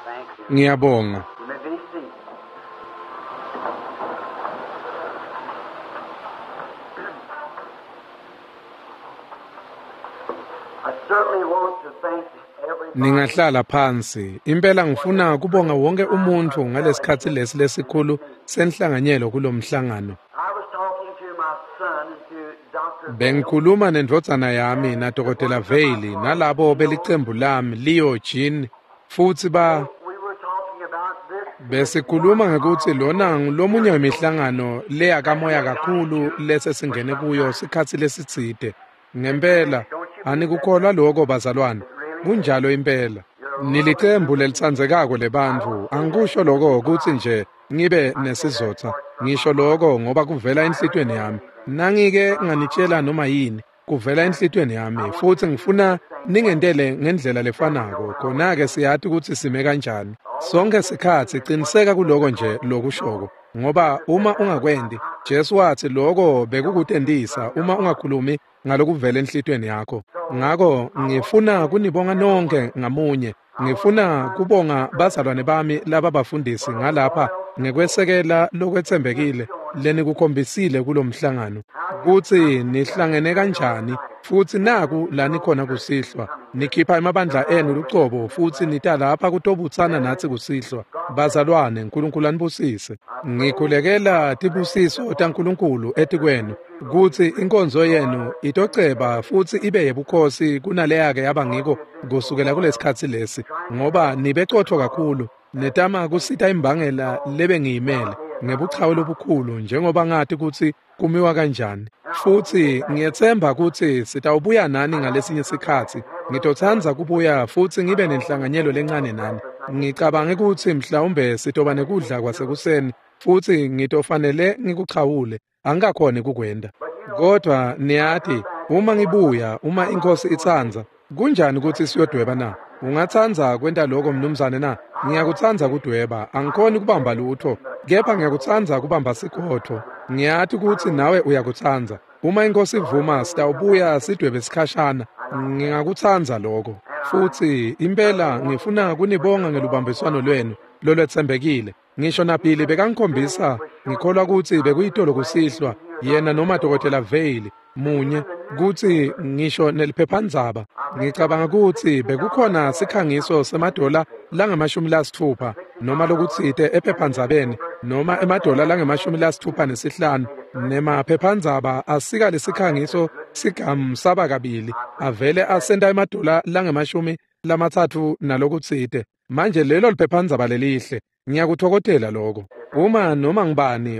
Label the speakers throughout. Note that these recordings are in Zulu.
Speaker 1: Ngiyabonga.
Speaker 2: You may be seated. I certainly want to thank everybody.
Speaker 1: Ningahlala phansi. Impela ngifuna kubonga wonke umuntu ngalesikhathi lesi lesikhulu senhlanganyelo kulomhlangano.
Speaker 2: I was talking to my son and to Dr.
Speaker 1: Bengikhuluma nendvodzana yami na Dr. Veili nalabo belicembu lami Leo Jean futhi
Speaker 2: We were talking about this.
Speaker 1: besikhuluma ngekuthi lona ngulomunye wemihlangano leyakamoya kakhulu lesesingene kuyo sikhathi lesitsite. Ngempela anikukholwa lokho bazalwane. Kunjalo impela. Nilicembu lelitsandzekako lebantfu. Angikusho lokho ukuthi nje ngibe nesizotha. Ngisho lokho ngoba kuvela enhlitweni yami. Nangike nganitshela noma yini kuvela enhlitweni yami futhi ngifuna ningendele ngendlela lefanako. Khona-ke siyathi ukuthi sime kanjani. Sonke sikhathi qiniseka kuloko nje lokushoko. Ngoba uma ungakwendi, Jesu wathi lokho bekukutendisa uma ungakhulumi ngalokuvela enhlitweni yakho. Ngakho ngifuna kunibonga nonke ngamunye. Ngifuna kubonga bazalwane bami laba bafundisi ngalapha ngekwesekela lokwethembekile lenikukhombisile kulomhlangano. Kuthi nihlangene kanjani futhi naku la nikhona kusihlwa. Nikhipha emabandla enu lucobo futhi nita lapha kutobutsana nathi kusihlwa. Bazalwane uNkulunkulu anibusise. Ngikhulekela tibusiso taNkulunkulu etikwenu. Kuthi inkonzo yenu itoceba futhi ibe yebukhosi kunaleyake yaba ngiko kusukela kulesikhathi lesi ngoba nibecothwa kakhulu netama kusita imbangela lebe ngiyimele ngebuchawe lobukhulu njengoba ngathi ukuthi kumiwa kanjani futhi ngiyethemba ukuthi sitawubuya nani ngalesinye isikhathi ngitothanza kubuya futhi ngibe nenhlanganyelo lencane nani ngicabanga ukuthi mhlawumbe sitoba nekudla kwasekuseni futhi ngitofanele ngikuchawule angikakhona kukwenda kodwa niyathi uma ngibuya uma inkosi ithanza kunjani ukuthi siyodweba na ungathanza kwenta lokho mnumzane na ngiyakuthanza kudweba angikhoni kubamba lutho kepha ngiyakuthanza kubamba sikhotho ngiyathi ukuthi nawe uyakuthanza uma inkosi ivuma sitawubuya sidwebe sikhashana ngingakuthanza lokho futhi impela ngifuna kunibonga ngelubambiswano lwenu lolwethembekile ngisho naphili bekangikhombisa ngikholwa ukuthi bekuyitolo kusihlwa yena noma Dr. Veili munye kuthi ngisho neliphephandzaba ngicabanga ukuthi bekukhona sikhangiso semadola langama-60 noma lokutsite ephephandzabeni noma emadola langama-65 nemaphephandzaba asika lesikhangiso sigamsaba kabili avele asenda emadola langama-30 nalokutsite manje lelo liphephandzaba lelihle ngiyakuthokothela lokho uma noma ngibani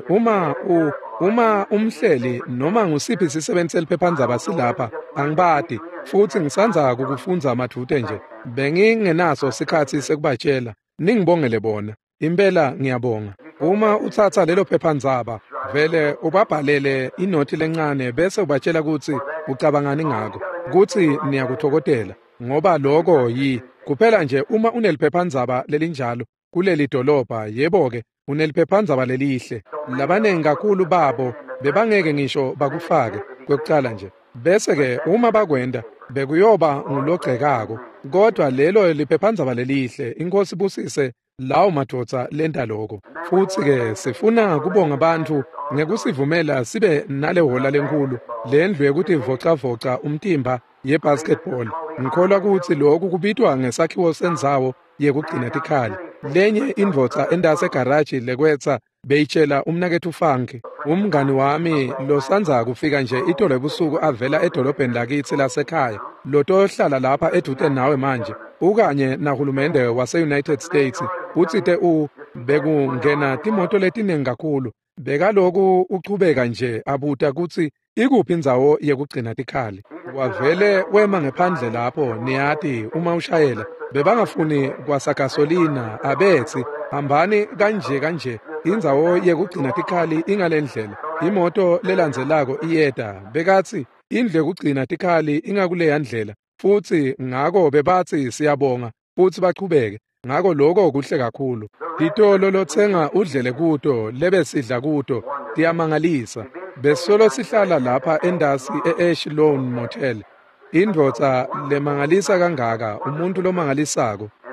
Speaker 1: uma umhleli noma ngusiphi isisebenzi seliphephandzaba silapha angibadi futhi ngisanza kukufunza amathute nje bengingenaso sikhathi sekubatshela ningibongele bona impela ngiyabonga uma uthatha lelo phephandzaba vele ubabhalele inothi lencane bese ubatshela ukuthi ucabangani ngako kuthi niyakuthokothela ngoba lokho kuphela nje uma uneliphephandzaba lelinjalo kuleli dolobha yebo-ke uneliphephandzaba lelihle labanengi kakhulu babo bebangeke ngisho bakufake kwekuqala nje bese-ke uma bakwenda bekuyoba ngulogxekako kodwa lelo liphephandzaba lelihle inkosi busise lawo madoda lenta lokho futhi-ke sifuna kubonga abantu ngekusivumela sibe nalehola lenkulu lendlu yekuthi vocavoca umtimba yebasketball ngikholwa ukuthi lokhu kubitwa ngesakhiwo sendzawo yekugcina tikhali lenye indvodza endasegaraji lekwetsa beyitshela umnakethu Funky umngani wami losanza kufika nje itolo ebusuku avela edolobheni lakithi lasekhaya lotohlala lapha edute nawe manje ukanye nahulumende wase-United States utsite bekungena timoto letiningi kakhulu bekaloku uchubeka nje abuta kutsi ikuphi indzawo yekugcina tikhali wavele wema ngephandle lapho niyathi uma ushayela bebangafuni kwasagasolina abethi hambani kanje indzawo yekugcina tikhali ingalendlela imoto lelandzelako iyeda bekathi indlu yekugcina tikhali ingakuleya ndlela futhi ngako bebathi siyabonga futhi baqhubeke ngako lokho kuhle kakhulu itolo lothenga udlele kuto lebesidla kuto tiyamangalisa besolo sihlala lapha endasi e-Ashlown Motel indvodza lemangalisa kangaka umuntu lomangalisako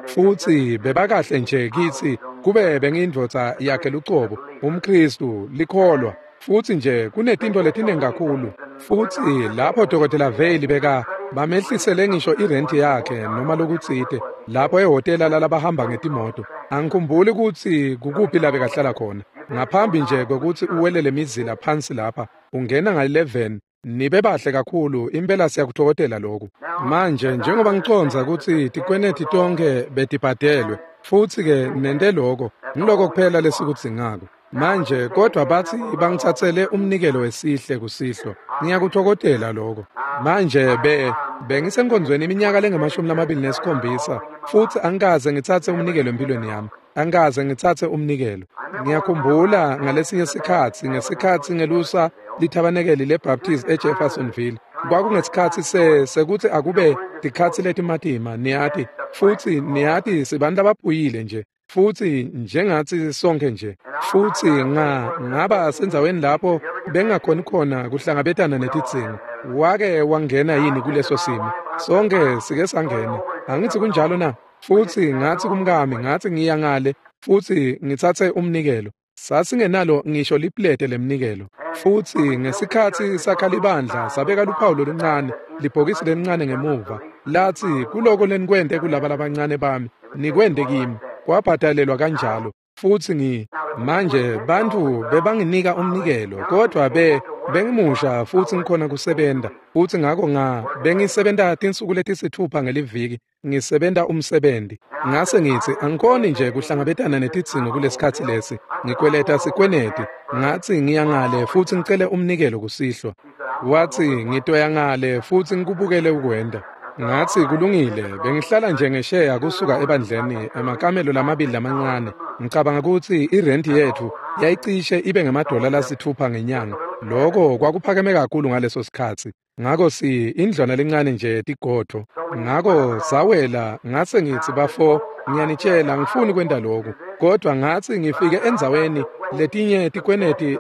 Speaker 1: futhi bebakahle nje kithi kube bengindvodza yakhe lucobo umKristu likholwa futhi nje kunetinto letiningi kakhulu futhi lapho dokotela Veli beka bamehlisele ngisho irenti yakhe noma lokutsite lapho ehotela lalabahamba ngetimoto angikhumbuli ukuthi kukuphi la bekahlala khona ngaphambi nje kokuthi uwelele imizila phansi lapha ungena nga-11 nibe bahle kakhulu impela siyakuthokozela lokhu manje njengoba ngiconza ukuthi tikwenethi tonke betibhadelwe futhi ke nente lokho ngiloko kuphela lesikuthi ngako manje kodwa bathi bangithathele umnikelo wesihle kusihlo ngiyakuthokozela lokho manje bengisenkonzweni iminyaka lengama-27 futhi angikaze ngithathe umnikelo empilweni yami angikaze ngithathe umnikelo ngiyakhumbula ngalesinye isikhathi ngesikhathi ngelusa lithabanekeli leBaptist eJeffersonville kwakungesikhathi sekuthi akube dikhathi letimatima niyathi futhi niyathi sibantu ababhuyile nje futhi njengathi sonke nje futhi ngaba senzaweni lapho bengakhoni khona kuhlangabetana netidzingo wake wangena yini kuleso simo sonke sike sangena angithi kunjalo na futhi ngathi kumkami ngathi ngiya ngale futhi ngithathe umnikelo sasingenalo ngisho liplete lemnikelo futhi ngesikhathi sakhala ibandla sabeka luphawu loluncane libhokisi lencane ngemuva lathi kuloko lenikwente kulaba labancane bami nikwente kimi kwabhadalelwa kanjalo futhi manje bantu bebanginika umnikelo kodwa bengimusha futhi ngikhona kusebenza futhi ngako bengisebenza tinsuku letisithupha ngeliviki ngisebenta umsebenzi ngase ngithi angikhoni nje kuhlangabetana netidzingo kulesikhathi lesi ngikweleta sikweneti ngathi ngiyangale futhi ngicele umnikelo kusihlwa wathi ngitoya ngale futhi ngikubukele ukwenda ngathi kulungile bengihlala nje ngesheya kusuka ebandleni emakamelo lamabili lamancane ngicabanga ukuthi irenti yethu yayicishe ibe ngama$6 ngenyanga lokho kwakuphakeme kakhulu ngaleso sikhathi ngako indlwana lencane nje tigodho ngako sawela ngase ngithi bafo ngiyanitshela ngifuni kwenda lokho kodwa ngathi ngifike enzaweni letinye tikweneti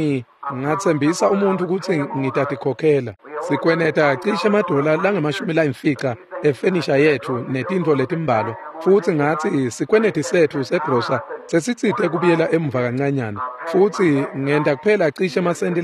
Speaker 1: ngathembisa umuntu ukuthi ngitatikhokhela sikweneta cishe $50 efenisha yethu netinto letimbalo futhi ngathi sikweneti sethu segrosa sesitsite kubiyela emva kancanyana futhi ngenda kuphela cishe amasenti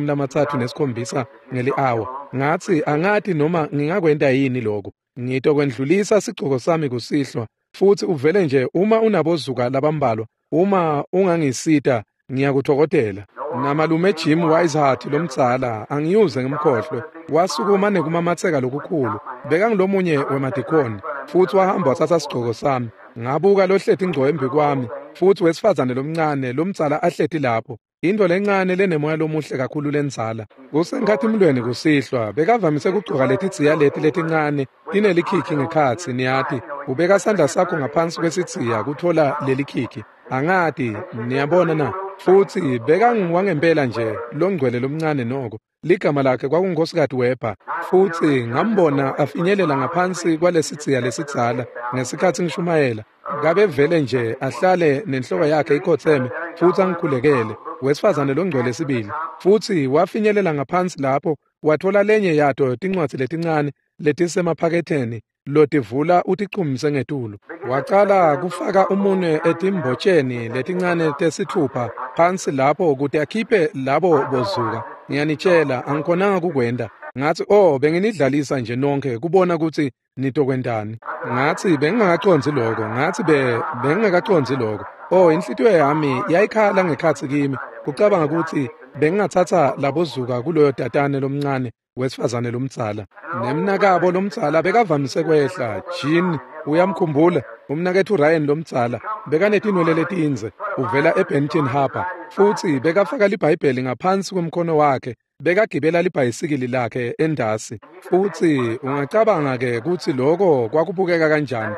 Speaker 1: $37 ngeli-hour ngathi angathi noma ngingakwenda yini lokho ngito kwendlulisa sigcoko sami kusihlwa futhi uvele nje uma unabozuka labambalwa uma ungangisita ngiyakuthokozela namalume Jim Wisehart lomdzala angiyuze ngimkhohlwe wasukuma nekumamatheka lokukhulu beka ngilomunye wemadikoni futhi wahamba wathatha sigcoko sami ngabuka lohlethi ingco embi kwami futhi wesifazane lomncane lomdzala ahlethi lapho into lencane lenemoya lomuhle kakhulu lenzala kusengathi imlweni kusihlwa bekavamise kugcoka letidziya letincane tinelikhikhi ngekhatsi niyathi ubeka sandla sakho ngaphansi kwesidziya kuthola lelikhikhi angadi niyabona na futhi beka ngiwangempela nje longcwele lomncane noko ligama lakhe kwakungosikati Webber futhi ngambona afinyelela ngaphansi kwalesidziya lesidzala ngesikhathi ngishumayela ngabe vele nje ahlale nenhloko yakhe ikhotheme futhi angikhulekele wesifazane longcwele sibili futhi wafinyelela ngaphansi lapho wathola lenye yato tincwadi letincane letisemaphaketheni lotivula utichumise ngetulo waqala kufaka umunwe etimbotsheni letincane tesithupha phansi lapho ukuthi akhiphe labo bozuka ngiyanitshela angikhonanga kukwenda ngathi benginidlalisa nje nonke kubona ukuthi nitokwendani ngathi bengingakaconzi lokho ngathi bengingakaconzi lokho inhlitiyo yami yayikhala ngekhathi kimi kucabanga ukuthi bengingathatha labozuka kuloyo tatane lomncane wesifazane lomdzala nemnakabo lomdzala bekavamise kwehla Jean uyamkhumbula umnakethu Ryan lomdzala bekanetinwele letinze uvela eBenton Harbor futhi bekafaka libhayibheli ngaphansi kwemkhono wakhe bekagibela libhayisikili lakhe endasi futhi ungacabanga ke ukuthi lokho kwakubukeka kanjani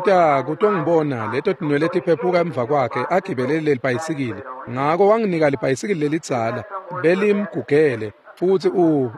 Speaker 1: kutongibona leto tinwele tiphephuka emva kwakhe agibelele libhayisikili ngako wanginika libhayisikili lelidzala belimgugele futhi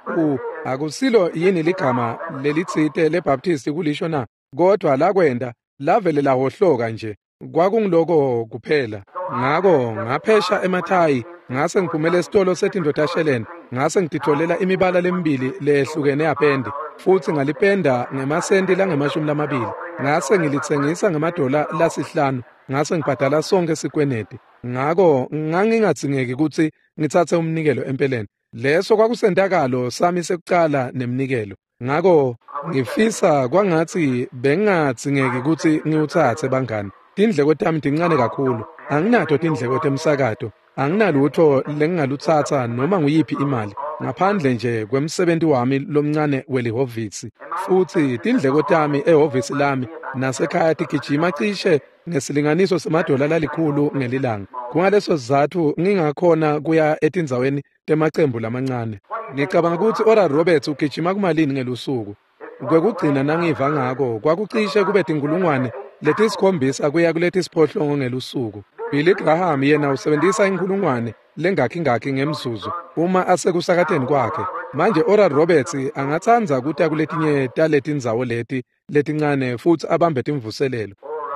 Speaker 1: akusilo yini ligama lelitsite leBaptist kulisho na kodwa lakwenda lavele lahohloka nje kwakungiloko kuphela ngako ngaphesha emathayi ngase ngiphumele esitolo setindoda Shelen ngase ngititholela imibala lemibili lehlukene yapende futhi ngalipenda ngemasenti lange-20, ngase ngilithengisa ngemadola lasihlanu, ngase ngibhadala sonke sikwenedi. Ngako ngangingadzingeki ukuthi ngithathe umnikelo empeleni. Leso kwakusendakalo sami sekuqala nemnikelo. Ngako ngifisa kwangathi bengingadzingeki ukuthi ngiwuthathe bangani. Tindleko tami tincane kakhulu, anginato tindleko temsakato, anginalutho lengingaluthatha noma nguyiphi imali ngaphandle nje kwemsebenzi wami lomncane welihhovisi. Futhi tindleko tami ehhovisi lami nasekhaya tigijima cishe ngesilinganiso semadola lalikhulu ngelilanga. Kungaleso sizathu ngingakhona kuya etindzaweni temacembu lamancane. Ngicabanga ukuthi Oral Roberts ugijima kumalini ngelusuku. Kwekugcina nangiva ngako kwakucishe kube tinkulungwane letisikhombisa kuya kuletisiphohlongo ngelusuku. Billy Graham yena usebenzisa inkulungwane lengakhi ngemzuzu uma asekusakateni kwakhe. Manje Oral Roberts angathanda kuta kuletinye taletindzawo letincane futhi abambe timvuselelo.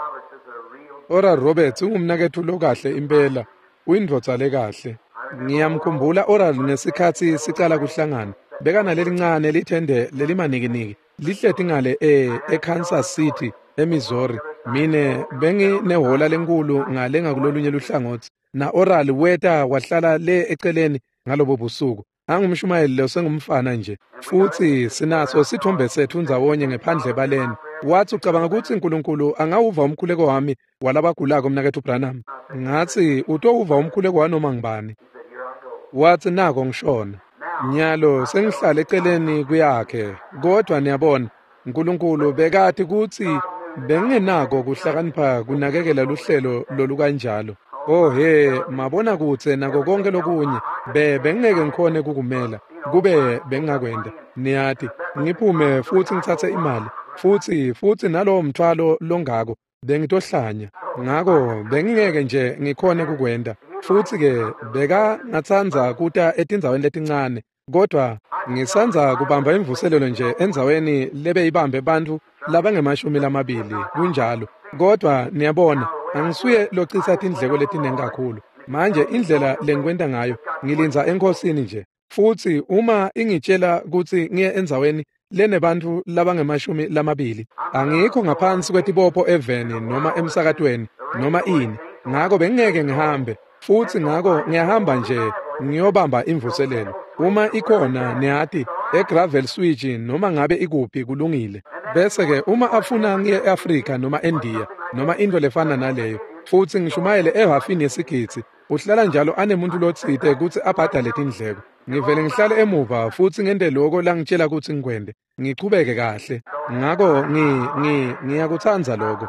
Speaker 1: Oral Roberts ungumnakethu kahle impela, uyindvodza lekahle. Ngiyamkhumbula Oral ngesikhathi sicala kuhlangana. Bekana lelincane lithende lelimanikini lihleti ngale eKansas City eMissouri. Mine benginehola lenkulu ngale ngakulolunye luhlangothi. Na Oral weta wahlala le eceleni ngalobo busuku. Angumshumayeli lo sengumfana nje. Futhi sinaso sithombe sethu ndzawonye ngephandle baleni. Wathi ucabanga ukuthi uNkulunkulu angawuva umkhuleko wami walabagulako mnakethu Branham. Ngathi utowuva umkhuleko wanoma ngibani. Wathi nako ngishona. Nyalo sengihlala eceleni kuyakhe. Kodwa niyabona uNkulunkulu bekati ukuthi bengingenako kuhlakanipha kunakekela luhlelo lolukanjalo. Mabona kutse nako konke lokunye bengeke ngikhone kukumela kube bengakwenda. Niyathi ngiphume futhi ngithathe imali futhi nalowo mthwalo longako bengitohlanya. Ngako bengingeke nje ngikhone kukwenda. Futhi ke beka ngatsanza kuta etindzaweni letincane. Kodwa ngisanza kubamba imvuselelo nje endzaweni lebeyibambe bantfu labangema-20 kunjalo. Kodwa niyabona angisuye locisa tindleko letinengi kakhulu. Manje indlela lengikwenda ngayo ngilinza enkosini nje. Futhi uma ingitshela ukuthi ngiye endzaweni lenebantfu labangema-20, angikho ngaphansi kwetibopho eveni noma emsakatweni noma ini. Ngako bengingeke ngihambe. Futhi ngako ngiyahamba nje ngiyobamba imvuselelo. Uma ikhona niyathi eGravel Switch noma ngabe ikuphi kulungile. Bese ke uma afuna ngiye eAfrika noma eNdiya noma into lefana naleyo futhi ngishumayele ehafini yesigidi, uhlala njalo anemuntu lotsite ukuthi abhadale tindleko. Ngivele ngihlale emuva futhi ngende lokho langitshela ukuthi ngikwende. Ngichubeke kahle. Ngako ngiyakuthanza lokho.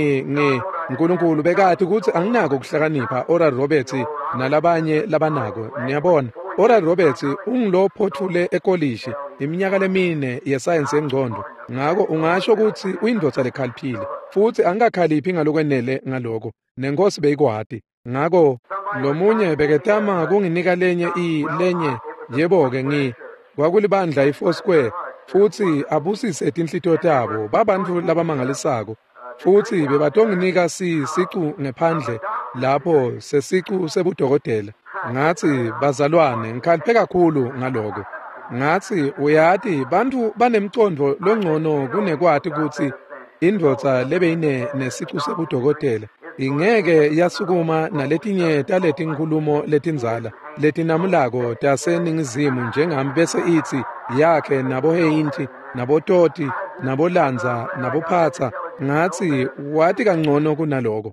Speaker 1: uNkulunkulu bekade ukuthi anginako ukuhlakanipha Oral Roberts nalabanye labanako. Niyabona Oral Roberts ungilophothule ekolishi iminyaka lemine yesayensi yengqondo. Ngako ungasho ukuthi uyindvodza lekhaliphile futhi angakhaliphi ngalokwenele ngaloko. Nenkosi beyikwati. Ngako lomunye beketama kunginika lenye yebo-ke kwakulibandla iFoursquare futhi abusise tinhlito tabo babantfu labamangalisako. Futhi bebatonginika sicu ngephandle lapho sesicu sebudokotela. Ngathi bazalwane ngikhaliphe kakhulu ngaloko. Ngathi uyathi bantfu banemcondvo longcono kunekwati ukuthi indvodza lebeyine nesicu sebudokotela ingeke yasukuma naletinye taletinkulumo letinzala letinamulako taseningizimu njengami bese ithi yakhe nabo Heinti nabo Toti nabo Lanza nabo Phatha. Ngathi wathi kangcono kunaloko.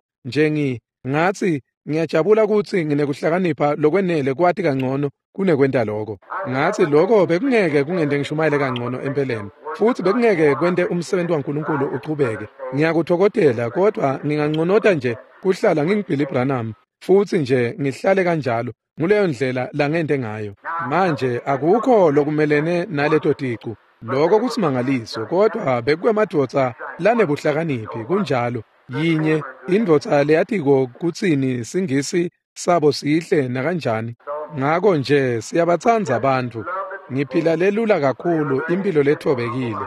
Speaker 1: Ngathi ngiyajabula ukuthi nginekuhlakanipha lokwenele kwathi kangcono kunekwenta lokho. Ngathi lokho bekungeke kungende ngishumayele kangcono empeleni. Futhi bekungeke kwente umsebenzi waNkulunkulu uchubeke. Ngiyakuthokodela kodwa ngingangconota nje kuhlala ngingibhili Branham futhi nje ngihlale kanjalo nguleyo ndlela langente ngayo. Manje akukho lokumelene naleto ticu. Lokho kusimangaliso kodwa bekwemadvodza lanebuhlakaniphi kunjalo. Yinye indvodza leyathiko kutsini singisi sabo sihle nakanjani. Ngako nje siyabatsanza abantu. Ngiphila lelula kakhulu impilo lethobekile.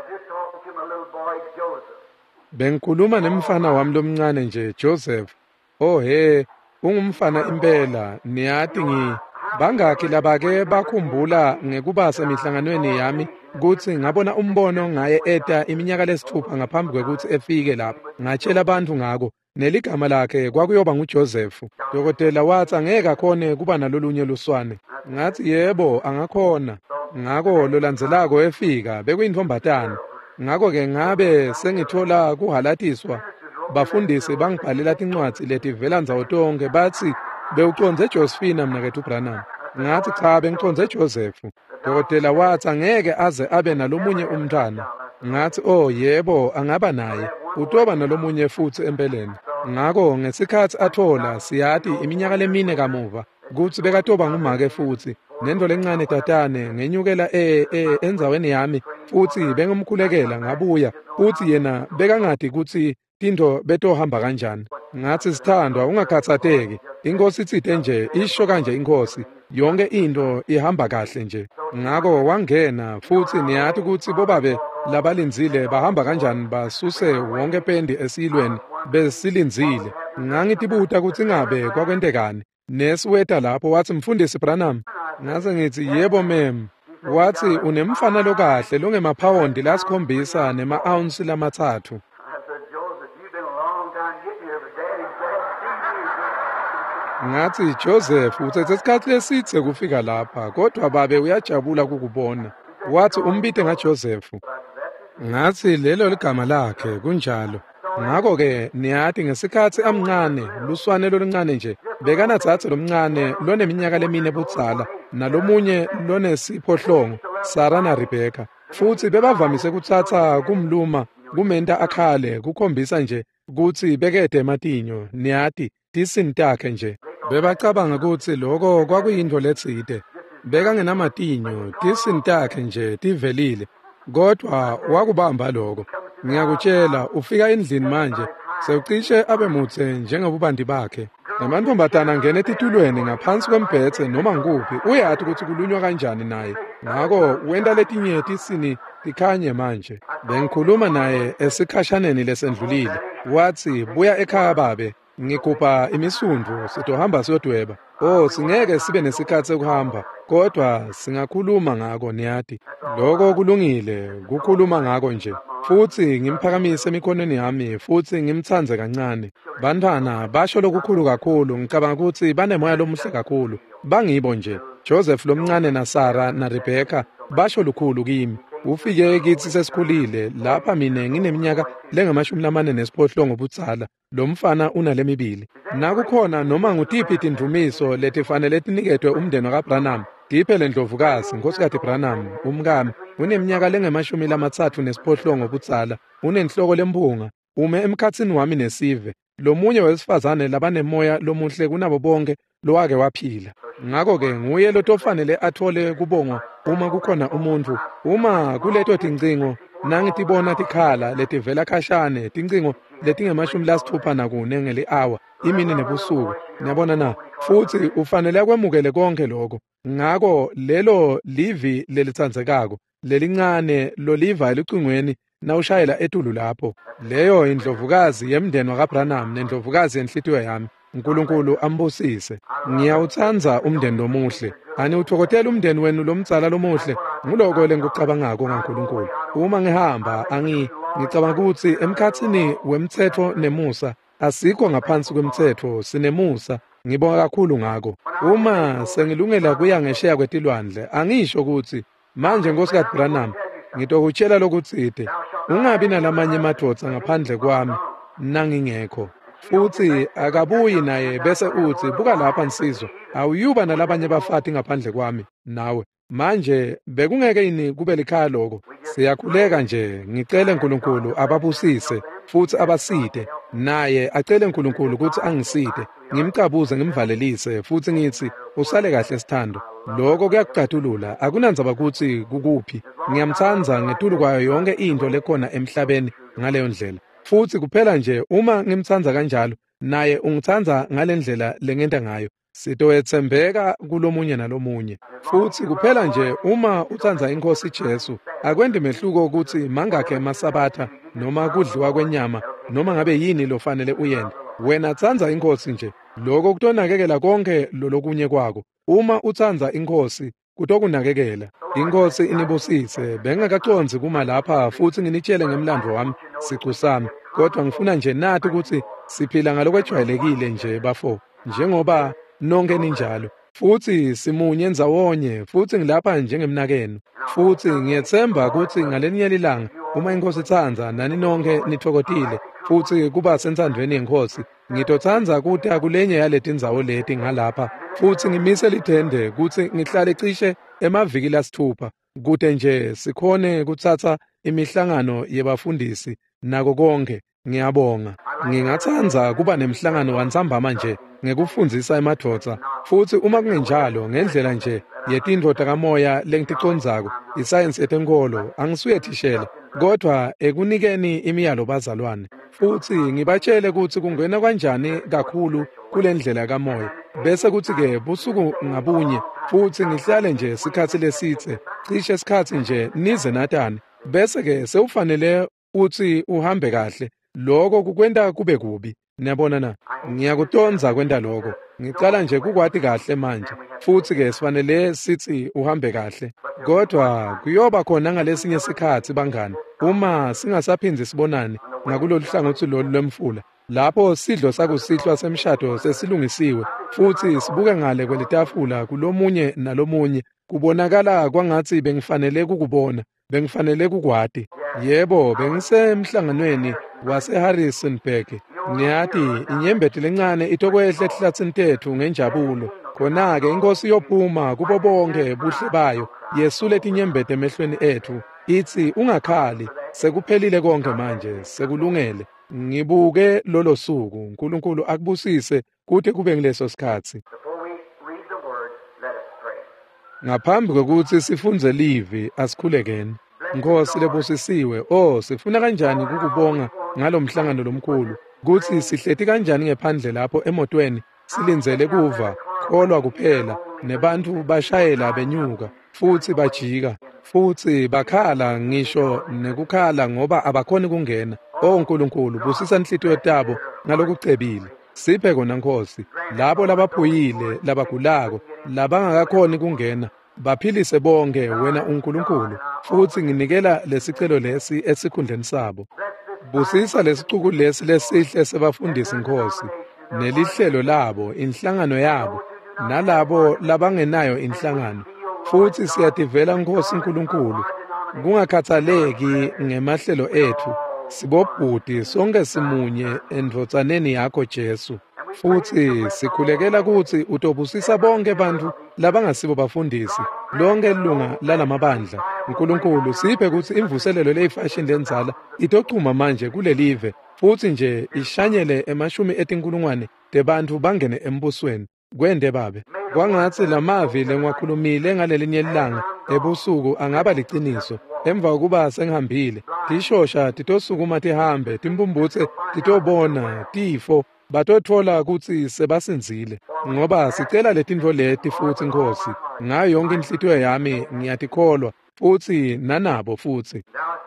Speaker 1: Bengikhuluma nemfana wami lomncane nje Joseph. Ungumfana impela. Niyathi bangakhi labake bakhumbula ngekuba semihlanganweni yami kuthi ngabona umbono ngaye eta iminyaka lesithupha ngaphambi kwekuthi efike lapha. Ngatshela abantu ngako. Neligama lakhe kwakuyoba nguJoseph. Dokotela wathi angeke akhone kuba nalolunye luswane. Ngathi yebo angakhona. Ngako lolandzelako efika bekuyintombatana. Ngako ke ngabe sengithola kuhalatiswa. Bafundisi bangibhalela incwadi letivela nzawo tonke bathi bewuconze Josephine mina kethu Branham. Ngathi cha bengiconze Joseph. Dokotela wathi angeke aze abe nalomunye umntwana. Ngathi oh yebo angaba naye. Utoba nalomunye futhi empeleni. Ngako ngesikhathi athola siyathi iminyaka lemine kamuva kuthi bekatoba ngumake futhi nento lencane tatane ngenyukela enzaweni yami futhi bengumkhulekela ngabuya futhi yena bekangadi kuthi into betohamba kanjani. Ngathi sithandwa ungakhathateki. Inkosi itsithe nje isho kanje inkosi yonke into ihamba kahle nje. Ngako wangena futhi niyathi ukuthi bobabe labalinzile bahamba kanjani basuse wonke pendi esilweni besilinzile. Ngangitibuta ukuthi ngabe kwakwentekani. Nesiweta lapho wathi mfundisi Branham. Ngase ngithi yebo mem. Wathi unemfana lo kahle longemapawundi lasikhombisa nema-ounce lamathathu. Ngathi Joseph uthethe isikhathi lesithe kufika lapha kodwa babe uyajabula kukubona. Wathi umbite ngaJoseph. Ngathi lelo ligama lakhe kunjalo. Ngako ke niyathi ngesikhathi amncane luswane loluncane nje bekanathathe lomncane loneminyaka lemine butsala nalomunye lonesiphohlongo Sara na Rebecca futhi bebavamise kuthatha kumluma kumenta akhale kukhombisa nje ukuthi bekede ematinyo niyathi tisintakhe nje. Bebacabanga ukuthi lokho kwakuyinto letside. Bekangenamatinyo tisintakhe nje tivelile. Kodwa wakubamba lokho. Ngiyakutshela ufika endlini manje sewucishe abe muthe njengebubandi bakhe. Namantombatana ngene etitulweni ngaphansi kwembhethe noma nguphi uyathi ukuthi kulunywa kanjani naye. Ngako wenda letinye tisini tikhanye manje. Bengikhuluma naye esikhashaneni lesendlulile. Wathi buya ekhaya babe ngikupha imisundu sitohamba siyodweba. Oh singeke sibe nesikhathi sokuhamba kodwa singakhuluma ngako niyathi. Lokho kulungile kukhuluma ngako nje. Futhi ngimphakamise emikhonweni yami futhi ngimthanze kancane. Bantwana basho lokukhulu kakhulu ngicabanga ukuthi banemoya lomuhle kakhulu. Bangibo nje. Joseph lomncane na Sara na Rebecca basho lukhulu kimi. Ufike kithi sesikhulile lapha mina ngineminyaka lengama-48 ngobutsala. Lo mfana unalemibili. Nakukhona noma ngutiphi tindumiso letifanele tiniketwe umndeni kaBranham. Diphe lendlovukazi nkosikazi Branham umkami uneminyaka lengama-38 ngobutsala. Unenhloko lempunga. Ume emkhatsini wami nesive. Lo munye wesifazane labanemoya lomuhle kunabo bonke lowake waphila. Ngako ke nguye lotofanele athole kubongo uma kukhona umuntu. Uma kuleto tincingo nangitibona tikhala letivela khashane tincingo letinge-64 ngeli hour imini nebusuku. Niyabona na futhi ufanele akwemukele konke lokho. Ngako lelo livi lelitsandzekako lelincane loliva elicingweni nawushayela etulu lapho. Leyo indlovukazi yemndeni wakaBranham nendlovukazi yenhlitiyo yami. uNkulunkulu ambusise. Ngiyawuthanda umndeni lomuhle. Aniuthokotela umndeni wenu lomtsala lomuhle. Nguloko lengikucabangako ngaNkulunkulu. Uma ngihamba ngicabanga ukuthi emkhathini wemthetho nemusa asikho ngaphansi kwemthetho sinemusa. Ngibonga kakhulu ngako. Uma sengilungela kuya ngesheya kwetilwandle angisho ukuthi manje nkosikazi Branham ngitokutshela lokutside ungabi nalamanye madoda ngaphandle kwami nangingekho. Futhi akabuyi naye bese uthi buka lapha Nsizwa awuyuba nalabanye bafati ngaphandle kwami nawe. Manje bekungeke yini kube likhaya lokho. Siyakhuleka nje ngicele uNkulunkulu ababusise futhi abaside naye acele uNkulunkulu ukuthi angiside ngimcabuze ngimvalelise futhi ngithi usale kahle sithando. Lokho kuyakucathulula akunanzaba ukuthi kukuphi. Ngiyamthanza ngetulu kwayo yonke into lekhona emhlabeni ngaleyo ndlela. Futhi kuphela nje uma ngimthanza kanjalo naye ungithanza ngalendlela lengenta ngayo. Sitoyethembeka kulomunye nalomunye. Futhi kuphela nje uma uthanza inkosi Jesu akwendi mehluko ukuthi mangakhe masabatha noma kudliwa kwenyama noma ngabe yini lofanele uyende. Wena thanza inkosi nje. Lokho kutonakekela konke lolokunye kwako. Uma uthanza inkosi kutokunakekela. Inkosi inibusise. Bengingakaconzi kuma lapha futhi nginitshele ngemlando wami sicu sami, kodwa ngifuna nje nathi ukuthi siphila ngalokwejwayelekile nje bafo, njengoba nonke ninjalo. Futhi simunye ndzawonye, futhi ngilapha njengemnakeno. Futhi ngiyethemba ukuthi ngalenye ilanga uma inkosi itsandza nani nonke nitokotile futhi kuba sensandweni yenkosi, ngitothandza ukuthi akulenye yaleti ndzawo leti ngalapha, futhi ngimise lithende ukuthi ngihlale cishe emaviki lasithupha kude nje sikhone kuthatha imihlangano yebafundisi nako konke. Ngiyabonga. Ngingathanda kuba nemhlangano wantsambama nje ngekufundzisa emadvodza, futhi uma kungenjalo ngendlela nje yetindvodza kamoya lengiticondzako isayensi etenkolo, angisuye thishela kodwa ekunikeni imiyalo bazalwane, futhi ngibatshele ukuthi kungena kanjani kakhulu kule ndlela kamoya, bese kuthi-ke busuku ngabunye futhi ngihlale nje sikhathi lesitse cishe sikhathi nje nize natani, bese-ke sewufanele uthi uhambe kahle. Lokho kukwenta kube kubi. Niyabona na? Ngiyakutonza kwenta lokho. Ngicala nje kukwati kahle manje. Futhi-ke sifanele sithi uhambe kahle. Kodwa kuyoba khona ngalesinye sikhathi bangani, uma singasaphindzi sibonani ngakulolu hlangothi lolu lwemfula. Lapho sidlo sakusihlwa semshado sesilungisiwe, futhi sibuke ngale kwelitafula kulomunye nalomunye, kubonakala kwangathi bengifanele kukubona, bengifanele kukwati. Yebo, bengisemhlanganweni wase-Harrisonburg. Ngiyathi inyembeti lencane itokwehle ehlathini tethu ngenjabulo. Khona-ke inkosi yophuma kubo bonke buhle bayo, yesule inyembeti emehlweni ethu, ithi ungakhali, sekuphelile konke manje, sekulungele. Ngibuke lolo suku, uNkulunkulu akubusise kuthi kube ngileso sikhathi. Ngaphambi kokuthi sifunze livi asikhulekeni. Nkosi lebusisiwe, sifuna kanjani kukubonga ngalomhlangano lomkhulu, kuthi sihlethi kanjani ngephandle lapho emotweni silindzele kuva kholwa kuphela, nebantu bashayela benyuka futhi bajika futhi bakhala, ngisho nekukhala ngoba abakhoni kungena. Nkulunkulu busisa inhlitiyo tabo ngalokucebile. Siphe kona Nkosi labo labaphuyile, labagulako, labangakakhoni kungena, baphilise bonke wena uNkulunkulu, futhi nginikela lesicelo lesi esikhundleni sabo. Busisa lesicuku lesi lesihle sebafundisi Nkosi, nelihlelo labo, inhlangano yabo, nalabo labangenayo inhlangano. Futhi siyativela Nkosi Nkulunkulu, kungakhathaleki ngemahlelo ethu, sibobhuti sonke simunye endvotsaneni yakho Jesu. Futhi sikhulekela ukuthi utobusisa bonke bantu labangasibo bafundisi, lonke ilunga lalamabandla. uNkulunkulu siphe ukuthi imvuselelo leyifashini lenzala itochuma manje kulelive, futhi nje ishanyele emashumi etinkulungwane debantu bangene embusweni. Kwende babe kwangathi lamavi lengiwakhulumile ngalelinye ilanga ebusuku angaba liciniso. Emva kokuba sengihambile, tishosha titosukuma tihambe, timbumbutse titobona tifo, batotfola ukuthi sebasinzile. Ngoba sicela letintfo leti futhi Nkosi, ngayo yonke inhlitiyo yami ngiyatikholwa, futhi nanabo futhi.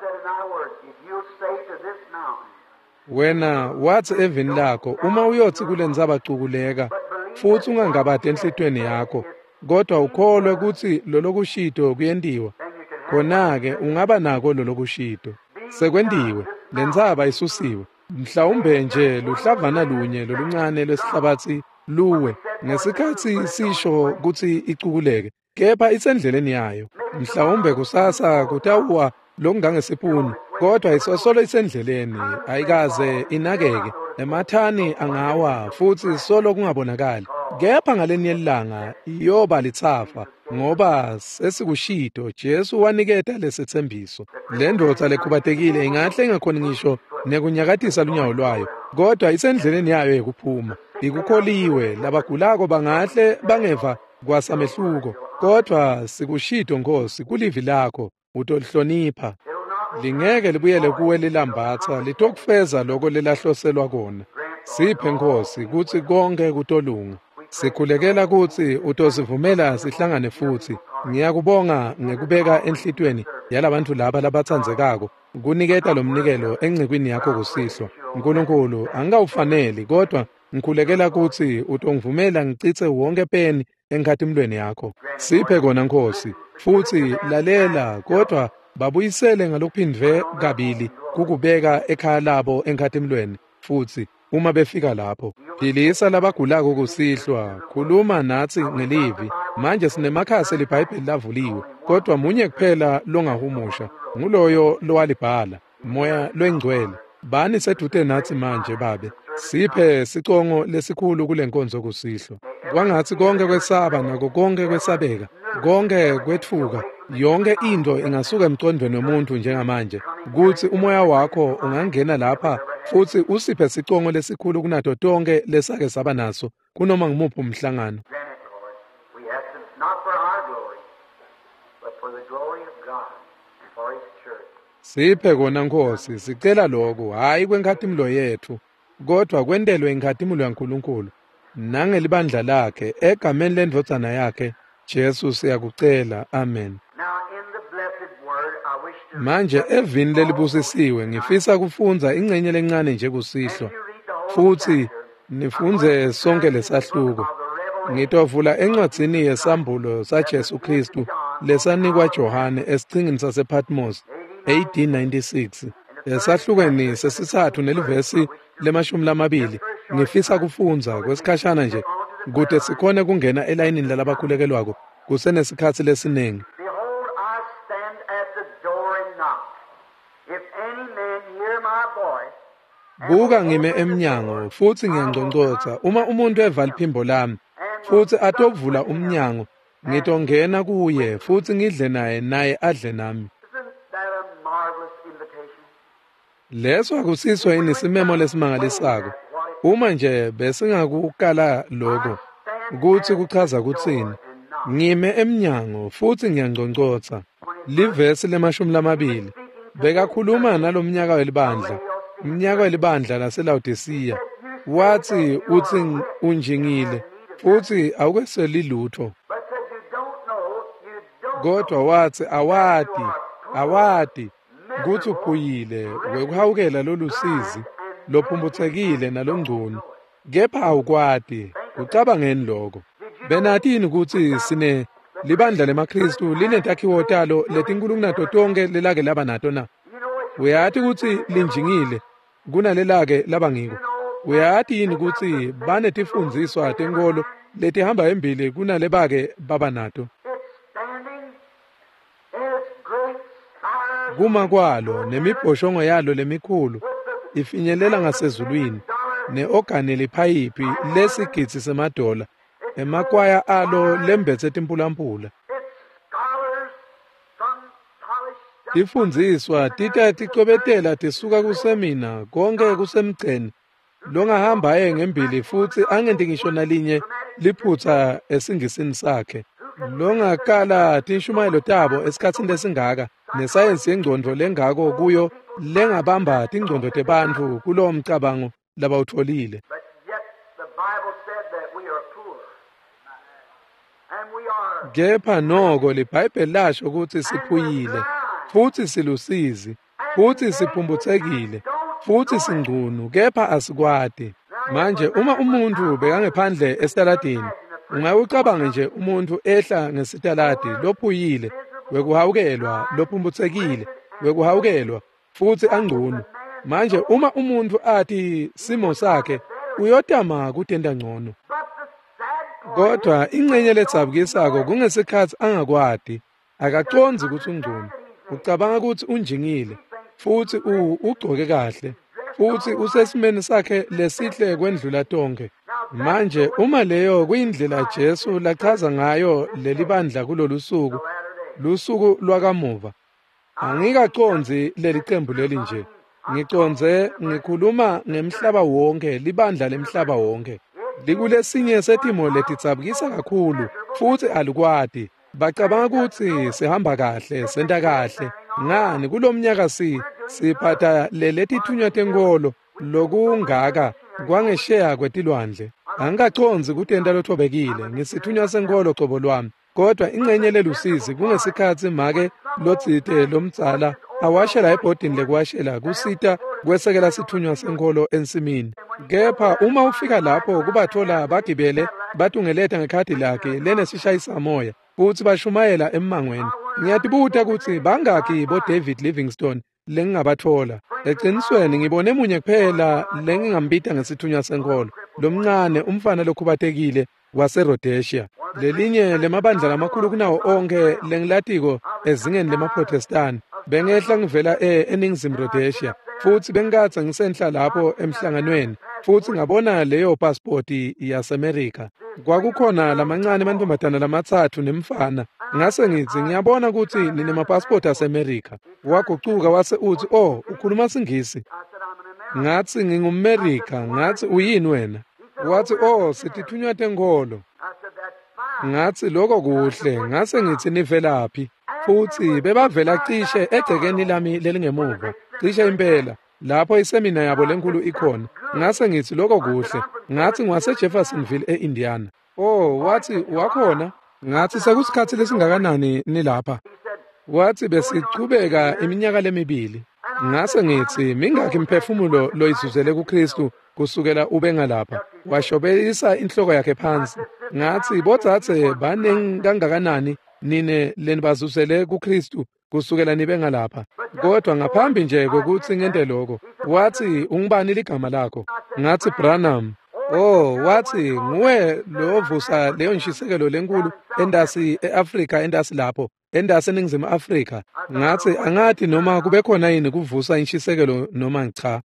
Speaker 1: Wena wathi evini lakho, uma uyothi kule ndzaba cukuleka, futhi ungangabadi enhlitweni yakho, kodwa ukholwe ukuthi lolokushito kuyendiwa, khona-ke ungaba nako lolokushito. Sekwendiwe, le ndzaba isusiwe. Mhlawumbe nje luhlavana lunye loluncane lwesihlabathi luwe, ngesikhathi sisho ukuthi icukuleke, kepha isendleleni yayo. Mhlawumbe kusasa kutawuwa lokungangesipunu, kodwa isosolo isendleleni, ayikaze inakeke. Emathani angawa futhi solo kungabonakali, kepha ngalenye ilanga iyoba litsafa, ngoba sesikushito Jesu waniketa lesithembiso. Le ndodza lekhubatekile ingahle ingakhoni ngisho nekunyakatisa lunyawo lwayo, kodwa isendleleni yayo yekuphuma. Ikukholiwe, labagulako bangahle bangeva kwasamehluko, kodwa sikushito Nkosi kulivi lakho utolihlonipha. Lingeke libuyele kuwe lilambatha litokufeza lokho lelahloselwa kona. Siphe Nkosi kuthi konke kutolunga. Sikhulekela ukuthi utosivumela sihlangane futhi. Ngiyakubonga ngekubeka enhlitweni yalabantu laba labathandzekako, kuniketa lomnikelo encikweni yakho kusihlwa. uNkulunkulu angikawufaneli, kodwa ngikhulekela ukuthi utongivumela ngicitse wonke peni enkathimlweni yakho. Siphe kona Nkosi, futhi lalela kodwa babuyisele ngalokuphindwe kabili kukubeka ekhaya labo enkathimlweni, futhi uma befika lapho philisa labagulako kusihlwa, khuluma nathi ngelivi. Manje sinemakhasi libhayibheli lavuliwe, kodwa munye kuphela longahumusha, nguloyo lowalibhala, moya lwengcwele. Bani seduze nathi manje babe, siphe sicongo lesikhulu kule nkonzo kusihlwa. Kwangathi konke kwesaba nako konke kwesabeka, konke kwethuka, yonke into ingasuka emqondweni womuntu njengamanje, ukuthi umoya wakho ungangena lapha futhi usiphe sicongo lesikhulu kunato tonke lesake saba naso kunoma ngimuphi umhlangano.
Speaker 2: We ask it not for our glory, but for the glory of God and for His church.
Speaker 1: Siphe kona Nkosi, sicela lokho, hayi kwenkathimlo yethu, kodwa kwendelwe inkathimlo yaNkulunkulu nangelibandla lakhe egameni lendvodzana yakhe Jesu siyakucela. Amen.
Speaker 2: Now in the blessed word I wish to
Speaker 1: Manje evini lelibusisiwe ngifisa kufunza ingcenye lencane nje kusihlwa, futhi nifunze sonke lesahluko. Ngitovula encwadzini yesambulo saJesu Kristu lesanikwa Johane esichingini sasePatmos 1896, esahlukweni sesithathu nelivesi le-20. Ngifisa kufunza kwesikhashana nje kude sikhone kungena elayinini lalabakhulekelwako kusenesikhathi lesiningi.
Speaker 2: Behold, I stand at the door and knock. If any man hear my voice,
Speaker 1: Buka ngime emnyango futhi ngiyangconcotha, uma umuntu evala iphimbo lami futhi atovula umnyango, ngitongena kuye futhi ngidle naye adle nami.
Speaker 2: isn't that a marvelous invitation?
Speaker 1: Leso akusiswa yini isimemo lesimangalisako? Uma nje besingakukala lokho, kuthi kuchaza kuthini? Ngime emnyango futhi ngiyangconcotha. Livesi le-20 bekakhuluma nalomnyaka welibandla, umnyaka welibandla laseLaodicea. Wathi uthi unjingile futhi awukweseli lutho,
Speaker 2: But says you don't know, you don't
Speaker 1: kodwa wathi awadi kuthi uphuyile wekuhawukela lolusizi lophumbuthekile nalongcono, kepha awukwadi. Ucabangeni lokho. Benatini ukuthi sine libandla lemaKristu linetakhiwo talo letinkulukunato tonke lelake laba nato na? Uyati ukuthi linjingile kunalelake laba ngiko? Uyati yini ukuthi banetifundziswa tenkolo letihamba embili kunalebake baba nato?
Speaker 2: it's standing in its great spires
Speaker 1: Kuma kwalo nemibhoshongo yalo lemikhulu ifinyelela ngasezulwini, ne-ogani liphayipi lesigitsi semadola, emakwaya alo lembetse timpulampula.
Speaker 2: its scholars, some polished
Speaker 1: Tifundziswa tita ticobetela tisuka kusemina konke kusemgceni longahambaye ngembili futhi angenti ngisho nalinye liphutsa esingisini sakhe, longakala tinshumayelo tabo esikhatsini lesingaka nesayensi yengcondvo lengako kuyo lengabamba tingcondvo tebantfu kulowo mcabango labawutfolile.
Speaker 2: But yet the Bible said that we are poor. And we are
Speaker 1: Kepha noko libhayibheli lasho ukuthi siphuyile futhi silusizi futhi siphumbuthekile futhi singcunu, kepha asikwadi. Manje uma umuntu bekangephandle esitaladini, ungawucabanga nje umuntu ehla ngesitaladi lophuyile, wekuhawukelwa, lophumbuthekile, wekuhawukelwa futhi angcunu. Manje uma umuntu athi simo sakhe uyotama kutenda ngcono,
Speaker 2: but the sad
Speaker 1: kodwa ingcenye letsabukisako kungesikhathi angakwadi, akaconzi ukuthi ungcunu. Ucabanga ukuthi unjingile futhi ugcoke kahle futhi usesimeni sakhe lesihle kwendlula tonke. Manje uma leyo kuyindlela Jesu lachaza ngayo leli bandla kulolu suku, lusuku lwakamuva, angikaconzi leli qembu leli nje. Ngiconze ngikhuluma ngemhlaba wonke, libandla lemhlaba wonke. Likulesinye setimo letitsabukisa kakhulu futhi alikwadi. Bacabanga ukuthi sihamba kahle, senta kahle. Ngani kulomnyaka siphatha leletithunywa tenkolo lokungaka kwangesheya kwetilwandle. Angikaconzi kutenda lothobekile ngisithunywa senkolo cobo lwami, kodwa ingcenye lelusizi kungesikhathi make lotsite lomdzala awashela ebhodini lekuwashela kusita kwesekela sithunywa senkolo ensimini. Kepha uma ufika lapho kubathola bagibele batungeletha ngekhadi lakhe lenesishayisamoya futhi bashumayela emangweni. Ngiyatibuta ukuthi bangaki boDavid Livingstone lengingabathola. Eqinisweni ngibone munye kuphela lengingambita ngesithunywa senkolo, lomncane umfana lokhubatekile waseRhodesia. Lelinye lemabandla lamakhulu kunawo onke lengilatiko ezingeni lemaProtestani. Bengehla ngivela eNingizimu Rhodesia futhi bengikathe ngisenhla lapho emhlanganweni futhi ngabona leyo passport yaseMerika. Kwakukhona lamancane amantombazana lamathathu nemfana. Ngase ngithi ngiyabona ukuthi ninamapassport aseMerika. Wagucuka wase uthi, "Oh, ukhuluma Singisi?" Ngathi ngingummerika. Ngathi uyini wena? Wathi, "Oh, sitithunywa tenkolo." Ngathi lokho kuhle. Ngase ngithi nivelaphi? Futhi bebavela cishe egcekeni lami lelingemuva, cishe impela lapho isemina yabo lenkulu ikhona. Ngase ngithi lokho kuhle. Ngathi ngwaseJeffersonville eIndiana. Oh, wathi wakhona? Ngathi sekusikhathi lesingakanani nilapha? Wathi besichubeka iminyaka lemibili. Ngase ngithi mingaki imphefumulo loyizuzele kuKristu kusukela ube ngalapha? Washobelisa inhloko yakhe phansi. Ngathi bodzadze baningi kangakanani nine lenibazuzele kuKristu kusukela nibe ngalapha? Kodwa ngaphambi nje kokuthi ngente lokho, wathi ungibani ligama lakho? Ngathi Branham. Oh, wathi nguwe lovusa leyo nshisekelo lenkulu endasi eAfrika endasi lapho, endasi eNingizimu Afrika. Ngathi angathi noma kube khona yini kuvusa inshisekelo noma cha.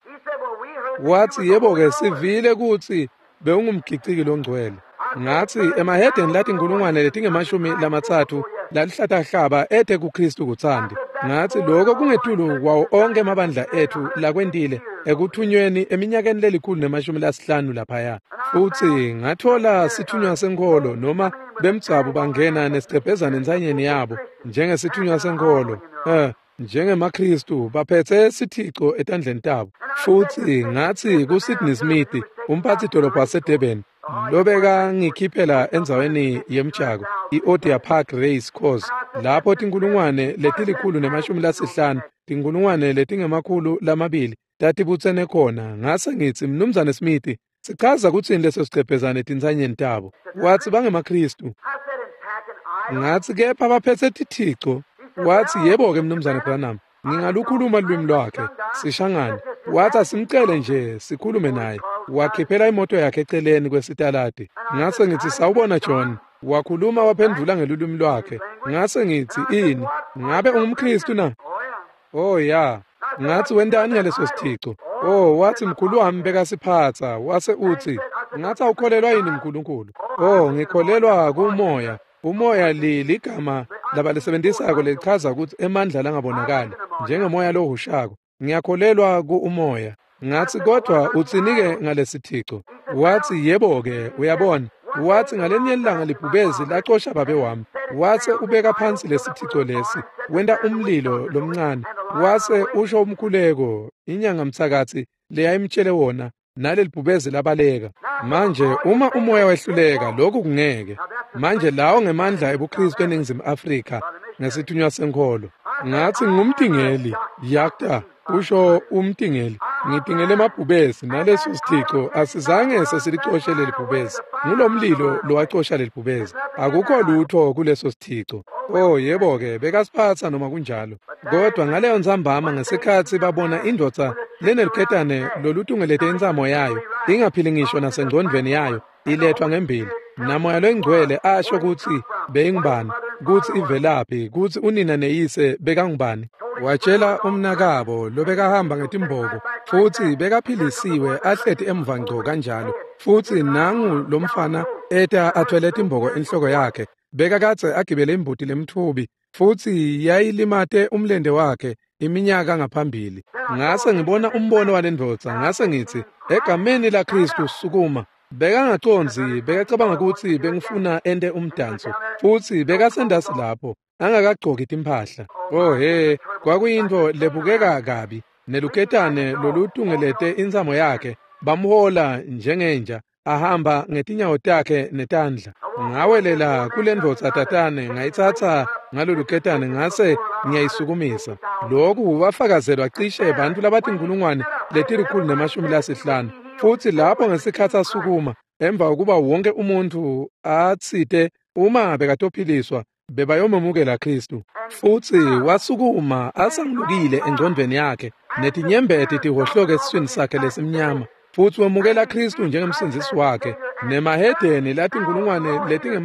Speaker 1: Wathi yebo-ke sivile ukuthi bewungumgiciki longcwele. Ngathi emahedeni lathi inkulungwane letingemashumi lalihlatahlaba ethe kuKristu kuthandi. Ngathi lokho kungetulu kwawo onke amabandla ethu lakwendile ekuthunyweni eminyakeni lelikhulu nemashumi lasihlanu laphaya. Futhi ngathola sithunywa senkolo noma bemgcabu bangena nesicebhezane ensanyeni yabo njengesithunywa senkolo. NjengemaKristu baphethe isithixo etandleni tabo. Futhi ngathi kuSydney Smith, umphathi dolobha waseDurban, lobeka ngikhiphela endzaweni yemjako i-Odia Park Race Course, lapho tinkulungwane letilikhulu nemashumi lasihlanu, tinkulungwane letingemakhulu lamabili tatibutsene khona. Ngase ngithi Mnumzane Smith, sichaza kuthini leso sichebhezane tinsanyeni tabo? Wathi bangemaKristu. Ngathi kepha baphethe tithixo. Wathi yebo-ke Mnumzane Branham, ngingalukhuluma lulwimi lwakhe sishangane. Wathi asimcele nje sikhulume naye. Wakhiphela imoto yakhe eceleni kwesitaladi. Ngase ngithi sawubona John. Wakhuluma waphendula ngelulwimi lwakhe. Ngase ngithi ini, ngabe ungumKristu na? Oh ya. Ngathi wendani ngaleso sithixo? Oh, wathi mkhulu wami bekasiphatha. Wase uthi, ngathi awukholelwa yini uNkulunkulu? Oh, ngikholelwa kumoya. Umoya ligama labalisebenzisako lichaza ukuthi emandla langabonakali njengemoya lohushako. Ngiyakholelwa kuumoya. Ngathi kodwa utsinike ngalesithixo. Wathi yebo-ke uyabona. Wathi ngalenye ilanga libhubezi lacosha babe wami. Wase ubeka phansi lesithixo lesi, wenda umlilo lomncane. Wase usho umkhuleko inyanga mthakathi leyayimtshele wona naleli bhubezi labaleka. Manje uma umoya wehluleka lokhu kungeke. Manje lawo ngemandla ebuKristu eNingizimu Afrika ngesithunywa senkolo. Ngathi ngumtingeli yakta usho umtingeli. Ngidingele amabhubezi naleso sithixo asizange sesilicoshe leli bhubezi. Ngulomlilo lowacosha leli bhubezi. Akukho lutho kuleso sithixo. Oh yebo-ke bekasiphatha noma kunjalo. Kodwa ngaleyo nzambama ngesikhathi babona indoda lenelikhetane lolutungelethe insamo yayo ingaphili ngisho nasengcondvweni yayo ilethwa ngembili. Namoya lwengcwele asho ukuthi beyingubani, kuthi ivelaphi, kuthi unina neyise bekangubani. Watshela umnakabo lobekahamba ngetimboko futhi bekaphilisiwe ahleti emva ngco kanjalo. Futhi nangu lomfana eta athwele timboko enhloko yakhe bekakatse agibele imbuti lemthubi futhi yayilimate umlende wakhe iminyaka ngaphambili. Ngase ngibona umbono walendoda ngase ngithi egameni laKristu sukuma. Bekangaconzi bekacabanga ukuthi bengifuna ende umdanso futhi bekasendasi lapho angakagcoki impahla. Oh kwakuyinto lebukeka kabi neluketane lolutungelete insamo yakhe bamhola njengenja ahamba ngetinyawo takhe netandla. Ngawelela kule ndoda tatane ngayithatha ngaloluketane ngase ngiyayisukumisa. Lokhu wafakazelwa cishe abantu labathi inkulungwane letilikhulu nemashumi lasihlanu. Futhi lapho ngesikhathi asukuma emva kokuba wonke umuntu atsite uma bekatophiliswa bebayomemukela Kristu, futhi wasukuma asangilukile engqondweni yakhe netinyembeti tihohloke esiswini sakhe lesimnyama, futhi wemukela Kristu njengemsindisi wakhe, nemahedeni lathi inkulungwane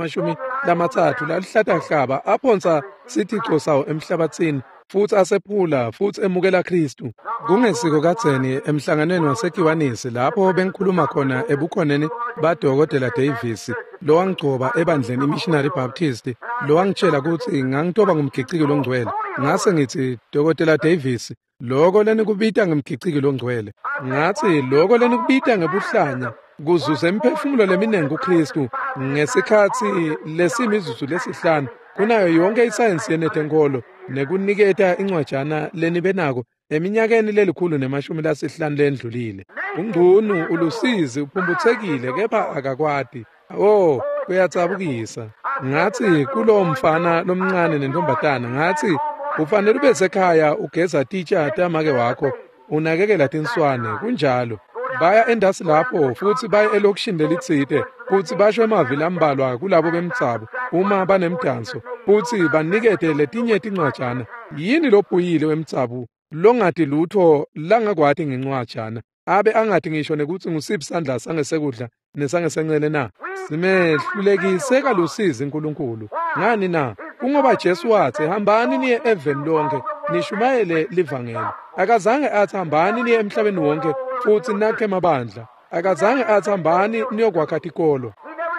Speaker 1: letinge-30 lalihlatahlaba aphonsa sithixo sawo emhlabathini, futhi asephula futhi emukela Kristu. Kungesiko kadzeni emhlanganweni waseKiwanisi lapho bengikhuluma khona ebukhoneni baDokotela Davis, lo wangigcoba ebandleni iMissionary Baptist, lo wangitshela ukuthi ngangitoba ngumgiciki longcwele. Ngase ngithi, Dokotela Davis, loko lenikubita ngemgiciki longcwele. Ngathi loko lenikubita ngebuhlanya kuzuze imiphefumulo leminengi kuKristu ngesikhathi lesimizuzu lesihlanu kunayo yonke isayensi yenetenkolo nekuniketa incwajana lenibenako eminyakeni le150 lendlulile. Ungqunu ulusizi uphumbuthekile kepha akakwadi. Oh, kuyatsabukisa. Ngathi kulo mfana lomncane nentombatana, ngathi ufanele ube sekhaya ugeza titsha tamake wakho, unakekela tinswane, kunjalo. Baya endasi lapho futhi baya elokishini lelitsite, futhi basho emavili ambalwa kulabo bemtsabo uma banemdanso, futhi banikete letinye tincwajana. Yini lobhuyile wemtsabo longati lutho langakwati ngencwajana, abe angathi ngisho nekuthi ngusiphi isandla sangesekudla nesangesencele na? Simehlulekise kalusizi uNkulunkulu. Ngani na? Kungoba Jesu wathi, hambani niye eveni lonke nishumayele livangeli. Akazange athi hambani niye emhlabeni wonke futhi nakhe amabandla. Akazange athi hambani niyokwakha tikolo.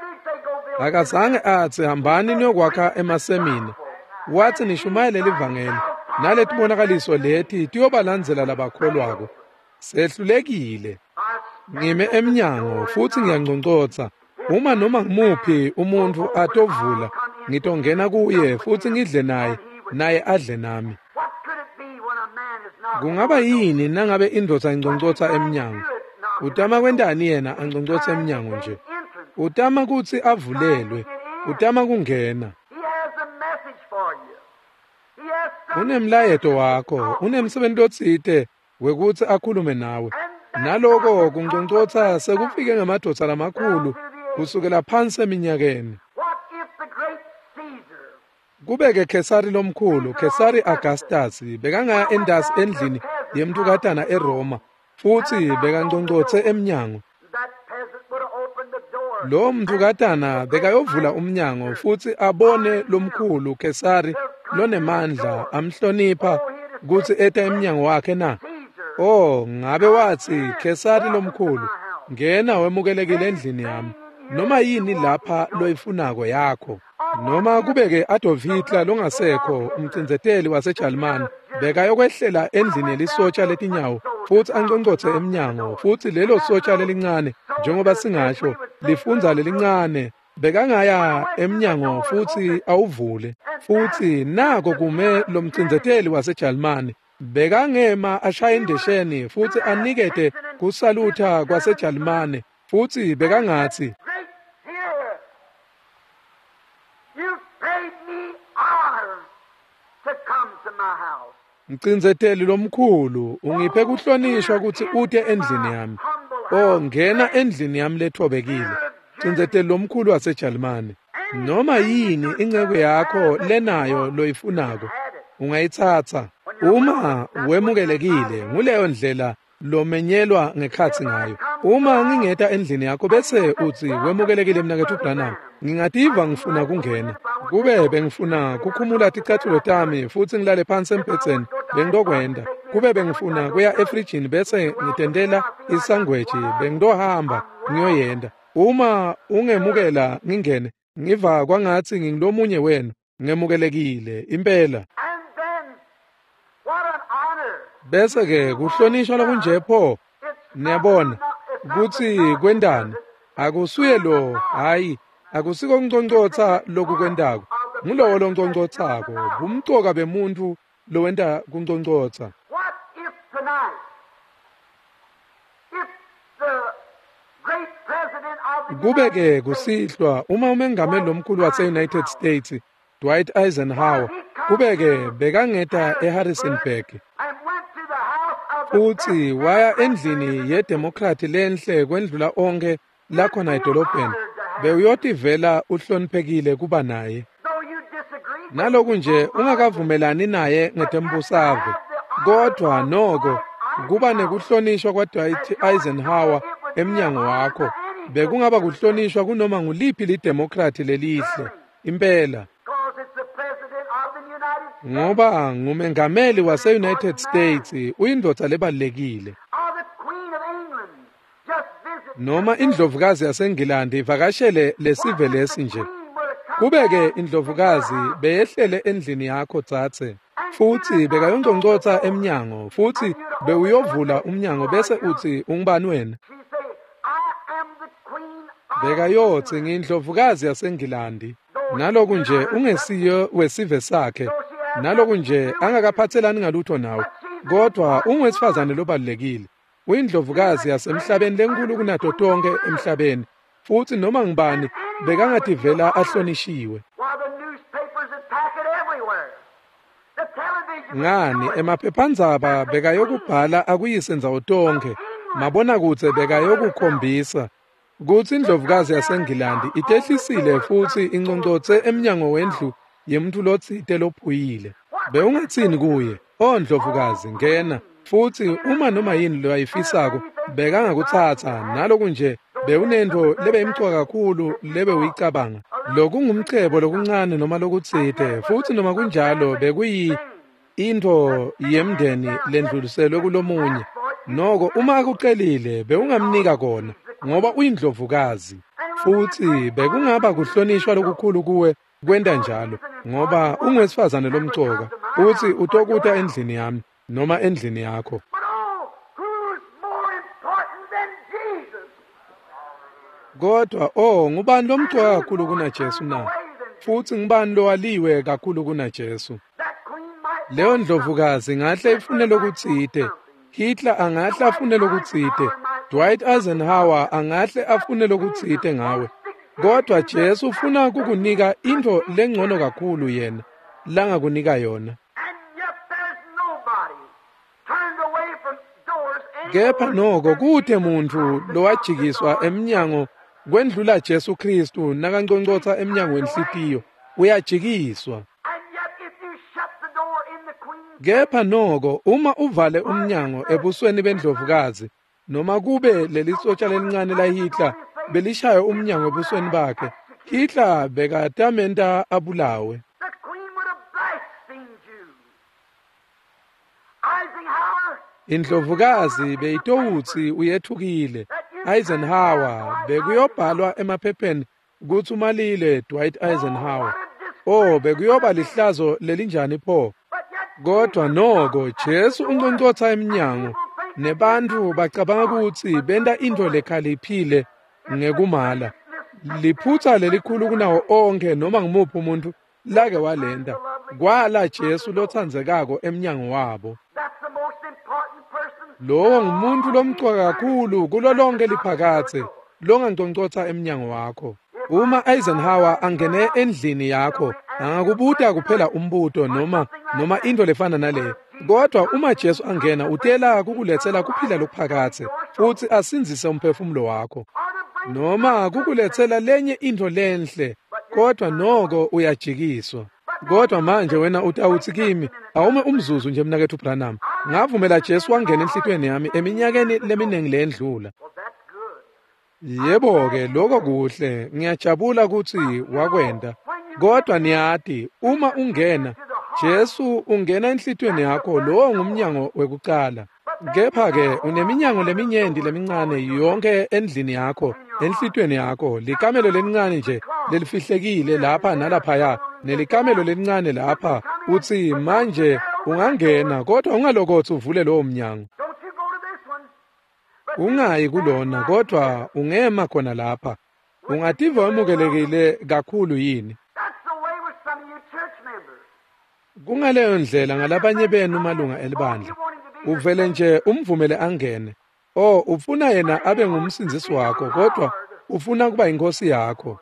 Speaker 1: Akazange athi hambani niyokwakha emasemina. Wathi nishumayele livangeli. Naletibonakaliso lethi tiyobalandzela labakholwako. Sehlulekile. Ngime emnyango futhi ngiyangconcotha. Uma noma ngimuphi umuntu atovula, ngitongena kuye futhi ngidle naye adle nami. Kungaba yini nangabe indoda ingconcotha emnyango? Utama kwendani yena angconcotha emnyango nje? Utama kuthi avulelwe, utama kungena. Unemlayeto wakho, unemsebenzi otsite wekuthi akhulume nawe. Naloko kungconcotha sekufike ngamadoda lamakhulu kusukela phansi eminyakeni. Kubeke Kesari lomkhulu, Kesari Augustus, bekangaya endasi endlini yemntukatana eRoma, futhi bekangconcothe emnyango. Lo mntukatana bekayovula umnyango futhi abone lomkhulu Kesari lonemandla, amhlonipha kuthi eta emnyango wakhe na. Oh, ngabe wathi Kesari lomkhulu, ngena wemukelekile endlini yami. Noma yini lapha loyifunako yakho. Noma kubeke Adolf Hitler longasekho, umcinzeteli waseJalimani, bekayokwehlela endlini yelisotsha letinyawo futhi angconcothe emnyango, futhi lelo sotsha lelincane njengoba singasho lifunza lelincane bekangaya emnyango futhi awuvule. Futhi nako kume lo mcinzeteli waseJalimani bekangema ashaya indesheni futhi anikete kusalutha kwaseJalimani, futhi bekangathi, Mcinzeteli lomkhulu, ungiphe kuhlonishwa ukuthi ute endlini yami. Oh, ngena endlini yami lethobekile. Mcinzeteli lomkhulu waseJalimani, noma yini incebo yakho lenayo loyifunako ungayithatha uma wemukelekile nguleyo ndlela lomenyelwa ngekhathi ngayo. Uma ngingeta endlini yakho bese uthi wemukelekile mnakethu uBranham, ngingativa ngifuna kungena. Kube bengifuna kukhumula ticathulo tami futhi ngilale phansi empetseni bengidokwenda. Kube bengifuna kuya efrijini bese ngitendela isangweji bengidohamba ngiyoyenda. Uma ungemukela ngingene, ngiva kwangathi ngingilomunye wenu ngemukelekile impela. Bese ke kuhlonishwa lokunje pho. Niyabona ukuthi kwendana akusuye lo, hayi akusiko kunconcotha lokhu kwendako. Ngulowo lonconcothako, umcoka bemuntu lowenta kunconcotha.
Speaker 2: What if tonight, if the great president of the
Speaker 1: Kubeke kusihlwa uma umengameli lomkhulu wase-United States Dwight Eisenhower kubeke bekangeta eHarrisonburg futhi waya endlini yedemokrati lenhle kwendlula onke lakhona edolobheni, bewuyoti vela uhloniphekile kuba naye. Naloku nje ungakavumelani naye ngethembusave, kodwa noko kuba nekuhlonishwa kwaDwight Eisenhower emnyango wakho, bekungaba kuhlonishwa kunoma nguliphi lidemokrati lelihle, impela. Ngoba ngumengameli wase-United States, uyindoda lebalulekile. Noma indlovukazi yaseNgilandi ivakashele lesive lesi nje, kube-ke indlovukazi beyehlele endlini yakho dzadze, futhi bekayongconcotha emnyango, futhi bewuyovula umnyango bese uthi ungubani wena? Bekayothi ngindlovukazi yaseNgilandi. Naloku nje ungesiyo wesive sakhe, naloku nje angakaphathelani ngalutho nawe, kodwa ungowesifazane lobalulekile. Uyindlovukazi yasemhlabeni lenkulu kunato tonke emhlabeni, futhi noma ngubani bekangathi vela ahlonishiwe. Ngani emaphephandzaba bekayokubhala akuyise ndzawo tonke, mabona kutse bekayokukhombisa kutsi indlovukazi yaseNgilandi itehlisile futhi inconcotse emnyango wendlu yemuntu lotsite lophuyile. Bewungathini kuye, ndlovukazi ngena, futhi uma noma yini loyayifisako bekangakuthatha, naloku nje bewunento lebeyimcoka kakhulu lebe uyicabanga. Lokungumchebo lokuncane noma lokutsite, futhi noma kunjalo bekuyi into yemndeni lendluliselwe kulomunye. Noko uma akucelile bewungamnika kona ngoba uyindlovukazi, futhi bekungaba kuhlonishwa lokukhulu kuwe kwenda njalo, ngoba ungowesifazane lomcoka, uthi utokuta endlini yami noma endlini yakho. Kodwa ngubani lomcoka kakhulu kuna Jesu na? Futhi ngubani lowaliwe kakhulu kuna Jesu? Leyo ndlovukazi ngahle ifune lokutsite, Hitler angahle afune lokutsite, Dwight Eisenhower angahle afune lokutsite ngawe, kodwa Jesu ufuna kukunika into lengcono kakhulu yena langakunika yona. Kepha noko kuthe muntu lowajikiswa emnyango kwendlula Jesu Kristu nakanconcotha emnyango wenhlitiyo uyajikiswa. Kepha noko uma uvale umnyango ebusweni bendlovukazi, noma kube lelisotsha lelincane la Hitler belishaya umnyango ebusweni bakhe, Hitler bekatamenta abulawe. Indlovukazi beyitowuthi uyethukile. Eisenhower bekuyobhalwa emaphepheni kuthi umalile Dwight Eisenhower. Bekuyoba lihlazo lelinjani pho? Kodwa noko Jesu unconcotha emnyango, nebantu bacabanga ukuthi benda into lekhaliphile ngekumala. Liphutha lelikhulu kunawo onke noma ngumuphi umuntu lake walenda. Kwala Jesu lothandzekako emnyango wabo. Lowo ngumuntu lomcoka kakhulu kulo lonke liphakathe, longanconcotha emnyango wakho. Uma Eisenhower angene endlini yakho, angakubuta kuphela umbuto noma into lefana nale. Kodwa uma Jesu angena utela kukulethela kuphila lokuphakathe, futhi asinzise umphefumulo wakho. Noma kukulethela lenye into lenhle, kodwa noko uyajikiswa. Kodwa manje wena utawuthi kimi, awume umzuzu nje mnakethu Branham, ngavumela Jesu wangena enhlitweni yami eminyakeni leminingi lendlula. Yebo-ke lokho kuhle, ngiyajabula ukuthi wakwenda. Kodwa niyati uma ungena Jesu ungena enhlitweni yakho, lowo ngumnyango wekucala. Kepha-ke uneminyango leminyenti lemincane yonke endlini yakho, enhlitweni yakho, likamelo lelincane nje lelifihlekile lapha nalaphaya, nelikamelo lelincane lapha. Uthi manje ungangena, kodwa ungalokothi uvule lowo mnyango. Ungayi kulona, kodwa ungema khona lapha. Ungativa wamukelekile kakhulu yini? Kungaleyo ndlela ngalabanye benu malunga elibandla. Uvele nje umvumele angene. Ufuna yena abe ngumsinzisi wakho, kodwa ufuna kuba inkosi yakho.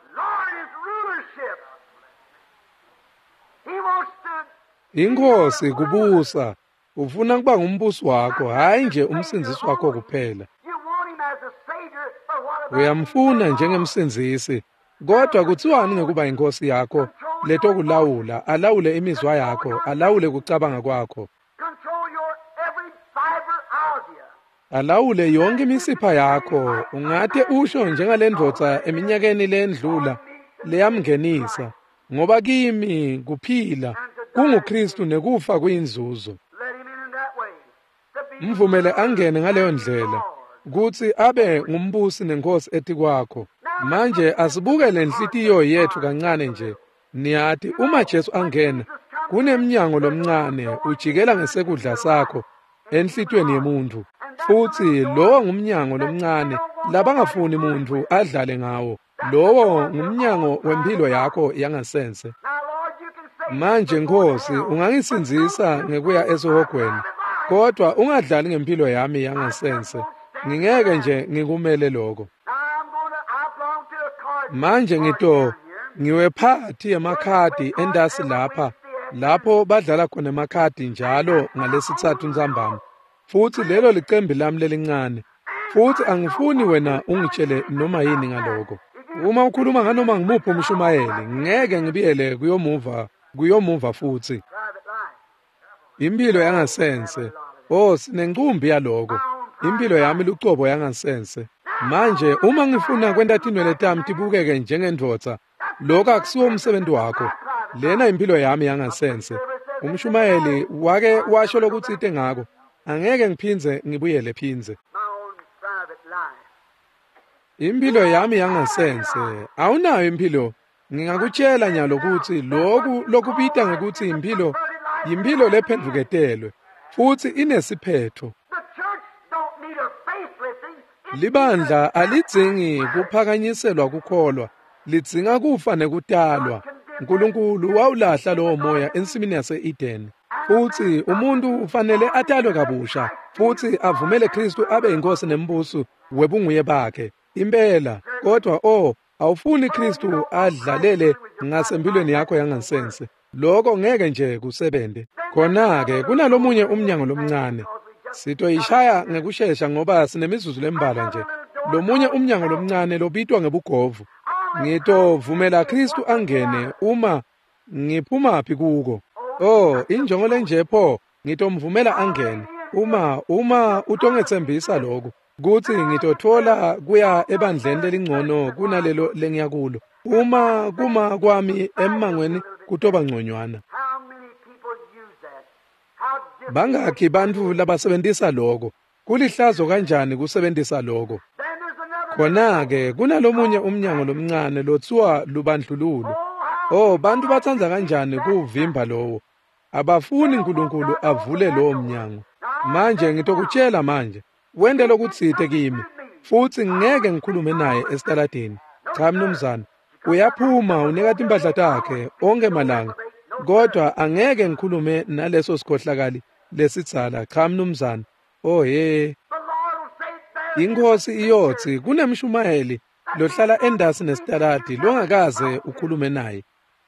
Speaker 1: Inkosi kubusa. Ufuna kuba ngumbusi wakho, hayi nje umsinzisi wakho kuphela. uyamfuna njengemsindisi, kodwa kuthiwani ngekuba inkosi yakho, letho kulawula, alawule imizwa yakho, alawule kucabanga kwakho,
Speaker 2: Control your every fiber of you.
Speaker 1: alawule yonke imisipha yakho. Ungade usho njengale ndvodza eminyakeni lendlula leyamngenisa, ngoba kimi kuphila kunguKristu nekufa kuyinzuzo.
Speaker 2: Let him in that way. To be
Speaker 1: Mvumele angene ngaleyo ndlela kuthi abe ngumbusi nenkosi etikwakho. Manje asibuke lenhlitiyo yethu kancane nje. Niyathi uma Jesu angena kunemnyango lomncane ujikela ngesekudla sakho enhlitweni yemuntu. Futhi lowo ngumnyango lomncane labangafuni umuntu adlale ngawo. Lowo ngumnyango wempilo yakho yangasense.
Speaker 2: now, Lord, you can say
Speaker 1: Manje Nkosi ungangisinzisa ngekuya esihogweni, kodwa ungadlali ngempilo yami yangasense. Ngingeke nje ngikumele lokho.
Speaker 2: I belong to a card.
Speaker 1: Manje ngiwe phathi yemakhadi endasi lapho badlala khona emakhadi njalo ngalesithathu ntsambama. Futhi lelo licembi lami lelincane. Futhi angifuni wena ungitshele noma yini ngalokho. Uma ukhuluma nganoma ngimuphi umshumayeli, ngeke ngibiyele kuyomuva futhi.
Speaker 2: Private life.
Speaker 1: Impilo yangasense. Sinencumbi yaloko. Impilo yami lucobo yangasense. Manje uma ngifuna kwenta tinwele tami tibukeke njengendvodza, lokho akusiwo umsebenzi wakho. Lena impilo yami yangasense. Umshumayeli wake washo lokutsite ngako. Angeke ngiphinze ngibuyele phinze.
Speaker 2: My own private life.
Speaker 1: Impilo yami yangasense. Awunayo impilo. Ngingakutshela nyalo ukuthi lokubita ngekuthi impilo lephenduketelwe futhi inesiphetho.
Speaker 2: The church don't need a facelifting.
Speaker 1: Libandla alidzingi kuphakanyiselwa kukholwa, lidzinga kufa nekutalwa. uNkulunkulu wawulahla lowo moya ensimini yase-Edeni. Futhi umuntu ufanele atalwe kabusha, futhi avumele Kristu abe inkosi nembusi webunguye bakhe. Impela, kodwa awufuni Kristu adlalele ngasempilweni yakho yangasense. Lokho ngeke nje kusebende. Khona-ke kunalomunye umnyango lomncane. Sitoyishaya ngekushesha ngoba sinemizuzu lembalwa nje. Lomunye umnyango lomncane lobitwa ngebugovu. Ngitovumela Kristu angene uma ngiphumaphi kuko. Injongo lenje pho ngitomvumela angene. Uma utongetsembisa lokho, kuthi ngitothola kuya ebandleni lelingcono kunalelo lengiyakulo. Uma kuma kwami emmangweni kutoba ngconywana.
Speaker 2: How many people use that? How different.
Speaker 1: Bangakhi bantu labasebenzisa lokho? Kulihlazo kanjani kusebenzisa lokho?
Speaker 2: Then there's another.
Speaker 1: Khona-ke kunalomunye umnyango lomncane lothiwa lubandlululo. Bantu bathanza kanjani kuvimba lowo. Abafuni uNkulunkulu avule lowo mnyango. Manje ngitokutshela manje, wende lokutsite kimi, futhi ngeke ngikhulume naye esitaladeni. Cha mnumzane, uyaphuma unika impahla takhe onke malanga, kodwa angeke ngikhulume naleso sikhohlakali lesitsala. Cha mnumzane.
Speaker 2: The Lord will say there.
Speaker 1: Inkosi iyothi kunemshumayeli lohlala endasi nesitaladi longakaze ukhulume naye.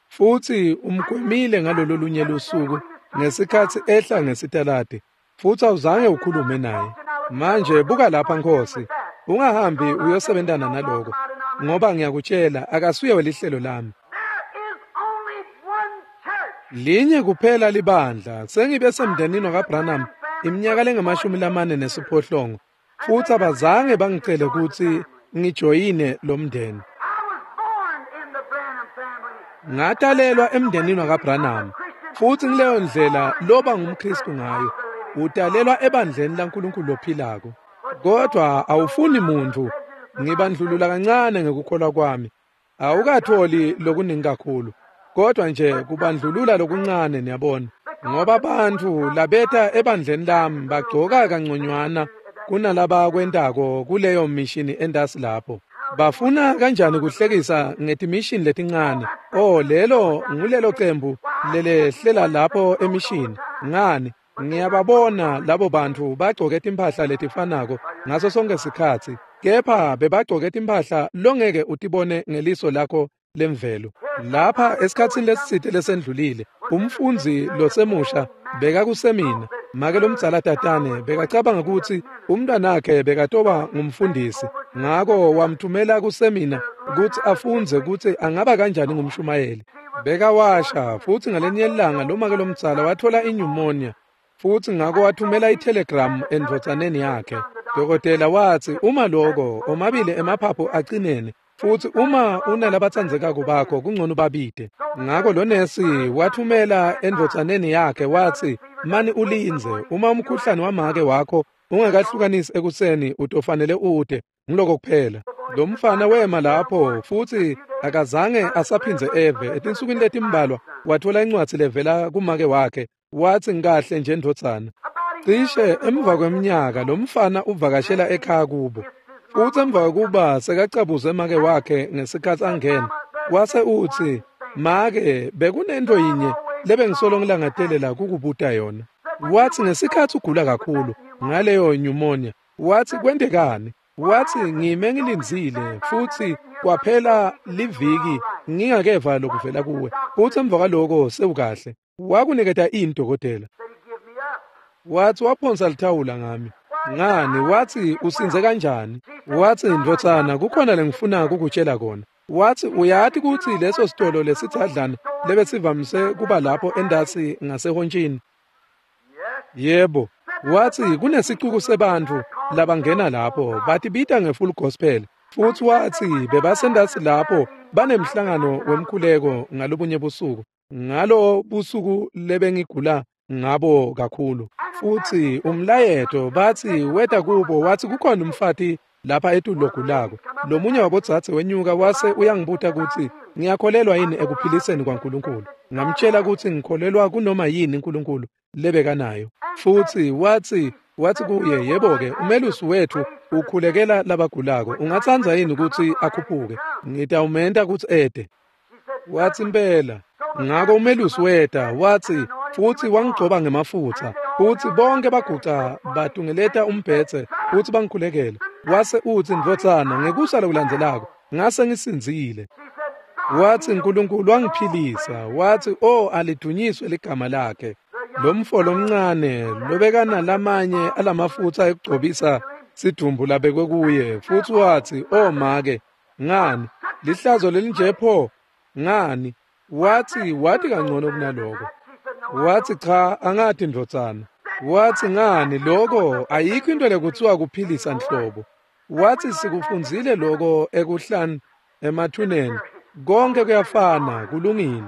Speaker 1: Futhi umgwemile ngalolu lunye lusuku ngesikhathi ehla ngesitaladi, futhi awuzange ukhulume naye. Manje buka lapha Nkosi, ungahambi uyosebentana naloko, ngoba ngiyakutshela akasuye welihlelo lami.
Speaker 2: There is only one church.
Speaker 1: Linye kuphela libandla. Sengibe semndenini wakaBranham iminyaka lengama-40, futhi abazange bangicele ukuthi ngijoyine lo mndeni.
Speaker 2: I was born in the Branham family.
Speaker 1: Ngatalelwa emndenini wakaBranham, futhi ngileyo ndlela loba ngumKristu ngayo. Utalelwa ebandleni laNkulunkulu lophilako. Kodwa awufuni muntu. Ngibandlulula kancane ngekukholwa kwami. Awukatholi lokuningi kakhulu, kodwa nje kubandlulula lokuncane niyabona. Ngoba abantu labetha ebandleni lami bagcoka kangconywana kunalaba kwentako kuleyo mission endasi lapho. Bafuna kanjani kuhlekisa ngethi mission letincane. Lelo ngulelo qembu lelehlela lapho emission. Ngani? Ngiyababona labo bantu bagcoke impahla letifanako ngaso sonke isikhathi. Kepha bebagcoke impahla longeke utibone ngeliso lakho lemvelo. Lapha esikhatsini lesiside lesendlulile, umfunzi losemusha bekakusemina. Make lo mdzala tatane bekacabanga ukuthi umntwanakhe bekatoba ngumfundisi, ngako wamthumela kusemina ukuthi afunze ukuthi angaba kanjani ngumshumayeli. Bekawasha futhi ngalenye ilanga lo make lo mdzala wathola inyumonia, futhi ngako wathumela itelegram endvodsaneni yakhe. Dokotela wathi uma lokho omabili emaphaphu aqinene, futhi uma unalabatsandzeka kubakho kungcono babide. Ngako lo nesi wathumela endvodsaneni yakhe wathi mani ulinze, uma umkhuhlane wamake wakho ungakahlukanisi ekuseni utofanele ude ngiloko kuphela. Lo mfana wema lapho futhi akazange asaphinze eve. Etinsukwini letimbalwa wathola incwadi levela kumake wakhe wathi ngahle nje ndodzana. Cishe emva kweminyaka lo mfana uvakashela ekhaya kubo, futhi emva kokuba sekacabuze make wakhe ngesikhathi angena wase uthi make bekunento yinye lebengisolo ngilangatelela kukubuta yona. Wathi ngesikhathi ugula kakhulu ngaleyo pneumonia, wathi kwendekani? Wathi ngime ngilinzile futhi kwaphela liviki ngingakeva lokuvela kuwe, futhi emva kwaloko sewukahle. Wakuniketa ini dokotela? Wathi waphonsa lithawula ngami. Ngani? Wathi usinze kanjani? Wathi ndodzana kukhona lengifuna ukukutshela kona. Wathi uyathi ukuthi leso sitolo lesithadlana lebesivamise kuba lapho endasi ngasehontshini? Yebo. Wathi kunesixuku sebantu labangena lapho bathi bita ngefull gospel, futhi wathi bebasendasi lapho banemhlangano wemkhuleko ngalobunye busuku. Ngalo busuku lebengigula ngabo kakhulu, futhi umlayeto bathi weta kubo wathi kukhona umfati lapha etulo logulako. Lo munye wabodzathe wenyuka wase uyangibuta ukuthi ngiyakholelwa yini ekuphiliseni kwaNkulunkulu. Ngamtshela ukuthi ngikholelwa kunoma yini uNkulunkulu lebekanayo. Futhi wathi kuye, yebo-ke umelusi wethu ukhulekela labagulako, ungathanza yini ukuthi akhuphuke? Ngitawumenta ukuthi ede. Wathi impela. Ngako umelusi weta wathi futhi wangigcoba ngemafutha, futhi bonke baguca batungeleta umbhethe futhi bangikhulekela. Wase uthi ndodzana ngekusala kulandzelako ngase ngisinzile. Wathi uNkulunkulu wangiphilisa. Wathi alidunyiswe ligama lakhe. Lo mfolo omncane lobekana lamanye alamafutha ekugcobisa sidumbu labekwe kuye, futhi wathi make ngani lihlazo lelinje pho ngani? Wathi kangcono kunaloko. Wathi cha angathi ndodzana. Wathi ngani lokho ayikho into lekuthiwa kuphilisa nhlobo. Wathi sikufunzile lokho ekuhlani emathuneni, konke kuyafana kulungile.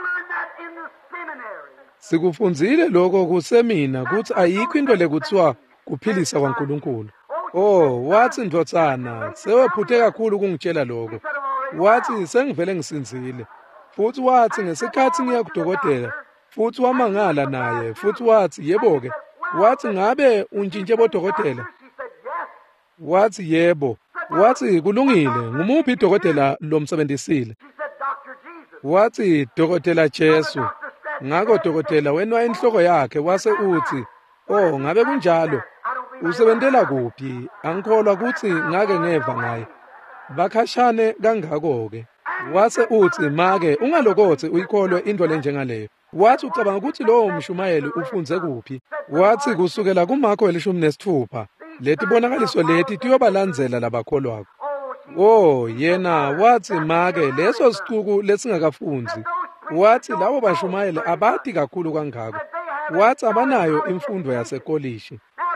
Speaker 1: Sikufunzile lokho kusemina ukuthi ayikho into lekuthiwa kuphilisa kwaNkulunkulu. Wathi ndodzana sewephuthe kakhulu ukungitshela lokho. Wathi sengivele ngisinzile. Futhi wathi ngesikhathi ngiya kudokotela, futhi wamangala naye, futhi wathi yebo-ke. Wathi ngabe untshintshwe bodokotela? Wathi yebo. Wathi kulungile, ngumuphi idokotela lomsebenzisile? Wathi dokotela Jesu. Ngako dokotela wenwa inhloko yakhe wase uthi, ngabe kunjalo usebentela kuphi? Angikholwa ukuthi ngake ngeva ngaye. Bakhashane kangako-ke. Wase uthi make ungalokothi uyikholwe into lenjengaleyo. Wathi ucabanga ukuthi lowo mshumayeli ufunze kuphi? Wathi kusukela kuMarko 16 letibonakaliso leti tiyobalandzela labakholwako. Yena wathi make leso sicuku lesingakafunzi. Wathi labo bashumayeli abati kakhulu kangako. Wathi abanayo imfundo yasekolishi.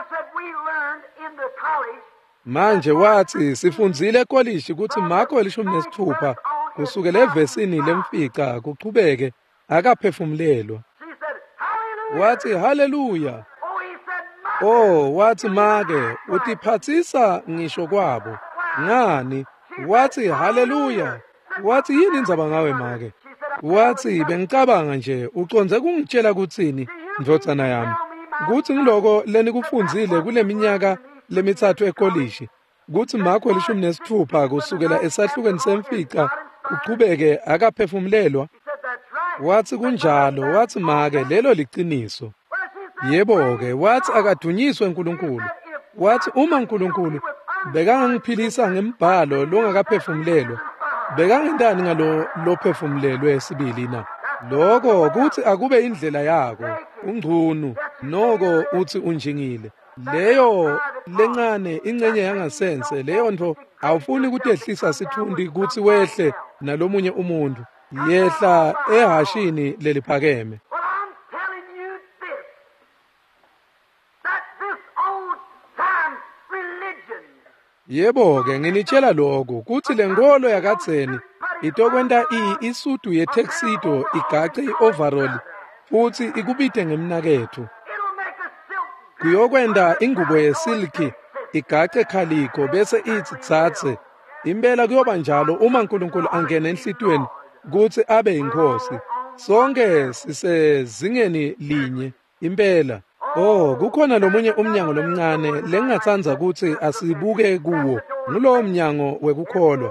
Speaker 1: Manje wathi sifunzile ekolishi ukuthi Marko 16 kusukela evesini lemfica kuqhubeke akaphefumulelwa. Wathi haleluya. Wathi make utiphathisa ngisho kwabo ngani? Wathi haleluya. Wathi yini indzaba ngawe make? Wathi bengicabanga nje uconze kungitshela kuthini ndodzana yami, kuthi ngiloko lenikufunzile kule minyaka lemithathu ekolishi, kuthi Marko 16 kusukela esahlukweni semfica uqhubeke akaphefumulelwa. Wathi kunjalo. Wathi make lelo liqiniso. Yebo-ke. Wathi akadunyiswe uNkulunkulu. Wathi uma uNkulunkulu bekangangiphilisa ngembhalo longakaphefumulelwa, bekangentani ngalo lophefumulelwe sibili na? Lokho kuthi akube indlela yako ungqunu noko uthi unjingile. Leyo lencane ingcenye yangasense leyo nto awufuni ukutehlisa sithundi ukuthi wehle nalomunye umuntu. Yehla ehashini leliphakeme.
Speaker 2: Well, I'm telling you this, that this old time religion
Speaker 1: Yebo-ke nginitshela lokho kuthi lenkolo yakadzeni itokwenta isudu yetuxedo igace i-overall futhi ikubite ngemnaketho.
Speaker 2: it'll make a silk
Speaker 1: Kuyokwenda ingubo yesilki igace khaliko bese ithi tsatse. Impela kuyoba njalo uma uNkulunkulu angena enhlitweni kuthi abe inkosi. Sonke sisezingeni linye impela. Oh, kukhona lomunye umnyango lomncane lengingathanza ukuthi asibuke kuwo. Ngulowo mnyango wekukholwa.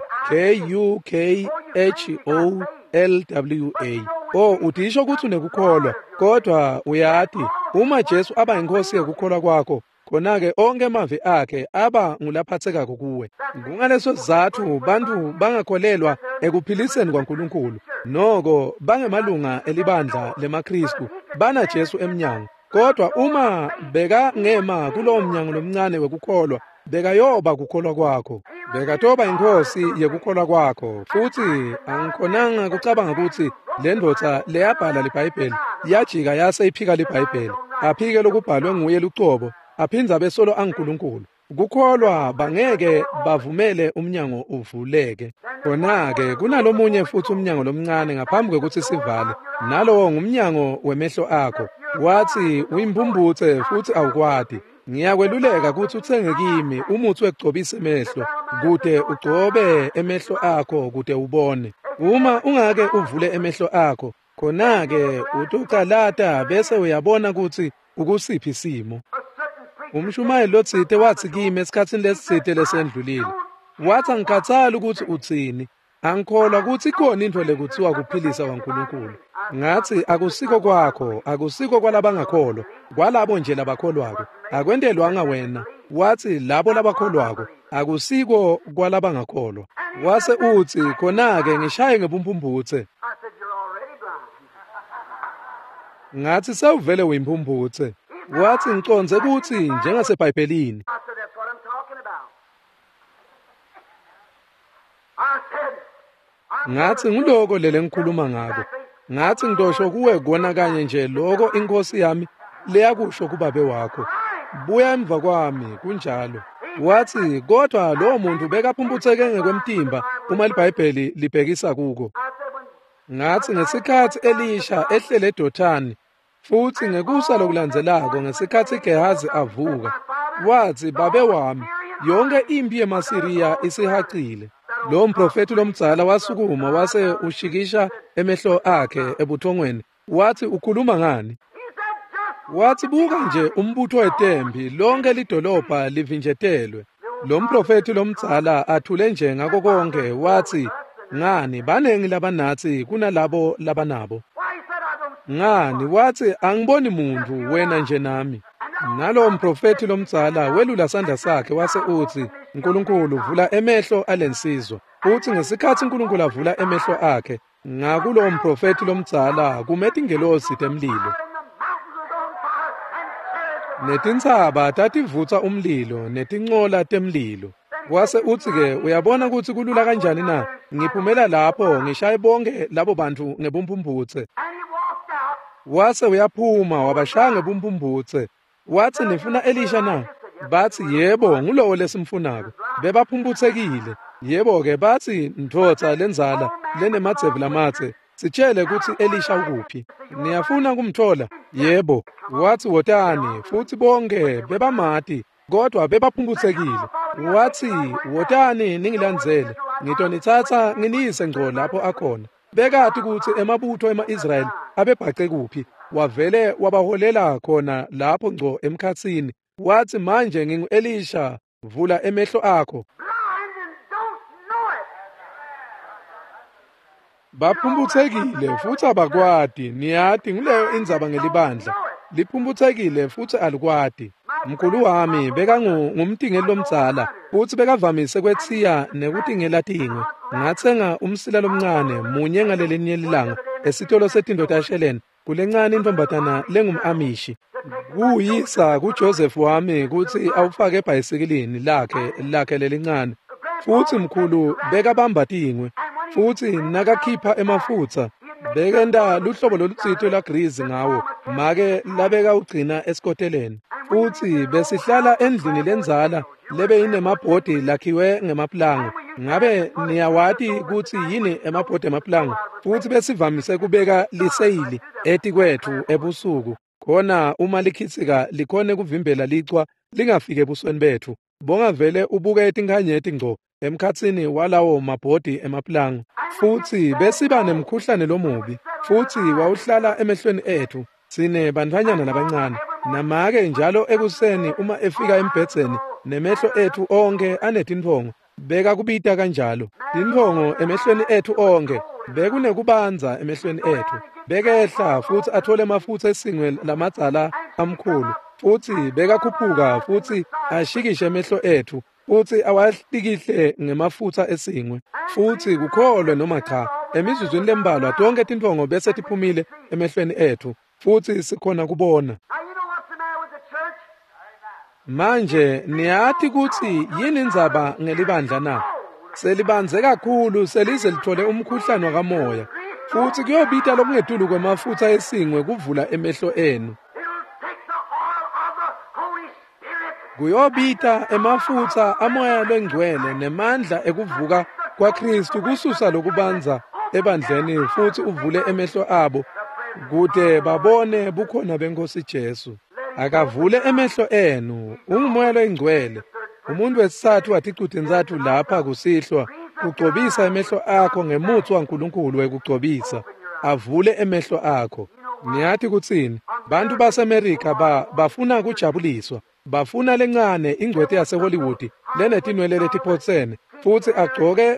Speaker 1: KUKHOLWA. Oh, udisho ukuthi unekukholwa kodwa uyathi uma Jesu aba inkosi yekukholwa kwakho khona-ke onke amave akhe aba ngulaphatheka kuwe. Kungaleso sizathu bantu bangakholelwa ekuphiliseni kwaNkulunkulu noko bangemalunga elibandla lemaKristu bana Jesu emnyango. Kodwa uma beka ngema kulowo mnyango lomncane wekukholwa bekayoba kukholwa kwakho, bekatoba inkosi yekukholwa kwakho. Futhi angikhonanga kucabanga ukuthi le ndodza leyabhala liBhayibheli yajika yase iphika liBhayibheli aphike lokubhalwe nguye lucobo aphinza besolo aNkulunkulu. Kukholwa bangeke bavumele umnyango uvuleke. Khona-ke kunalomunye futhi umnyango lomncane ngaphambi kwekuthi sivale, nalowo ngumnyango wemehlo akho. Wathi uyimbumbuthe futhi awukwati. Ngiyakweluleka ukuthi uthenge kimi umuthi wekugcobisa emehlo kude ugcobe emehlo akho kude ubone. Uma ungake uvule emehlo akho khona-ke utucalata bese uyabona ukuthi ukusiphi isimo. Umshumayeli lotsite wathi kimi esikhathini lesitsite lesendlulile, wathi angikhathali ukuthi uthini, angikholwa ukuthi ikhona into lekuthiwa kuphilisa kwaNkulunkulu. Ngathi akusiko kwakho, akusiko kwalabangakholwa, kwalabo nje labakholwako. Akwendelwanga wena. Wathi labo labakholwako, akusiko kwalabangakholwa. Wase uthi khona-ke ngishaye ngebumpumputhe.
Speaker 2: I said, you're already blind.
Speaker 1: Ngathi sewuvele uyimpumputhe. Wathi ngiconze ukuthi njengaseBhayibhelini.
Speaker 2: I said, that's what I'm talking about. I said,
Speaker 1: Ngathi nguloko lele ngikhuluma ngako. Ngathi ngidosho kuwe kona kanye nje lokho inkosi yami leyakusho kubabe wakho. Buya emva kwami kunjalo. Wathi kodwa lo muntu bekaphumputheke ngekwemtimba uma liBhayibheli libhekisa kuko.
Speaker 2: I said, when
Speaker 1: Ngathi ngesikhathi Elisha ehlele eDothani futhi ngekusa lokulandzelako ngesikhathi Gehazi avuka, wathi babe wami yonke impi yeMasiriya isihaqile. Lo mprofeti lomdzala wasukuma wase ushikisha emehlo akhe ebuthongweni. Wathi ukhuluma ngani?
Speaker 2: he said, just
Speaker 1: Wathi buka nje umbutho wetembi lonke lidolobha livinjetelwe. Lo mprofeti lomdzala athule nje ngako konke wathi ngani banengi labanathi kunalabo labanabo.
Speaker 2: why he said, I don't see.
Speaker 1: Ngani wathi angiboni muntu wena nje nami. Nalo mprofeti lomdzala welula sandla sakhe wase uthi uNkulunkulu vula emehlo alensizwa. Uthi ngesikhathi uNkulunkulu avula emehlo akhe ngakulo mprofeti lomdzala kumeta ingelosi temlilo.
Speaker 2: And the mountains was on fire and chariots were
Speaker 1: Netintsaba tativutsa umlilo netincola temlilo. Wase uthi-ke uyabona ukuthi kulula kanjani na? Ngiphumela lapho ngishaye bonke labo bantu ngebumpumputhe.
Speaker 2: and he walked out.
Speaker 1: Wase uyaphuma wabashaya ngebumpumputhe. Wathi nifuna Elisha na? Bathi yebo ngulowo lesimfunako. Bebaphumputhekile. Yebo-ke bathi ndodza lenzala lenemadzevu lamathe. Sitshele ukuthi Elisha ukuphi. Niyafuna kumthola? Yebo. Wathi wotani futhi bonke bebamati kodwa bebaphumputhekile. Wathi wotani ningilandzele ngitonithatha nginiyise ngco lapho akhona. Bekati ukuthi emabutho ema-Israyeli abebhaqe kuphi. Wavele wabaholela khona lapho ngco emkhatsini. Wathi manje ngingu-Elisha vula emehlo akho.
Speaker 2: Blind and don't know it.
Speaker 1: Baphumputhekile futhi abakwati. Niyathi nguleyo indzaba ngelibandla. Liphumputhekile futhi alikwati. Mkhulu wami ngumtingeli lomdzala futhi bekavamise kwethiya nekutingela tingwe. Ngatsenga umsila lomncane munye ngalelinye lilanga esitolo seTindotasheleni kulencane intombazana lengumamishi kuyisa kuJoseph wami ukuthi awufake ebhayisikilini lakhe lelincane futhi mkhulu bekabamba tingwe futhi nakakhipha emafutha bekenda luhlobo lolutsitho lagrizi ngawo make labeka ugcina esikoteleni futhi besihlala endlini lenzala lebe inemabhodi lakhiwe ngemaplanga ngabe niyawati ukuthi yini emabhodi emaplanga futhi besivamise kubeka liseyili eti kwethu ebusuku khona uma likhithika likhone kuvimbela licwa lingafike ebusweni bethu bonga vele ubuke etinkhanyeti ngco emkhatsini walawo mabhodi emaplanga futhi besiba nemkhuhlane lomubi futhi wawuhlala emehlweni ethu sine bantwanyana labancane namake njalo ekuseni uma efika embhedzeni nemehlo ethu onke anetinphongo beka kubita kanjalo tinphongo emehlweni ethu onke bekunekubanza emehlweni ethu bekehla futhi athole amafutha esingwe lamadzala amkhulu futhi bekakhuphuka futhi ashikishe emehlo ethu futhi awahlikihle ngemafutha esingwe futhi kukholwe noma cha emizuzwini lembalwa tonke tinphongo bese tiphumile emehlweni ethu futhi sikhona kubona manje niyathi ukuthi yini indzaba ngelibandla na selibanze kakhulu selize lithole umkhuhlane wakamoya futhi kuyobita lokungetulu kwemafutha esingwe kuvula emehlo enu kuyobita emafutha amoya lwengcwele nemandla ekuvuka kwaKristu kususa lokubanza ebandleni futhi uvule emehlo abo kude babone bukhona beNkosi Jesu akavule emehlo enu ungumoya lwengcwele umuntu wesithathu wathi icuthe lapha kusihlwa ugcobisa emehlo akho ngemuthi waNkulunkulu wekugcobisa avule emehlo akho niyathi kutsini bantu baseAmerika bafuna kujabuliswa bafuna lencane ingcwete yaseHollywood lenetinwele letiphotsene futhi agcoke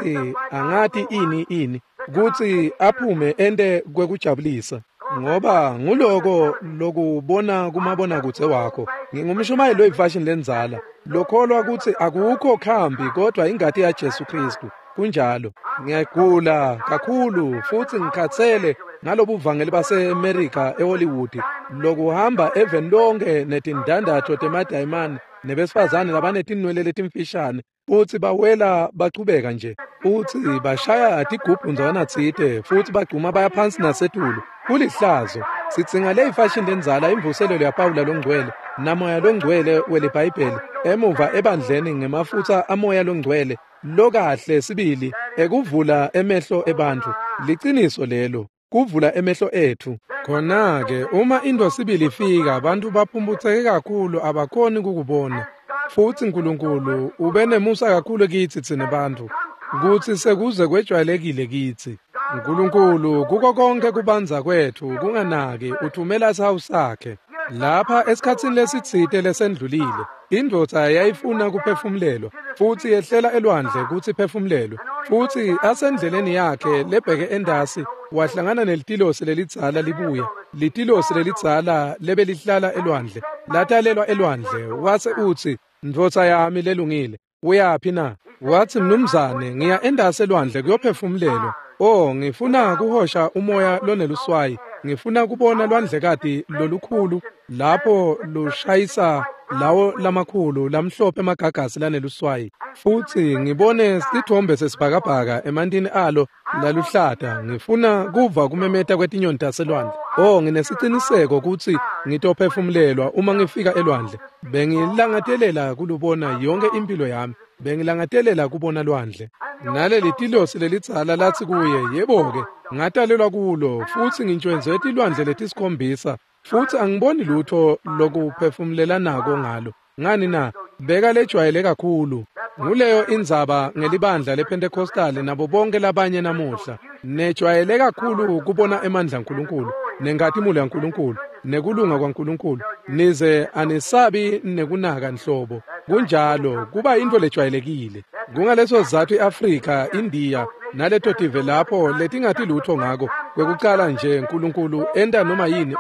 Speaker 1: ngathi ini kuthi aphume ende kwekujabulisa ngoba nguloko lokubona kumabona kutse wakho ngingumshumayeli wefashion lenzala lokholwa ukuthi akukho khambi kodwa ingadi yaJesu Kristu kunjalo ngiyagula kakhulu futhi ngikhatsele ngalobuvangeli baseAmerika eHollywood lokuhamba even lonke netindandatho temadayimani nebesifazane labanetinwele letimfishane futhi bawela bachubeka nje futhi bashaya tigubhu nzwana tsite futhi bagcuma baya phansi nasetulu kulihlazo sitsinga le ifashion lenzala imvuselelo yaPawula longcwele namoya longcwele welibhayibheli emuva ebandleni ngemafutha amoya longcwele lokahle sibili ekuvula emehlo ebantu liciniso lelo kuvula emehlo ethu khona-ke uma into sibili ifika abantu baphumbutheke kakhulu abakhoni kukubona futhi uNkulunkulu ube nemusa kakhulu kithi thina bantu kuthi sekuze kwejwayelekile kithi uNkulunkulu kuko konke kubanza kwethu kunganaki uthumela isawu sakhe lapha esikhatsini lesitsite lesendlulile indvodza yayifuna kuphefumulelwa futhi yehlela elwandle kuthi iphefumulelwe futhi asendleleni yakhe lebheke endasi wahlangana nelitilosi lelidzala libuya litilosi lelidzala lebelihlala elwandle latalelwa elwandle wase uthi ndvodza yami lelungile uyaphi na wathi mnumzane ngiya endasi elwandle kuyophefumulelwa ngifuna kuhosha umoya loneluswayi ngifuna kubona lwandlekati lolukhulu lapho lushayisa lawo lamakhulu lamhlophe emagagasi laneluswayi futhi ngibone sithombe sesibhakabhaka emantini alo laluhlata ngifuna kuva kumemeta kwetinyoni taselwandle nginesiciniseko ukuthi ngitophefumulelwa uma ngifika elwandle bengilangatelela kulubona yonke impilo yami bengilangatelela kubona lwandle naleli tilosi lelidzala lathi kuye yebo-ke ngatalelwa kulo futhi ngintshwenzwe tilwandle letisikhombisa futhi angiboni lutho lokuphefumulelanako ngalo ngani na beka lejwayele kakhulu nguleyo indzaba ngelibandla lePentekostali nabo bonke labanye namuhla nejwayele kakhulu kubona emandla kaNkulunkulu nenkathimula kaNkulunkulu nekulunga kwaNkulunkulu nize anisabi nekunaka nhlobo kunjalo kuba into lejwayelekile kungaleso sizathu iAfrika India naletotive lapho letingathi lutho ngako kwekucala nje uNkulunkulu enda noma yini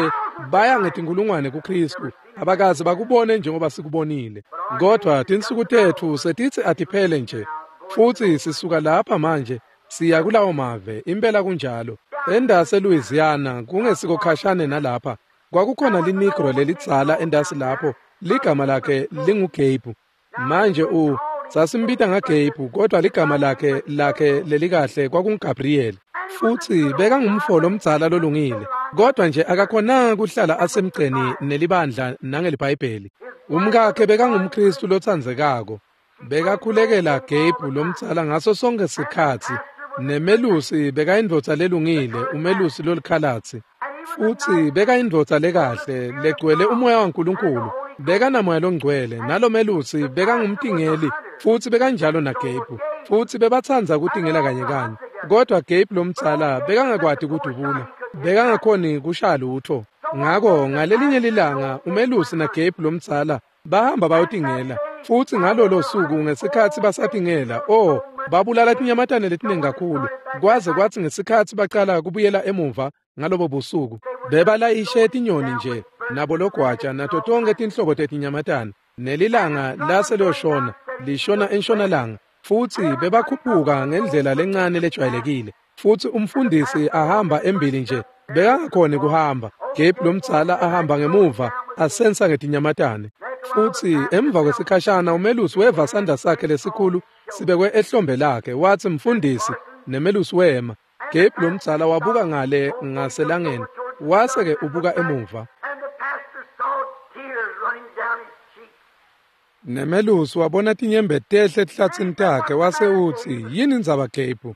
Speaker 1: baya ngetinkulungwane kuKristu abakazi bakubone njengoba sikubonile kodwa tinsuku tethu setithi atiphele nje futhi sisuka lapha manje siya kulawo mave impela kunjalo Endase Louisiana kungesikokhashane nalapha kwakukhona linigro lelidzala endasi lapho ligama lakhe linguGabe. Manje sasimbita ngaGabe kodwa ligama lakhe lelikahle kwakunguGabriel. Futhi bekangumfolo omdzala lolungile kodwa nje akakhona kuhlala asemgceni nelibandla nangelibhayibheli. Umkakhe bekangumKristu lothandzekako. Bekakhulekela Gabe lomdzala ngaso sonke isikhathi. Nemelusi bekayindvodza lelungile, umelusi lolikhalatsi. Futhi bekayindvodza lekahle legcwele umoya waNkulunkulu. Bekanamoya longcwele nalo melusi bekangumtingeli futhi bekanjalo naGabe. Futhi bebatsandza ukutingela kanye kanye. Kodwa Gabe lomdzala bekangakwati kudubula. Bekangakhoni kushaya lutho. Ngakho ngalelinye lilanga umelusi naGabe lomdzala bahamba bayotingela. Futhi ngalolo suku ngesikhathi basatingela, babulala tinyamatane letiningi kakhulu. Kwaze kwathi ngesikhathi baqala kubuyela emuva ngalobo busuku, bebalayishe tinyoni nje, nabo logwaja nato tonke tinhlobo tetinyamatane. Nelilanga lase loshona, lishona entshonalanga. Futhi bebakhuphuka ngendlela lencane lejwayelekile. Futhi umfundisi ahamba embili nje, bekangakhoni kuhamba. Gabe lomdzala ahamba ngemuva, asensa ngetinyamatane. Futhi emva kwesikhashana umelusi weva sandla sakhe lesikhulu sibekwe ehlombe lakhe. Wathi mfundisi, nemelusi wema. Gabe lomdzala wabuka ngale ngaselangeni, wase-ke ubuka emuva. Nemelusi wabona tinyembe tehle ehlathini takhe, wase uthi, yini indzaba Gabe?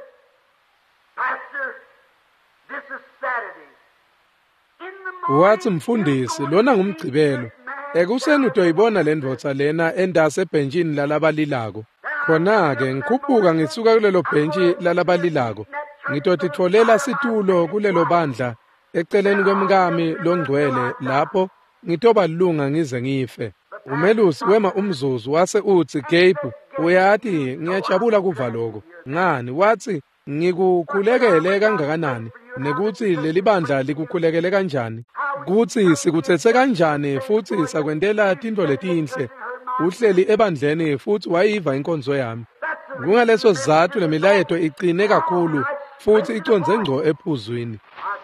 Speaker 1: Wathi mfundisi, lona ngumgcibelo. Ekuseni utoyibona le ndvodza lena endase ebhentshini lalabalilako. Khona-ke ngikhuphuka ngisuka kulelo bhentshi lalabalilako. Ngitotitfolela situlo kulelo bandla eceleni kwemkami longcwele lapho ngitoba lunga ngize ngife. Umelusi wema umzuzu wase uthi, Gabe, uyathi ngiyajabula kuva lokho. Ngani? Wathi ngikukhulekele kangakanani nekuthi leli bandla likukhulekele kanjani. Kuthi sikuthethe kanjani futhi sakwentela tinto letinhle. Uhleli ebandleni futhi wayiva inkonzo yami. Kungaleso sizathu lemilayeto iqine kakhulu futhi iconze ngco ephuzwini.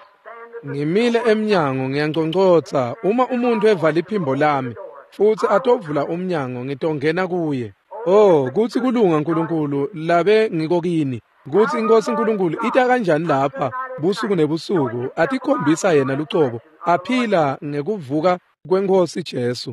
Speaker 1: Ngimile emnyango ngiyanconcotha, uma umuntu evala iphimbo lami futhi atovula umnyango ngitongena kuye. Kuthi kulunga Nkulunkulu labe ngikokini. Kuthi inkosi uNkulunkulu ita kanjani lapha busuku nebusuku, atikhombisa yena lucobo, aphila ngekuvuka kwenkosi Jesu.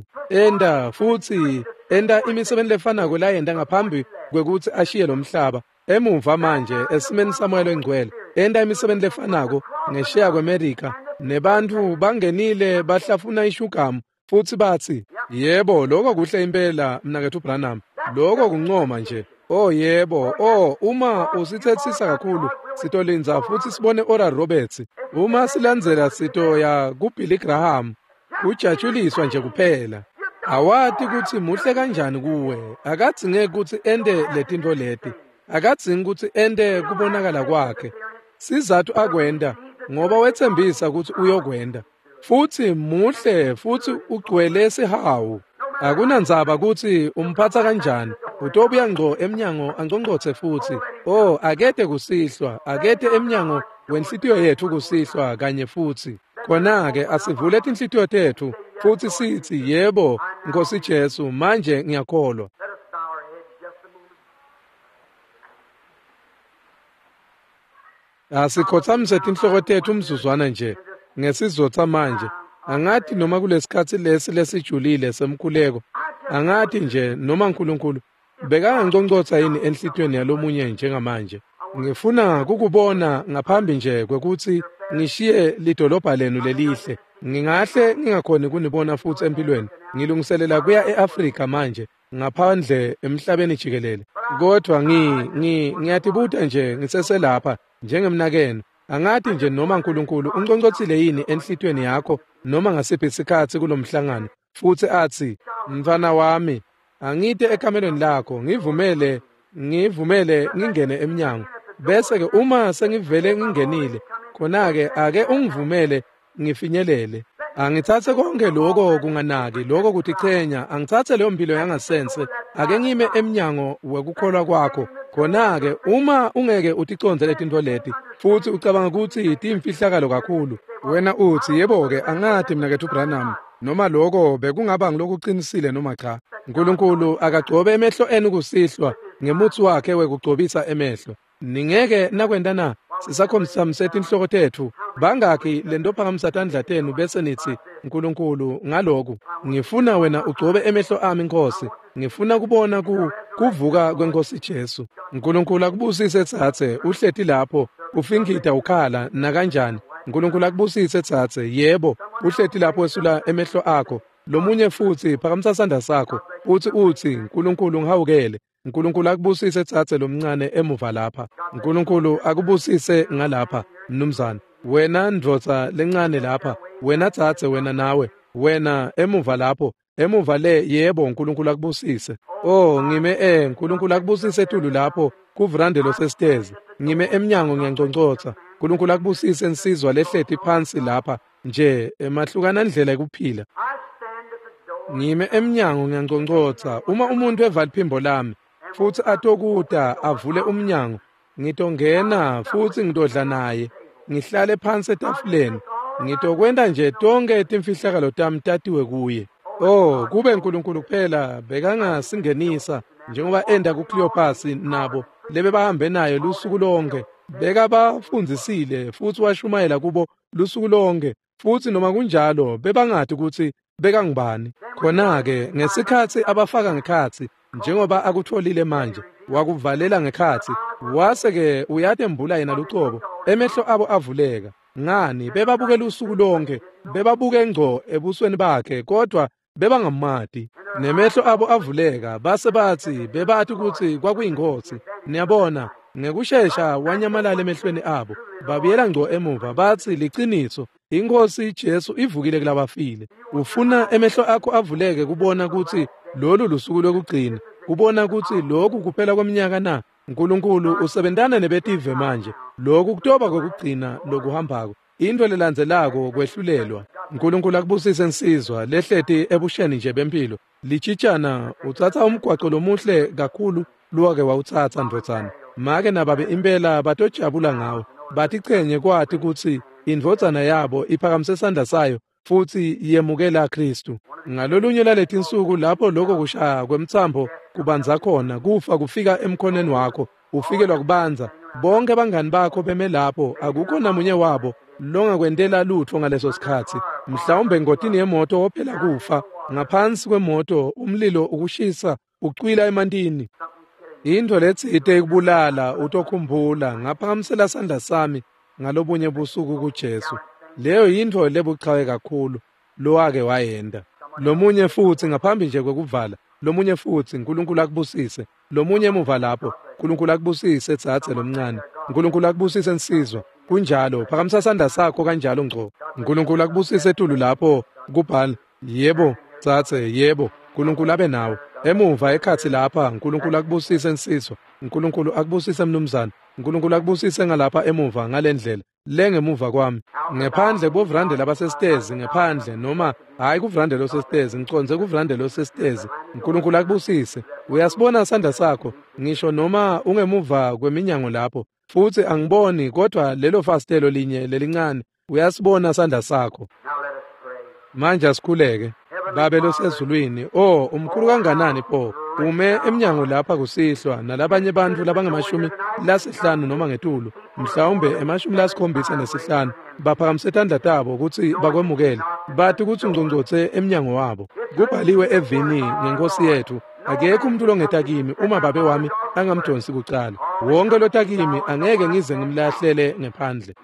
Speaker 1: Futhi imisebenzi lefanako la yenda ngaphambi kwekuthi ashiye lo mhlaba. Emuva manje esimeni samoya lengcwele enda imisebenzi lefanako ngesheya kweAmerika. Nebantu bangenile bahlafuna ishugamu futhi bathi, yebo lokho kuhle impela mnakethu Branham. Lokho kuncoma nje. Yebo. Uma usithethisa kakhulu sitolinza futhi sibone Oral Roberts. Uma silandzela sitoya kuBilly Graham. Ujatshuliswa nje kuphela. Awati ukuthi muhle kanjani kuwe. Akadzinge ukuthi ende letinto leti. Akadzingi ukuthi ende kubonakala kwakhe. Sizathu akwenda ngoba wethembisa ukuthi uyokwenda. Futhi muhle futhi ugcwele sihawu. Akunandzaba ukuthi umphatha kanjani. Utobuya ngco emnyango angcongcothe futhi. Akete kusihlwa, akete emnyango wenhlitiyo yethu kusihlwa kanye futhi. Khona-ke asivule tinhlitiyo tethu futhi sithi, yebo Nkosi Jesu, manje ngiyakholwa. Asikhothamise tinhloko tethu umzuzwana nje ngesizotha manje. Angathi noma kulesikhathi lesijulile semkhuleko, angathi nje noma uNkulunkulu bekangangconcotha yini enhlitweni yalomunye njengamanje. Ngifuna kukubona ngaphambi nje kwekuthi ngishiye lidolobha lenu lelihle. Ngingahle ngingakhoni kunibona futhi empilweni. Ngilungiselela kuya eAfrika manje ngaphandle emhlabeni jikelele. Kodwa ngiyatibuta nje ngiseselapha njengemnakeno. Angathi nje noma uNkulunkulu unconcothile yini enhlitweni yakho noma ngasiphi isikhathi kulomhlangano futhi athi, mfana wami, angite ekamelweni lakho ngivumele ngingene emnyango. Bese ke uma sengivele ngingenile, khona-ke ake ungivumele ngifinyelele. Angithathe konke lokho kunganaki, lokho kutichenya, angithathe leyo mpilo yangasense, ake ngime emnyango wekukholwa kwakho. Khona-ke uma ungeke uticonze letinto leti, futhi ucabanga ukuthi imfihlakalo kakhulu. Wena uthi yebo-ke angathi mina kethu Branham noma lokho bekungaba ngilokhu uqinisile noma cha. uNkulunkulu akagcobe emehlo enu kusihlwa ngemuthi wakhe wekugcobisa emehlo. Ningeke nakwenda na sisakhombisa inhloko tethu bangaki lento phakamisa tandla tenu bese nithi uNkulunkulu ngalokho ngifuna wena ugcobe emehlo ami Nkosi, ngifuna kubona kuvuka kweNkosi Jesu. uNkulunkulu akubusise ethathe uhlethi lapho ufingida ukhala na kanjani. uNkulunkulu akubusise ethathe yebo uhlethi lapho esula emehlo akho lomunye futhi phakamisa sandla sakho uthi uNkulunkulu ngihawukele. uNkulunkulu akubusise ethathe lomncane emuva lapha. uNkulunkulu akubusise ngalapha mnumzane, wena ndvodza lencane lapha, wena thathe, wena nawe, wena emuva lapho, emuva le yebo uNkulunkulu akubusise. Ngime uNkulunkulu akubusise etulu lapho kuvrandelo sesitezi, ngime emnyango ngiyanconcotha. uNkulunkulu akubusise ensizwa lehleti phansi lapha nje emahlukana ndlela ekuphila. Ngime emnyango ngiyanconcotha, uma umuntu evala iphimbo lami futhi atokuda avule umnyango, ngitongena futhi ngidodla naye, ngihlale phansi etafuleni, ngitokwenda nje tonke imfihlakalo tami tatiwe kuye. Kube uNkulunkulu kuphela bekangasingenisa njengoba enda kuCleopas nabo lebe bahambe nayo lusuku lonke, bekabafundzisile futhi washumayela kubo lusuku lonke, futhi noma kunjalo bebangathi ukuthi bekangibani. Khona-ke ngesikhathi abafaka ngekhathi njengoba akutholile manje, wakuvalela ngekhathi, wase-ke uyatembula yena lucobo, emehlo abo avuleka. Ngani bebabukela usuku lonke, bebabuke ngco ebusweni bakhe, kodwa bebangamati. Nemehlo abo avuleka, base bebathi ukuthi kwakuyinkosi. Niyabona, ngekushesha wanyamalala emehlweni abo, babuyela ngco emuva, bathi liqiniso, inkosi Jesu ivukile kulabafile. Ufuna emehlo akho avuleke kubona ukuthi lolu lusuku lokugcina, kubona ukuthi lokhu kuphela kweminyaka na. uNkulunkulu usebentana nebetive manje, lokhu kutoba kokugcina lokuhambako, into lelandzelako kwehlulelwa. uNkulunkulu akubusise nsizwa lehleti ebusheni nje bempilo, lichitshana uthatha umgwaqo lomuhle kakhulu luwake wawuthatha ndvodzana. Make nababe impela batojabula ngawo, bathi chenye kwathi ukuthi indvodzana yabo iphakamise isandla sayo futhi yemukela Kristu. Ngalolunye lalethi insuku lapho lokho kushaya kwemthambo kubanza khona, kufa kufika emkhoneni wakho, ufikelwa kubanza, bonke abangani bakho beme lapho, akukho namunye wabo longakwendela lutho ngaleso sikhathi. Mhlawumbe ngodini yemoto wophela kufa, ngaphansi kwemoto umlilo ukushisa ucwila emantini. Into letsite ikubulala utokhumbula ngaphakamisela sandla sami ngalobunye busuku kuJesu. Leyo yinto lebuqhawe kakhulu lowake wayenda. Lomunye futhi ngaphambi nje kwekuvala, lomunye futhi uNkulunkulu akubusise, lomunye emuva lapho uNkulunkulu akubusise ethathe lomncane, uNkulunkulu akubusise nsizwa. Kunjalo phakamisa sandla sakho kanjalo ngco. uNkulunkulu akubusise etulu lapho kubhala yebo thathe yebo, uNkulunkulu abe nawo. Emuva ekhathi lapha uNkulunkulu akubusise nsizwa, uNkulunkulu akubusise mnumzane, uNkulunkulu akubusise ngalapha emuva ngalendlela lengemuva kwami, ngephandle bovrandela abasesitezi, ngephandle noma hayi kuvrandelo sesitezi, ngiconze kuvrandelo sesitezi. uNkulunkulu akubusise, uyasibona sandla sakho ngisho noma ungemuva kweminyango lapho, futhi angiboni kodwa lelo fastelo linye lelincane uyasibona sandla sakho. Manje asikhuleke. Babe losezulwini, umkhulu kanganani pho, ume eminyango lapha kusihlwa nalabanye bantu labangamashumi noma ngetulu, mhlawumbe emashumi 75 baphakamise tandla tabo ukuthi bakwemukele, bathi ukuthi ungcongcothe emnyango wabo. Kubhaliwe evini ngenkosi yethu, akekho umuntu longeta kimi uma babe wami angamdonsi kuqala, wonke lotakimi angeke ngize ngimlahlele ngephandle.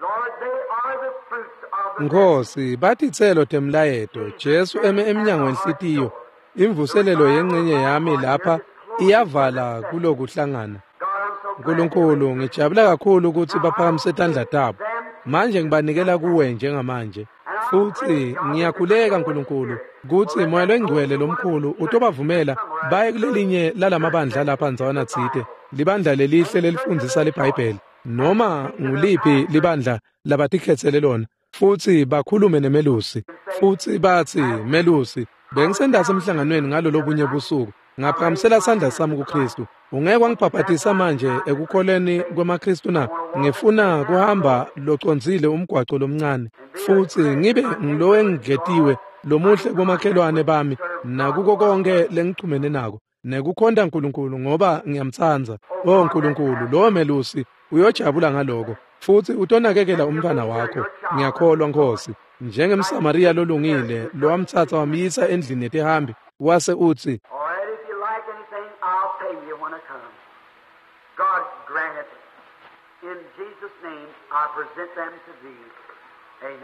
Speaker 1: Nkosi bathi ithelo temlayeto, Jesu eme emnyango wenhlitiyo, imvuselelo yengcenye yami lapha iyavala kulokuhlangana. uNkulunkulu ngijabula kakhulu ukuthi baphakamise tandla tabo, manje ngibanikela kuwe njengamanje, futhi ngiyakhuleka uNkulunkulu ukuthi moya lwengcwele lomkhulu utobavumela baye kulelinye lalamabandla lapha nzawana tsite, libandla lelihle lelifundisa leBhayibheli, noma nguliphi libandla labatikhethele lona, futhi bakhulume nemelusi, futhi bathi melusi bengisendase emhlanganweni ngalo lobunye busuku, ngaphakamisela isandla sami kuKristu. Ungeke wangibhabhatisa manje ekukholeni kwamaKristu na? Ngifuna kuhamba loconzile umgwaqo lomncane, futhi ngibe ngilo engigetiwe lomuhle komakhelwane bami nakuko konke lengixhumene nako, nekukhonda uNkulunkulu ngoba ngiyamthanza. Oh Nkulunkulu, lo melusi uyojabula ngaloko, futhi utonakekela umntwana wakho. Ngiyakholwa Nkosi, njengemSamariya lolungile lowamthatha wamyisa endlini yetihambi, wase uthi,
Speaker 2: All right, if you like anything, I'll pay you when I come. God grant it. In Jesus' name, I present them to thee. Amen.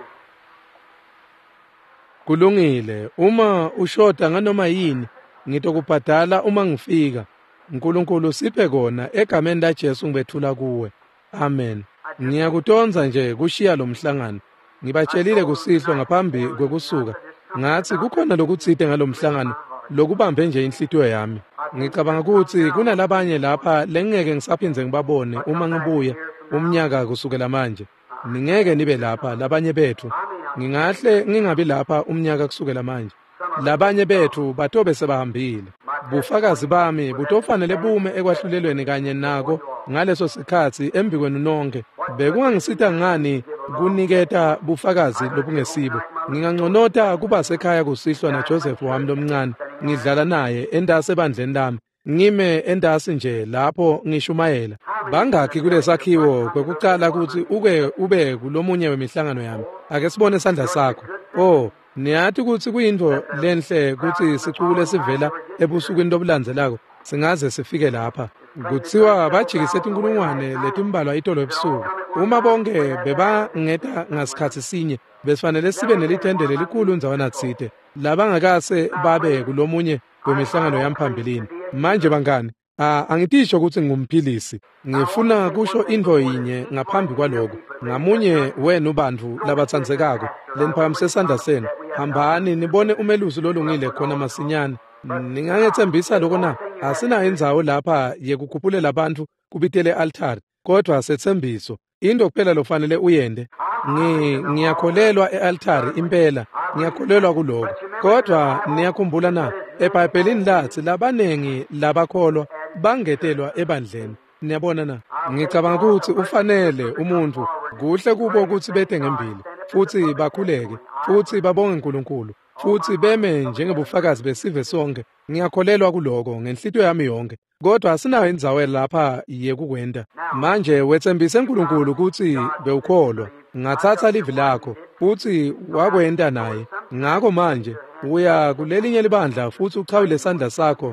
Speaker 1: kulungile, uma ushoda nganoma yini ngitokubhadala uma ngifika. uNkulunkulu siphe kona egameni laJesu ngibethula kuwe. Amen. Ngiyakutonza nje kushiya lo mhlangano. Ngibatshelile kusihlwa ngaphambi kwekusuka, ngathi kukhona lokutsite ngalomhlangano lokubambe nje inhlitiyo yami. Ngicabanga ukuthi kunalabanye lapha lengeke ngisaphinze ngibabone uma ngibuya umnyaka kusukela manje. Ningeke nibe lapha labanye bethu. Ngingahle ngingabi lapha umnyaka kusukela manje. Labanye bethu batobe sebahambile. Bufakazi bami butofanele bume ekwahlulelweni kanye nako ngaleso sikhathi embi kwenu nonke. Bekungangisita ngani kuniketa bufakazi lobungesibo. Ngingangconota kuba sekhaya kusihlwa na Joseph wami lomncane, ngidlala naye endase bandleni lami. Ngime endasi nje lapho ngishumayela. Bangakhi kulesakhiwo kwekucala ukuthi ube kulomunye wemihlangano yami. Ake sibone isandla sakho. Oh, niyathi ukuthi kuyinto lenhle ukuthi sicukule sivela ebusukwini lobulandzelako singaze sifike lapha. Kuthiwa bajikise inkulungwane letimbalwa itolo ebusuku. Uma bonke bebangeta ngasikhathi sinye, besifanele sibe nelitende lelikhulu ndzawana tsite. Labangakase babe kulomunye wemihlangano yamphambilini. Manje bangani, angitisho ukuthi ngumphilisi. Ngifuna kusho into yinye ngaphambi kwaloko. Ngamunye wenu bantu labatsandzekako, leniphakamise isandla senu. Hambani nibone umelusi lolungile khona masinyane. Ningangethembisa lokho na, asinayo indzawo lapha yekukhupulela abantu kubitele altari, kodwa sethembiso. Into kuphela lofanele uyende. Ngiyakholelwa e-altari impela, ngiyakholelwa kuloko. Kodwa niyakhumbula na, eBhayibhelini lathi labanengi labakholwa bangetelwa ebandleni. Niyabona na, ngicabanga ukuthi ufanele umuntu kuhle kubo ukuthi bethe ngembili, futhi bakhuleke, futhi babonge uNkulunkulu, futhi beme njengebufakazi besive sonke. Ngiyakholelwa kuloko ngenhlitiyo yami yonke. Kodwa asinayo indzawo lapha yekukwenda. Manje wethembise uNkulunkulu ukuthi bewukholwa. Ngathatha livi lakho futhi wakwenda naye. Ngakho manje uya kulelinye libandla futhi uchawule isandla sakho.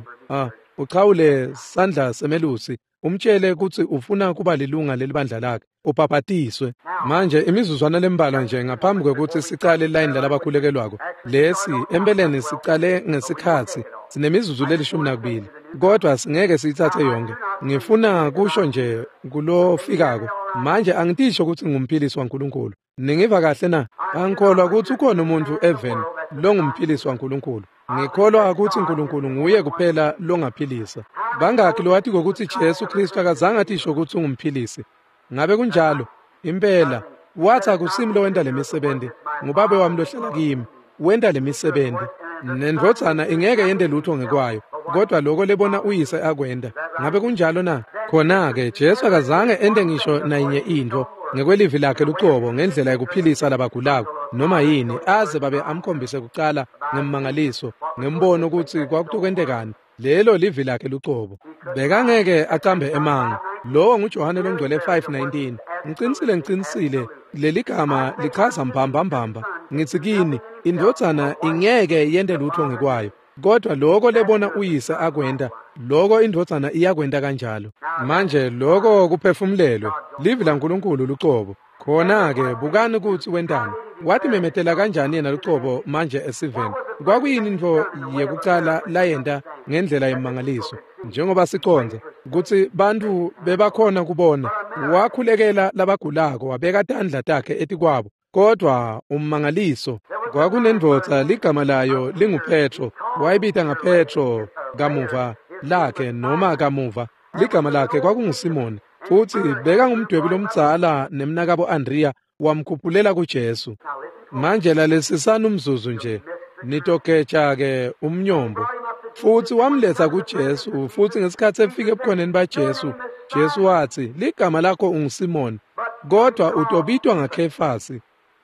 Speaker 1: Uchawule sandla semelusi. Umtshele ukuthi ufuna kuba lilunga lelibandla lakhe, ubhabhatiswe. Manje imizuzwana lembalwa nje ngaphambi kwekuthi sicale ilayini labakhulekelwako. Lesi empeleni sicale ngesikhathi sinemizuzu leli12, kodwa singeke siyithathe yonke. Ngifuna kusho nje kulofikako. Manje angitisho ukuthi ngumphilisi waNkulunkulu. Ningiva kahle na? Angikholwa ukuthi ukhona umuntu even lo ngumphilisi waNkulunkulu. Ngikholwa ukuthi uNkulunkulu nguye kuphela longaphilisa. Bangakhi lo wathi ukuthi Jesu Kristu akazange atisho ukuthi ungumphilisi? Ngabe kunjalo? Impela wathi akusimi lo wenda lemisebenzi, nguBaba wami lohlala kimi wenda lemisebenzi. Nendvodzana ingeke yende lutho ngekwayo, kodwa lokho lebona uyise akwenda. Ngabe kunjalo na? Khona-ke Jesu akazange ende ngisho nayinye into ngekwelivi lakhe lucobo ngendlela yokuphilisa labagulako noma yini, aze babe amkhombise kuqala ngemmangaliso ngembono ukuthi kwakutokwendekani. Lelo livi lakhe lucobo. Bekangeke aqambe emanga. Lo nguJohane longcwele 5:19. Ngicinisile leli gama lichaza mbamba. Ngithi kini indvodzana ingeke yende lutho ngekwayo, kodwa lokho lebona uyise akwenda, lokho indvodzana iyakwenda kanjalo. Manje lokho kuphefumulelwe livi laNkulunkulu lucobo. Khona-ke bukani ukuthi wendani. Wathi memetela kanjani yena lucobo manje esiveni? Kwakuyini into yekucala layenda ngendlela yemangaliso, njengoba siconza ukuthi bantu bebakhona kubona. Wakhulekela labagulako, wabeka tandla takhe etikwabo. Kodwa ummangaliso kwakunendvodza ligama layo linguPetro. Wayibita ngaPetro kamuva lakhe noma kamuva. Ligama lakhe kwakunguSimoni, futhi beka ngumdwebi lomdzala nemnakabo Andriya wamkhuphulela kuJesu. Manje lalesisana umzuzu nje nitokecha-ke umnyombo. futhi wamletha kuJesu. Futhi ngesikhathi efike ebukhoneni baJesu, Jesu wathi, ligama lakho unguSimoni, kodwa utobitwa ngaKhefasi.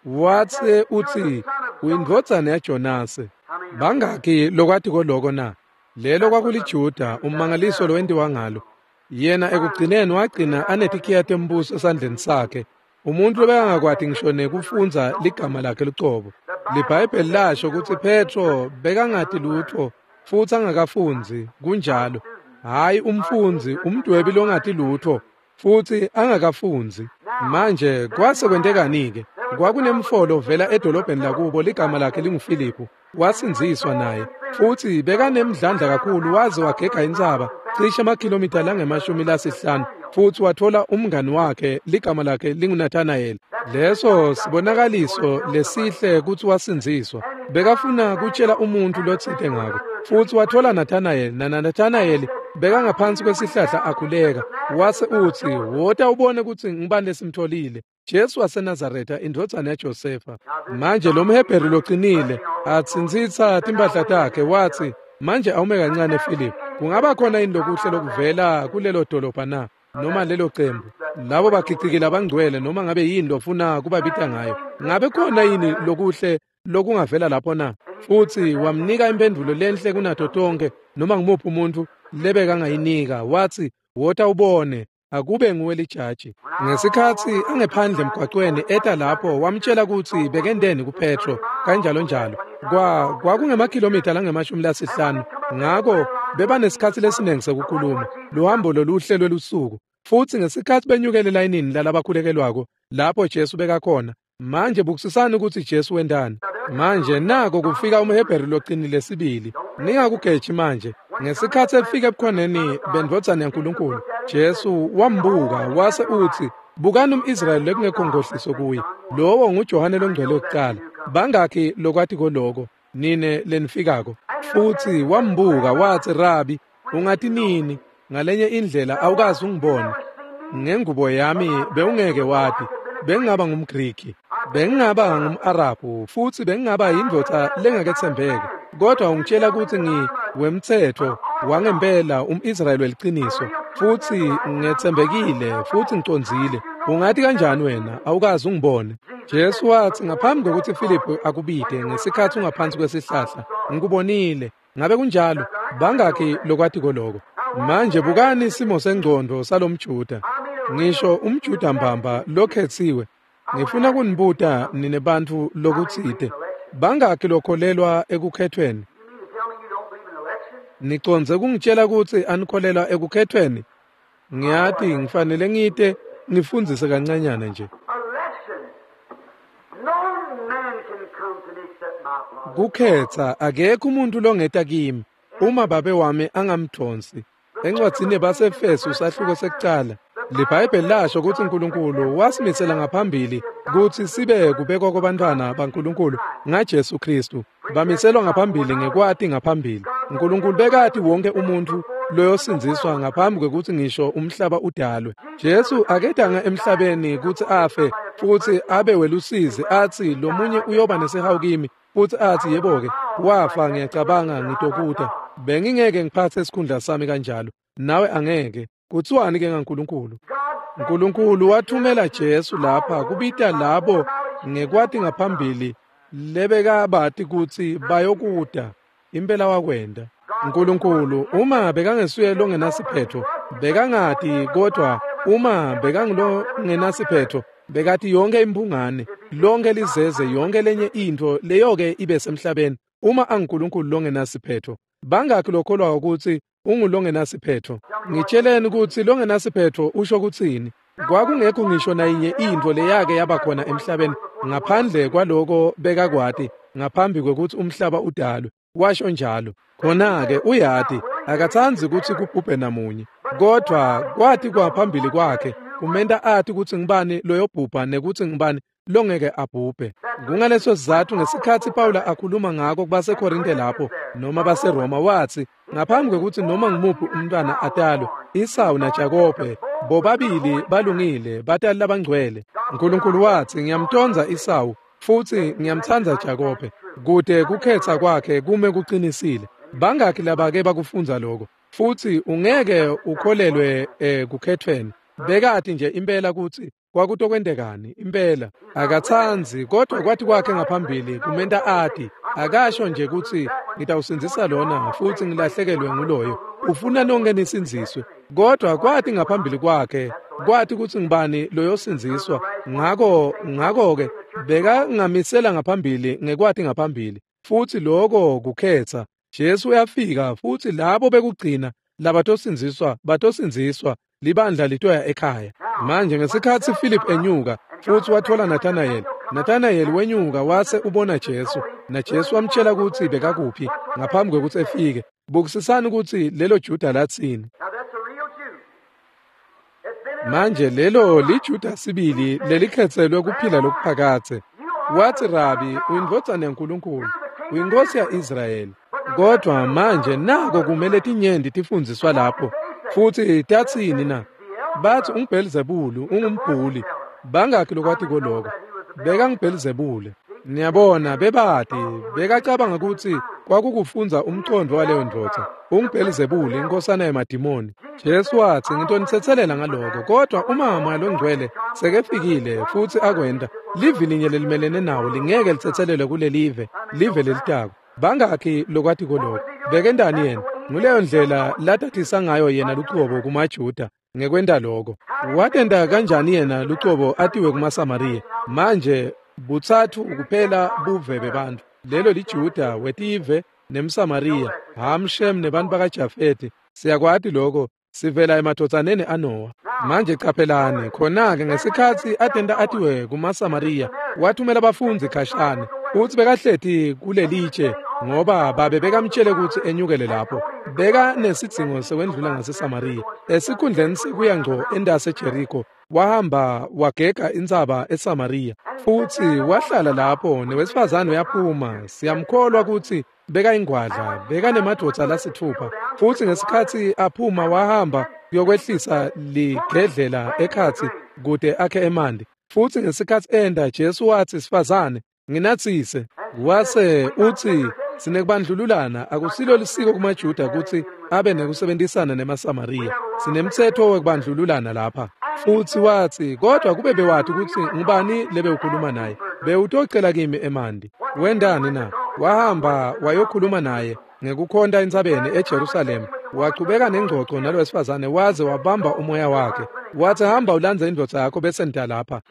Speaker 1: Wathi uthi, uyindvodzana yaJonase. Bangaki lokwathi koloko na? Lelo kwakuliJuda, ummangaliso lo wendiwa ngalo. Yena ekugcineni wagcina anetikhiya tembuso esandleni sakhe. Umuntu lobekangakwadi ngisho nekufunza ligama lakhe licobo. LiBhayibheli lasho ukuthi Petro bekangati lutho futhi angakafunzi, kunjalo. Hayi umfunzi, umdwebi longati lutho futhi angakafunzi. Manje kwase kwentekani-ke? Kwakunemfolo vela edolobheni lakubo ligama lakhe linguFilipu. Wasinziswa naye futhi bekanemdlandla kakhulu, waze wagega intsaba cishe amakhilomitha lange-50 futhi wathola umngani wakhe ligama lakhe linguNathanayeli. Leso sibonakaliso lesihle ukuthi wasinziswa. Bekafuna kutshela umuntu lothithe ngako futhi wathola Nathanayeli, naNathanayeli bekangaphansi kwesihlahla akhuleka. Wase uthi, wota ubone ukuthi ngibani lesimtholile, Jesu waseNazaretha, indodana yaJosefa. Manje lo mHebheru loqinile atsinzitsa timpahla takhe wathi, manje awume kancane Philip, kungaba khona yini lokuhle lokuvela kulelo dolobha na, noma lelo qembu? Labo bagcigcikile abangcwele, noma ngabe yini lofuna kubabita ngayo, ngabe khona yini lokuhle lokungavela lapho na? Futhi wamnika impendulo lenhle kunato tonke, noma ngumuphi umuntu lebekangayinika. Wathi, wota ubone akube nguwe lijaji. Ngesikhathi angephandle emgwaqweni eta lapho, wamtshela ukuthi bekendeni kuPetro, kanjalo njalo. Kwakungemakhilomitha lange-50, ngakho beba nesikhathi lesiningi sekukhuluma luhambo loluhle lwelusuku. Futhi ngesikhathi benyukele elayinini lalabakhulekelwako lapho Jesu bekakhona, manje bukusisani ukuthi Jesu wendani. Manje nako kufika umHebheru loqinile sibili. Ningakugeji manje. Ngesikhathi efika ebukhoneni bendvodzana yaNkulunkulu, Jesu wambuka wase uthi, bukani umIsrayeli lekungekho ngohliso kuye. Lowo nguJohane longcwele wokuqala. Bangaki lokwathi koloko nine lenifikako? Futhi wambuka wathi, Rabi, ungathi nini ngalenye indlela awukazi ungibone? Ngengubo yami bewungeke wathi, bengingaba ngumGriki, bengingaba ngumArabhu, futhi bengingaba yindoda lengakethembeke. Kodwa ungitshela ukuthi ngiwemthetho wangempela umIsrayeli weliqiniso, futhi ngethembekile futhi ngiconzile. Ungathi kanjani wena awukazi ungibone? Jesu wathi, ngaphambi kokuthi Philip akubide ngesikhathi ungaphansi kwesihlahla, ngikubonile. Ngabe kunjalo, bangaki lokwathi koloko? Manje bukani isimo sengqondo salomJuda, ngisho umJuda mbamba lokhethiwe. Ngifuna kunibuta nine bantu lokuthide, bangaki lokholelwa ekukhethweni? Niconze kungitshela ukuthi anikholelwa ekukhethweni? Ngiyathi ngifanele ngite ngifundzise kancanyana nje. Kukhetha akekho umuntu longeta kimi uma babe wami angamthonsi. Encwadzini yabaseFesu sahluko sekuqala, LiBhayibheli lasho ukuthi uNkulunkulu wasimisela ngaphambili ukuthi sibe kubekwa kwabantwana baNkulunkulu ngaJesu Kristu. Bamiselwa ngaphambili ngekwati ngaphambili. uNkulunkulu bekati wonke umuntu loyosinziswa ngaphambi kwekuthi ngisho umhlaba udalwe. Jesu aketanga emhlabeni ukuthi afe futhi abe welusizi athi lo munye uyoba nesihawu kimi, futhi athi yebo-ke wafa ngiyacabanga ngitokuta. Bengingeke ngiphathe isikhundla sami kanjalo, nawe angeke. Kuthiwani-ke ngaNkulunkulu? uNkulunkulu wathumela Jesu lapha kubita labo ngekwati ngaphambili lebekabati ukuthi bayokuda impela wakwenda. uNkulunkulu uma bekangesuye longenasiphetho bekangati, kodwa uma bekangilo ngenasiphetho bekati yonke imbungane, lonke lizeze, yonke lenye into leyo-ke ibe semhlabeni. Uma anguNkulunkulu longenasiphetho, bangaki lokholwa ukuthi ungulongenasiphetho? Ngitsheleni ukuthi longenasiphetho usho ukuthini? Kwakungekho ngisho nayinye into leyake yabakhona emhlabeni ngaphandle kwaloko bekakwati ngaphambi kwekuthi umhlaba udalwe. Washo njalo. Khona-ke uyati akathanzi ukuthi kubhubhe namunye, kodwa kwathi kwaphambili kwakhe kumenda athi ukuthi ngibani loyobhubha nekuthi ngibani longeke abhubhe. Kungaleso sizathu ngesikhathi Pawula akhuluma ngako kubaseKorinte lapho noma baseRoma wathi, ngaphambi kwekuthi noma ngimuphi umntwana atalwe, Esau naJakobe bobabili balungile, batali labangcwele. uNkulunkulu wathi, ngiyamtonza Esau futhi ngiyamthanda Jakobe, kude kukhetha kwakhe kume kuqinisile. Bangaki laba-ke bakufunza lokho futhi ungeke ukholelwe kukhethweni. Bekathi nje impela ukuthi kwakutokwendekani impela akathanzi kodwa kwathi kwakhe ngaphambili kumenta athi akasho nje ukuthi ngitawusindisa lona futhi ngilahlekelwe nguloyo ufuna nonke nisinziswe kodwa kwathi ngaphambili kwakhe kwathi ukuthi ngibani loyosinziswa ngako-ke bekangamisela ngaphambili ngekwathi ngaphambili futhi lokho kukhetha Jesu uyafika futhi labo bekugcina batosinziswa libandla litoya ekhaya. Manje ngesikhathi Philip enyuka futhi wathola Nathanael wenyuka wase ubona Jesu na Jesu wamtshela ukuthi bekakuphi ngaphambi kokuthi efike. Bukisisana ukuthi lelo Juda lathini. Manje lelo liJuda sibili lelikhethelwe kuphila lokuphakathe. Wathi Rabi uyindvodzana yaNkulunkulu, uyinkosi ya-Israyeli. Kodwa manje nako kumele tinyendi tifundziswa lapho futhi tatsini na bathi uBelizebuli ungumbhuli bangaki lokwathi koloko bekanguBelizebuli niyabona bebati bekacabanga ukuthi kwakukufunza umcondo waleyo ndvodza uBelizebuli inkosana yemadimoni. Jesu wathi ngitonithethelela ngaloko kodwa umama longcwele sekefikile futhi akwenda livi linye lelimelene nawo lingeke lithethelelwe kulelive live lelitako. Bangaki lokwathi koloko bekendani yena nguleyo ndlela latathisa ngayo yena lucobo kumaJuda ngekwenda lokho. Watenda kanjani yena lucobo atiwe kumaSamariya? Manje butsathu kuphela buve bebantu, lelo liJuda wetive nemSamariya, Hamshem nebantu bakaJafete. Siyakwati lokho sivela emadodsaneni aNowa. Manje qaphelani khona-ke ngesikhathi atenda atiwe kumaSamariya wathumela abafunzi khashane uthi bekahlethi kulelitshe ngoba babe bekamtshele ukuthi enyukele lapho. Beka nesidzingo sekwendlula ngaseSamariya. Esikhundleni sekuya ngco endase Jeriko wahamba wagega intsaba eSamariya futhi wahlala lapho newesifazane uyaphuma. Siyamkholwa ukuthi beka ingwadla beka nemadvodza lasithupha futhi ngesikhathi aphuma wahamba kuyokwehlisa ligedlela ekhathi kude akhe emandi. Futhi ngesikhathi enda Jesu wathi sifazane nginatsise wase uthi sinekubandlululana akusilo lisiko kumaJuda ukuthi abe nekusebenzisana nemaSamariya. Sinemthetho wekubandlululana lapha. Futhi wathi kodwa kube bewathi ukuthi ngubani lebe ukhuluma naye bewutocela kimi emandi. Wendani na? Wahamba wayokhuluma naye ngekukhonda entsabeni eJerusalema. Wachubeka nengxoxo nalo wesifazane waze wabamba umoya wakhe. Wathi hamba ulandze indvodza yakho bese nta lapha.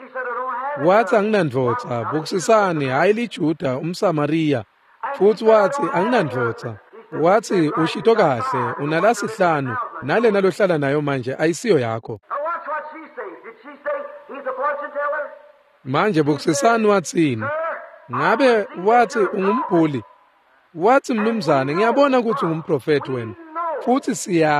Speaker 1: Wathi anginandvodza bukisisani hayi liJuda umSamariya. Futhi wathi anginandvodza. Wathi ushito kahle unalasihlanu nale nalohlala nayo manje ayisiyo yakho. Manje bukisisani wathini? Ngabe wathi ungumbhuli? Wathi mnumzane ngiyabona ukuthi ungumprofeti wena. Futhi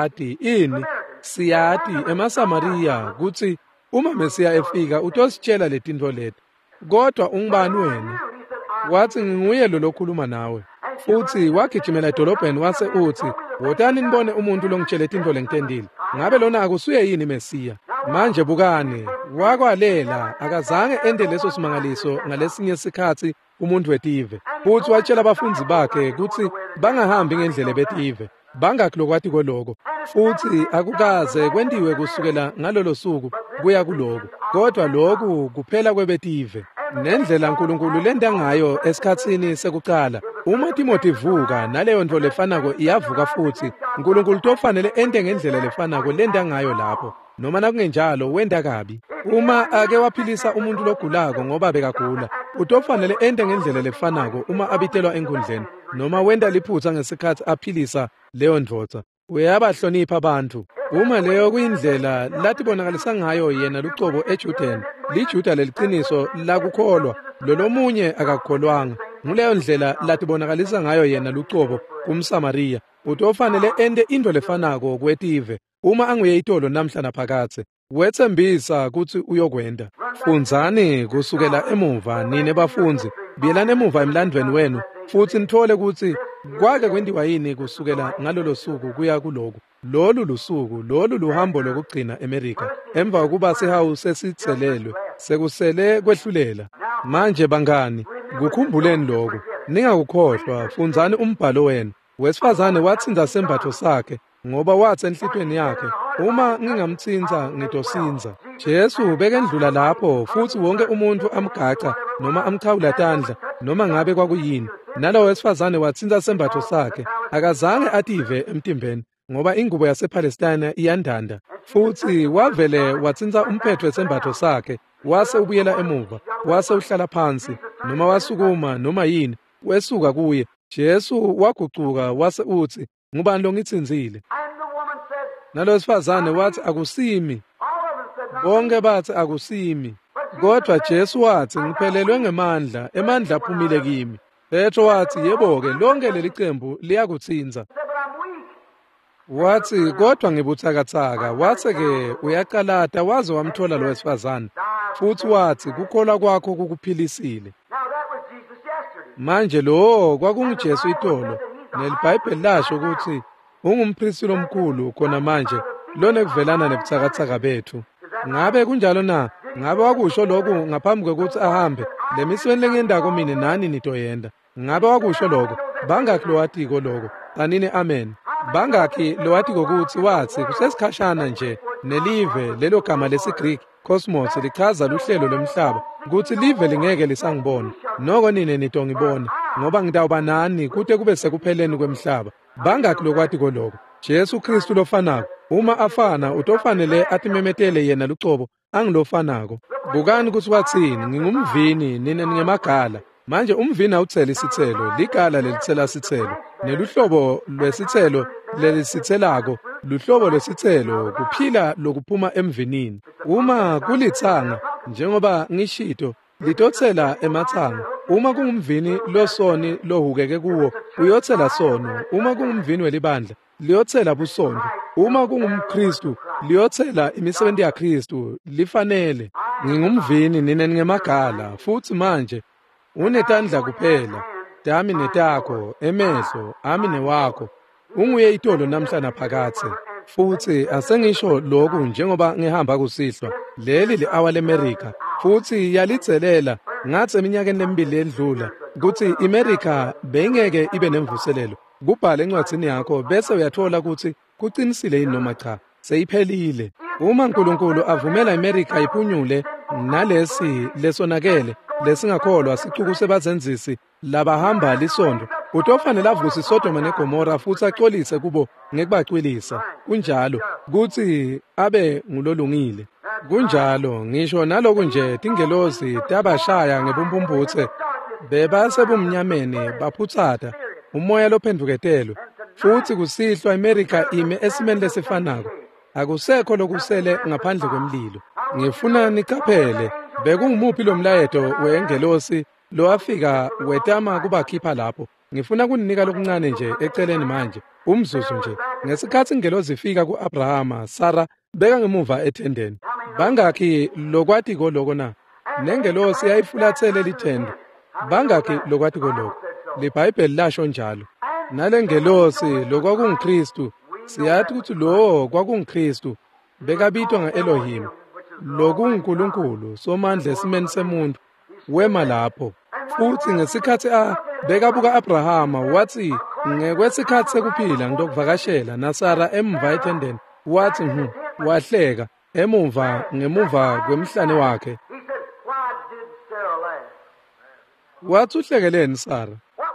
Speaker 1: siyati emaSamariya ukuthi uma Mesiya efika utositshela letintfo leti. Kodwa ungubani wena? Wathi nginguye lo lokhuluma nawe. Futhi wagijimela edolobheni wase uthi wotani nibone umuntu longitshela intfo lengitendile. Ngabe lona akusuye yini Mesiya? Manje bukani wakwalela akazange ende leso simangaliso ngalesinye isikhathi umuntu wetive. Futhi watshela abafunzi bakhe ukuthi bangahambi ngendlela betive. Bangaki lokwathi koloko futhi akukaze kwendiwe kusukela ngalolo suku kuya kuloko. Kodwa lokhu kuphela kwebetive nendlela uNkulunkulu lenda ngayo esikhatsini sekuqala. Uma Timothy vuka naleyo nto lefanako iyavuka futhi uNkulunkulu tofanele ende ngendlela lefanako lenda ngayo lapho. Noma nakungenjalo wenda kabi. Uma ake waphilisa umuntu logulako ngoba bekagula utofanele ende ngendlela lefanako uma abitelwa enkundleni. Noma wenda liphutha ngesikhathi aphilisa leyo ndvodza uyabahlonipha abantu. Uma leyo kuyindlela latibonakalisa ngayo yena lucobo eJudeni liJuda leliqiniso lakukholwa lolomunye akakholwanga. Nguleyo ndlela latibonakalisa ngayo yena lucobo kumSamariya utofanele ende into lefanako kwetive. Uma anguye itolo namhla naphakathe wethembisa ukuthi uyokwenda. Funzani kusukela emuva nine bafunzi biyelana emuva emlandweni wenu futhi nithole ukuthi kwake kwendiwa yini kusukela ngalolo suku kuya kuloko. Lolu lusuku lolu luhambo lokugcina eMerika emva kokuba sihawu sesitselelwe sekusele kwehlulela. Manje bangani kukhumbuleni lokho ningakukhohlwa. Funzani umbhalo wenu wesifazane watsinza sembatho sakhe ngoba wathi enhlitweni yakhe, uma ngingamthinta ngitosinza. Jesu bekendlula lapho futhi wonke umuntu amgaca noma amchawula tandla noma ngabe kwakuyini. Nalowo wesifazane wathinta sembatho sakhe, akazange ative emtimbeni ngoba ingubo yasePalestina iyandanda. Futhi wavele wathinta umphetho wesembatho sakhe, wase ubuyela emuva, wase uhlala phansi, noma wasukuma noma yini, wesuka kuye. Jesu wagucuka wase uthi, ngubani lo ngithinzile? Nalo wesifazane wathi, akusimi. Bonke bathi akusimi. Kodwa Jesu wathi, ngiphelelwe ngamandla, emandla aphumile kimi. Petro wathi, yebo-ke, lonke leli qembu liyakuthinza. Wathi, kodwa ngibuthakathaka. Wathi-ke uyaqalata waze wamthola lo wesifazane. Futhi wathi, kukholwa kwakho kukuphilisile. Manje lo kwakunguJesu itolo, nelibhayibheli lasho ukuthi ungumphristi omkhulu khona manje, lona kuvelana nebuthakathaka bethu. Ngabe kunjalo na? Ngabe wakusho lokhu ngaphambi kokuthi ahambe? Le misweni lengiyendako mina nani nitoyenda. Ngabe wakusho lokho? Bangakhi lo watiko lokho? Kanini amen. Bangakhi lo watiko ukuthi wathi kusesikhashana nje nelive lelo gama lesiGreek cosmos lichaza luhlelo lomhlaba ukuthi live lingeke lisangibona. Noko nine nitongibona ngoba ngidawuba nani kude kube sekupheleni kwemhlaba. Bangakhi lo watiko lokho? Jesu Kristu lofanako. Uma afana utofanele atimemetele yena lucobo angilofanako. Bukani ukuthi wathini, ngingumvini nina ningemagala. Manje umvini awuthela isithelo, ligala lelithela isithelo. Neluhlobo lwesithelo lelisithelako, luhlobo lwesithelo kuphila lokuphuma emvinini. Uma kulithanga, njengoba ngishito, litothela emathanga. Uma kungumvini losoni lohukeke kuwo, uyothela sono. Uma kungumvini welibandla, liyothela busondo. Uma kungumKristu, liyothela imisebenzi yaKristu, lifanele. Ngingumvini nina ningemagala, futhi manje unetandla kuphela, dami netakho, emehlo, ami newakho. Unguye itolo namhla naphakathe. Futhi asengisho lokhu njengoba ngihamba kusihlwa, leli le-hour leMerika, futhi yalithelela ngathi eminyakeni lemibili edlula, ukuthi iMerika beyingeke ibe nemvuselelo. Kubhale encwadini yakho bese uyathola ukuthi kuqinisile yini noma cha, seyiphelile. Uma uNkulunkulu avumela iMerika iphunyule nalesi lesonakele, lesingakholwa sichuku sebazenzisi labahamba lisondo, utofanele avuse iSodoma neGomora futhi axolise kubo ngekubacwilisa. Kunjalo kuthi abe ngulolungile. Kunjalo ngisho naloku nje tingelozi tabashaya ngebumbumbuthe bebasebumnyameni baphuthata umoya lophenduketelo. Futhi kusihlwa iMerika ime esimeni lesifanako. Akusekho lokusele ngaphandle kwemlilo. Ngifuna niqaphele, bekungumuphi lo mlayeto wengelosi lo afika wetama kubakhipha lapho. Ngifuna kuninika lokuncane nje eceleni manje, umzuzu nje. Ngesikhathi ingelosi ifika ku-Abrahama, Sara beka ngemuva ethendeni. Bangakhi lokwati koloko na? Nengelosi yayifulathele lithende. Bangakhi lokwati koloko? LiBhayibheli lasho njalo. Nalengelosi lokwakunguKristu, siyathi ukuthi lo kwakunguKristu, bekabitwa nga-Elohim. LokunguNkulunkulu somandla esimeni semuntu, wema lapho. Futhi ngesikhathi bekabuka Abrahama wathi, ngekwesikhathi sekuphila ngidokuvakashela, naSara emuva ethendeni wathi wahleka ngemuva kwemhlane wakhe. Wathi uhlekeleni Sara?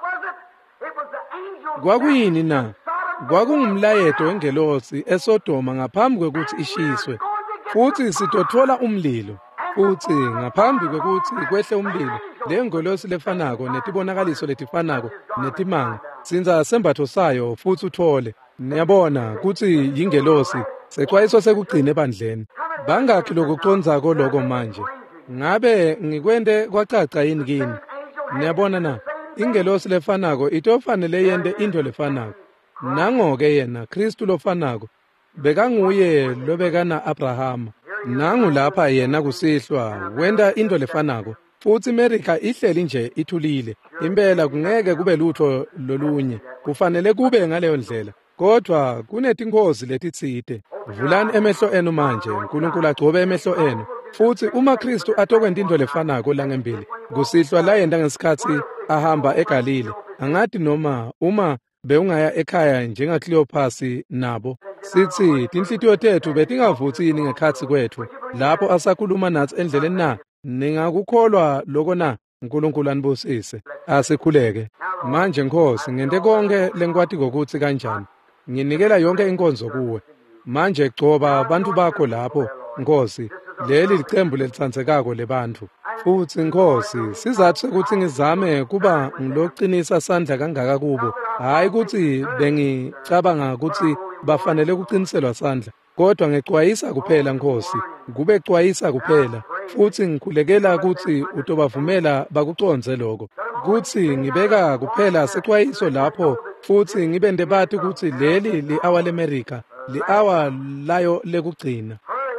Speaker 1: Kwakuyini na? Kwakungumlayeto wengelosi eSodoma ngaphambi kwekuthi ishiswe. Futhi sitothola umlilo. Futhi ngaphambi kwekuthi kwehle umlilo, le ngelosi lefanako netibonakaliso letifanako netimanga, sinza sembatho sayo futhi uthole. Niyabona ukuthi yingelosi, sexwayiso sekugcina ebandleni. Bangakhi lokucondzako lokho manje? Ngabe ngikwende kwacaca yini kini? Niyabona na? Ingelosi lefanako itofanele yende into lefanako. Nango-ke yena Kristu lofanako bekanguye lobekana Abrahama. Nangu lapha yena kusihlwa wenda into lefanako. Futhi iMerika ihleli nje ithulile. Impela kungeke kube lutho lolunye. Kufanele kube ngaleyo ndlela. Kodwa kunetinkozi letitsite. Vulani emehlo enu manje, uNkulunkulu agcobe emehlo enu. Futhi uma Kristu atokwenda into lefanako langembili, kusihlwa la yenda ngesikhathi ahamba eGalile. Angathi noma uma bewungaya ekhaya njengaCleopas nabo. Sithi tinhlitiyo tethu betingavuthini ngekhatsi kwethu lapho asakhuluma nathi endleleni na. Ningakukholwa lokho na? uNkulunkulu anibusise. Asikhuleke. Manje Nkosi, ngente konke lengikwati ukuthi kanjani. Nginikela yonke inkonzo kuwe. Manje gcoba abantu bakho lapho, Nkosi, leli licembu lelitsandzekako lebantu. Futhi Nkosi, sizathu sokuthi ngizame kuba ngiloqinisa sandla kangaka kubo. Hayi ukuthi bengicabanga ukuthi bafanele kuqiniselwa sandla, kodwa ngexwayisa kuphela Nkosi, kube xwayisa kuphela. Futhi ngikhulekela ukuthi utobavumela bakuconze lokho. Kuthi ngibeka kuphela sexwayiso lapho, futhi ngibende bathi ukuthi leli li-hour leAmerica, li-hour layo lekugcina.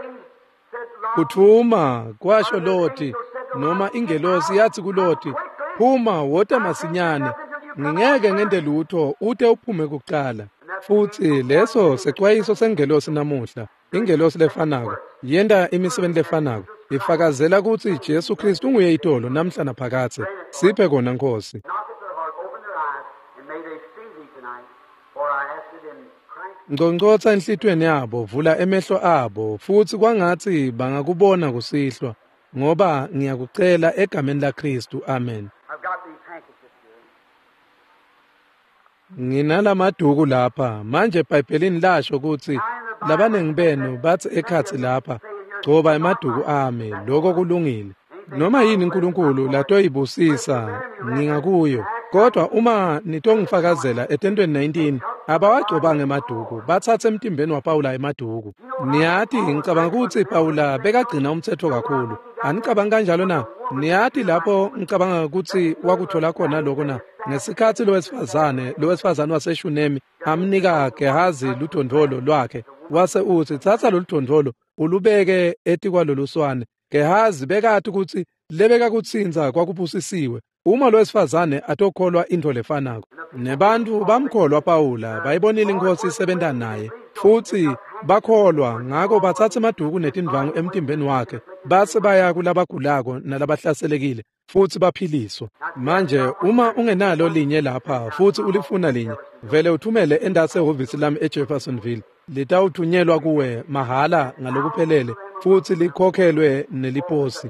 Speaker 1: Kuthuma kwasho Loti, noma ingelosi yathi kuLoti, phuma wota masinyane, ngingeke ngende lutho ute uphume kuqala. Futhi leso sexwayiso sengelosi namuhla, ingelosi lefanako, yenda imisebenzi lefanako, ifakazela ukuthi Jesu Kristu nguye itolo namhla naphakathe. Siphe kona Nkosi. Ngconcotha enhlitweni yabo, vula emehlo abo, futhi kwangathi bangakubona kusihlwa, ngoba ngiyakucela egameni laKristu. Amen. Nginalamaduku lapha, manje eBhayibhelini lasho ukuthi labanengi benu bathi ekhathi lapha, gcoba emaduku ami, lokho kulungile. Noma yini uNkulunkulu latoyibusisa ngingakuyo. Kodwa uma nitongifakazela etentweni 19 abawagcobanga emaduku, bathathe emtimbeni waPawula emaduku. Niyathi ngicabanga ukuthi Pawula bekagcina umthetho kakhulu. Anicabanga kanjalo na? Niyathi lapho ngicabanga ukuthi wakuthola khona lokho na? Ngesikhathi lo wesifazane waseShunemi amnika Gehazi luthondolo lwakhe, wase uthi thatha lolu thondolo ulubeke eti kwalolu swane. Gehazi bekathi ukuthi lebeka kutsinza kwakubusisiwe. Uma lo wesifazane atokholwa into lefanako, nebantu bamkholwa Pawula, bayibonile inkosi isebenza naye, futhi bakholwa. Ngako bathatha emaduku netindvangu emtimbeni wakhe, base baya kulabagulako nalabahlaselekile, futhi baphiliswa. Manje uma ungenalo linye lapha futhi ulifuna linye, vele uthumele endase ehhovisi lami eJeffersonville, litawuthunyelwa kuwe mahala ngalokuphelele, futhi likhokhelwe neliposi.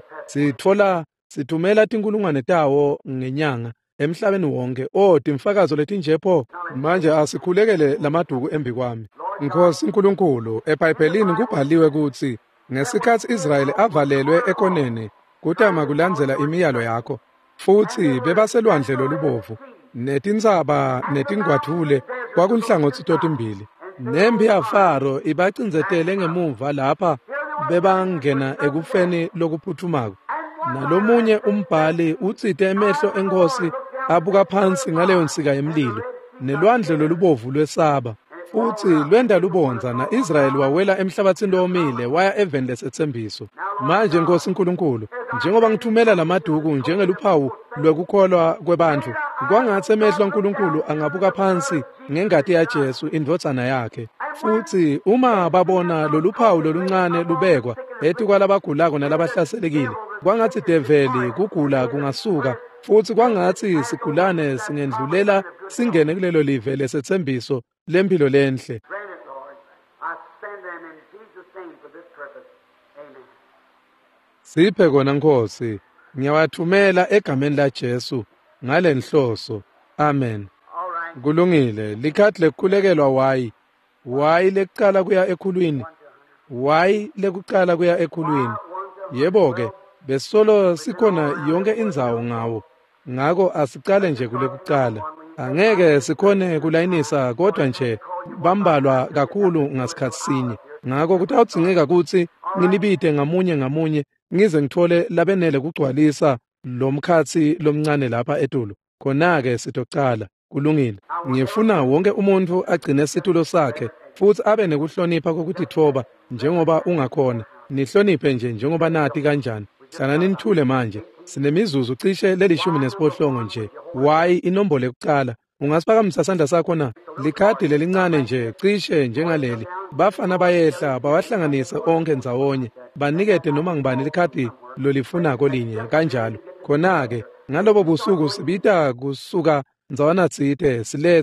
Speaker 1: Sithumela tinkulungwane tawo ngenyanga emhlabeni wonke. Timfakazo letinjepho. Manje asikhulekele lamaduku embi kwami. Nkosi uNkulunkulu, eBhayibhelini kubhaliwe ukuthi ngesikhathi Israyeli avalelwe ekoneni, kutama kulandzela imiyalo yakho, futhi bebaselwandle lolubovu, netintsaba netingwadule kwakunhlangothi totimbili. Nempi yaFaro ibacinzetele ngemuva lapha bebangena ekufeni lokuphuthumako. Nalomunye umbhali utsite emehlo enkosi abuka phansi ngaleyo nsika yemlilo, nelwandle lolubovu lwesaba, futhi lwenda lubonza, na Israyeli wawela emhlabathini omile waya eveni lesethembiso. Manje Nkosi uNkulunkulu, njengoba ngithumela lamaduku njengeluphawu lwekukholwa kwebantu, kwangathi emehlo uNkulunkulu angabuka phansi ngengati yaJesu indvodzana yakhe. Futhi uma babona loluphawu loluncane lubekwa eti kwalabagulako nalabahlaselekile, kwangathi develi kugula kungasuka, futhi kwangathi sigulane singendlulela singene kulelo live lesethembiso lempilo lenhle. Siphe kona Nkosi, ngiyawathumela egameni laJesu ngale nhloso. Amen. Kulungile. Likhathi lekukhulekelwa wayi lekuqala kuya ekhulwini. Wayi lekuqala kuya ekhulwini. Yebo-ke, besolo sikhona yonke indzawo ngawo. Ngako asicale nje kulekuqala. Angeke sikhone kulayinisa, kodwa nje bambalwa kakhulu ngasikhathi sinye. Ngako kutawudzingeka ukuthi nginibite ngamunye ngize ngithole labenele kugcwalisa lomkhathi lomncane lapha etulo. Khona-ke sitocala. Kulungile. Ngifuna wonke umuntu agcine isitulo sakhe, futhi abe nekuhlonipha kokuthi thoba njengoba ungakhona. Nihloniphe nje njengoba nati kanjani. Hlala ninithule manje. Sinemizuzu cishe le18 nje. Wayi inombolo ekuqala. Ungasiphakamisa isandla sakho na? Likhadi lelincane nje, cishe njengaleli. Bafana bayehla bawahlanganise onke ndzawonye, banikete noma ngibani likhadi lolifunako linye kanjalo. Khona-ke ngalobo busuku sibita kusuka ndzawana tsite silethe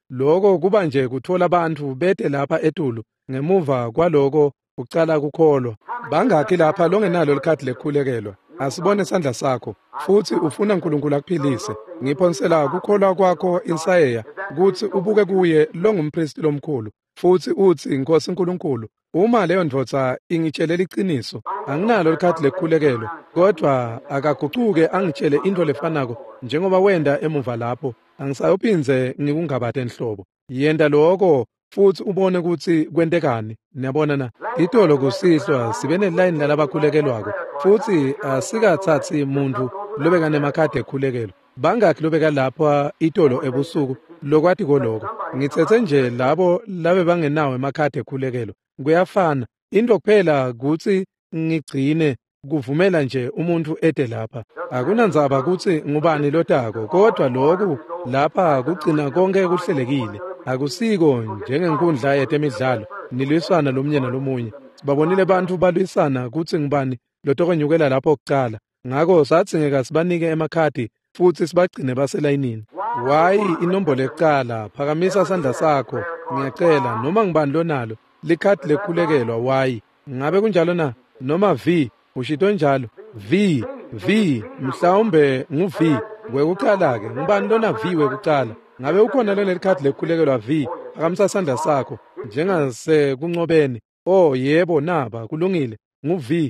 Speaker 1: Lokho kuba nje kuthola abantu bede lapha etulu ngemuva kwaloko ucala kukholwa. Bangakhi lapha longenalo likhadi lekhulekelwa? Asibone isandla sakho futhi ufuna uNkulunkulu akuphilise. Ngiphonisela kukholwa kwakho Isaya ukuthi ubuke kuye lo ngumpristi lomkhulu futhi uthi Nkosi uNkulunkulu, uma leyo ndvodza ingitshelela iqiniso, anginalo likhadi lekhulekelwa, kodwa akagucuke angitshele into lefanako njengoba wenda emuva lapho, angisayophinze ngikungabade enhlobo. Yenda lokho futhi ubone ukuthi kwentekani. Niyabona na, itolo kusihlwa sibe nelayini lalabakhulekelwako futhi asikathathi muntu lobeka nemakhadi ekhulekelwa. Bangakhi lobeka lapha itolo ebusuku lokwathi koloko. Ngithethe nje labo labe bangenawo emakhadi ekhulekelwa. Kuyafana, into kuphela ukuthi ngigcine kuvumela nje umuntu ede lapha. Akunandzaba ukuthi ngubani lotako, kodwa lokhu lapha kugcina konke kuhlelekile. Akusiko njengenkundla yetemidlalo nilwisana lomunye nalomunye. Sibabonile abantu balwisana kuthi ngubani lotokonyukela lapho kucala. Ngakho sathingeka sibanike emakhadi futhi sibagcine baselayinini. Why inombolo ekuqala? Phakamisa isandla sakho ngiyacela, noma ngibani lonalo likhadi lekhulekelwa. Why? Ngabe kunjalo na? Noma V ushito njalo? V mhlawumbe ngu-V wekuqala ke. Ngibani lona V wekuqala? Ngabe ukhona lona likhadi lekhulekelwa V? Phakamisa isandla sakho njengase kuncobeni. Oh yebo, naba kulungile, ngu-V.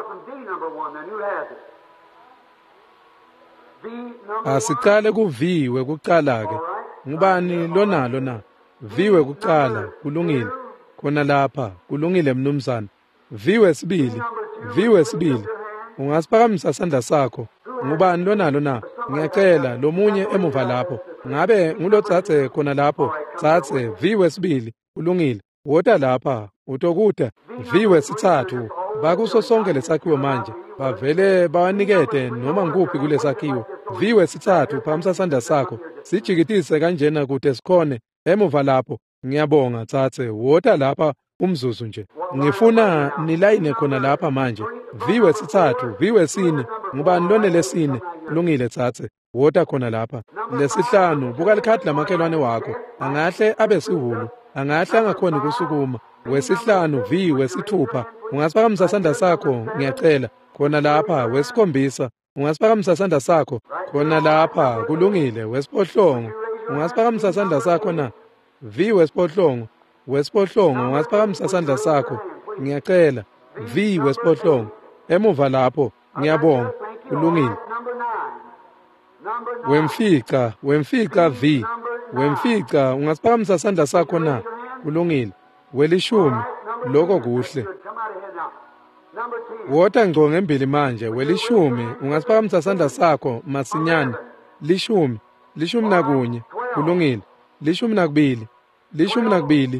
Speaker 1: Asiqale ku-V wekuqala ke. Ngubani lonalo na? V wekuqala kulungile. Khona lapha kulungile mnumzana. V wesibili. Ungasiphakamisa isandla sakho. Ngubani lonalo na? Ngiyacela lomunye emuva lapho. Ngabe ngulotsatse khona lapho. Tsatse V wesibili kulungile. Wota lapha utokuta V wesithathu. Bakuso sonke lesakhiwo manje. Bavele bawanikete noma nguphi kulesakhiwo. V wesithathu, phamisa isandla sakho. Sijikitise kanjena kude sikhone emuva lapho. Ngiyabonga tsatse. Wota lapha umzuzu nje. Ngifuna nilayine khona lapha manje. V wesithathu, V wesine. Ngubani lone lesine? Kulungile tsatse. Wota khona lapha. Lesihlanu, buka likhadi lamakhelwane wakho. Angahle abe sihulu. Angahle angakhoni kusukuma. Wesihlanu, V wesithupha. Ungasiphakamisa isandla sakho ngiyacela. Khona lapha wesikhombisa. Ungasiphakamisa isandla sakho. Khona lapha kulungile. Wesiphohlongo. Ungasiphakamisa isandla sakho na? V wesiphohlongo. Ungasiphakamisa isandla sakho ngiyacela. V wesiphohlongo. Emuva lapho ngiyabonga. Kulungile. Wemfica V. Ungasiphakamisa isandla sakho na? Kulungile. Welishumi. Lokho kuhle. Wota ngco ngembili manje. Welishumi. Ungasiphakamisa isandla sakho masinyane. Lishumi nakunye. Kulungile. Lishumi nakubili.
Speaker 2: Did I see it?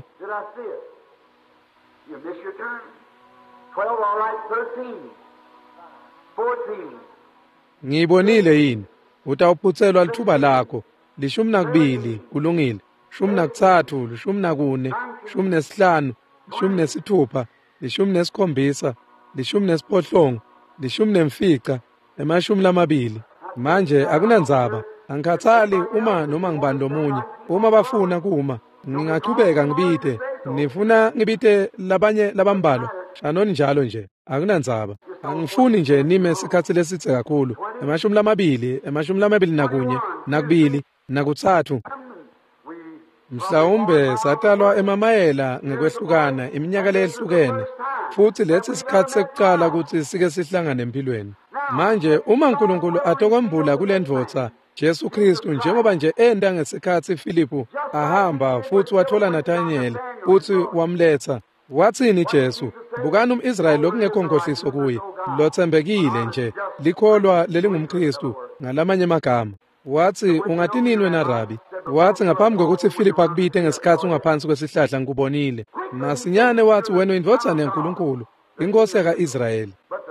Speaker 2: You missed your turn. 12, all right, 13, 14.
Speaker 1: Ngiyibonile yini? Utawuphutselwa lithuba lakho. Lishumi nakubili kulungile. Shumi nakuthathu, lishumi nakune, shumi nesihlanu, lishumi nesithupha, lishumi nesikhombisa, lishumi nesiphohlongo, lishumi nemfica, emashumi lamabili. Manje akunandzaba. Angikhathali uma noma ngibani lomunye. Uma bafuna kuma ngingachubeka ngibite. Nifuna ngibite labanye labambalwa. Shanoni njalo nje. Akunandzaba. Angifuni nje nime isikhathi lesithe kakhulu. Emashumi lamabili nakunye, nakubili, nakuthathu. Mhlawumbe satalwa emamayela ngekwehlukana iminyaka lehlukene. Futhi lethi isikhathi sekuqala ukuthi sike sihlangane empilweni. Manje uma uNkulunkulu atokwambula kule ndvodza Jesu Kristu njengoba nje enda ngesikhathi Philippu ahamba futhi wathola Nathaniel uthi wamletha. Wathini Jesu? Bukani umIsrayeli lokungekho nkohliso kuye. Lothembekile nje. Likholwa lelingumKristu ngalamanye amagama. Wathi ungatinini wena Rabi? Wathi ngaphambi kokuthi Philippu akubite ngesikhathi ungaphansi kwesihlahla ngikubonile. Masinyane wathi wena uyindvodzana yaNkulunkulu, inkosi ka-Israyeli.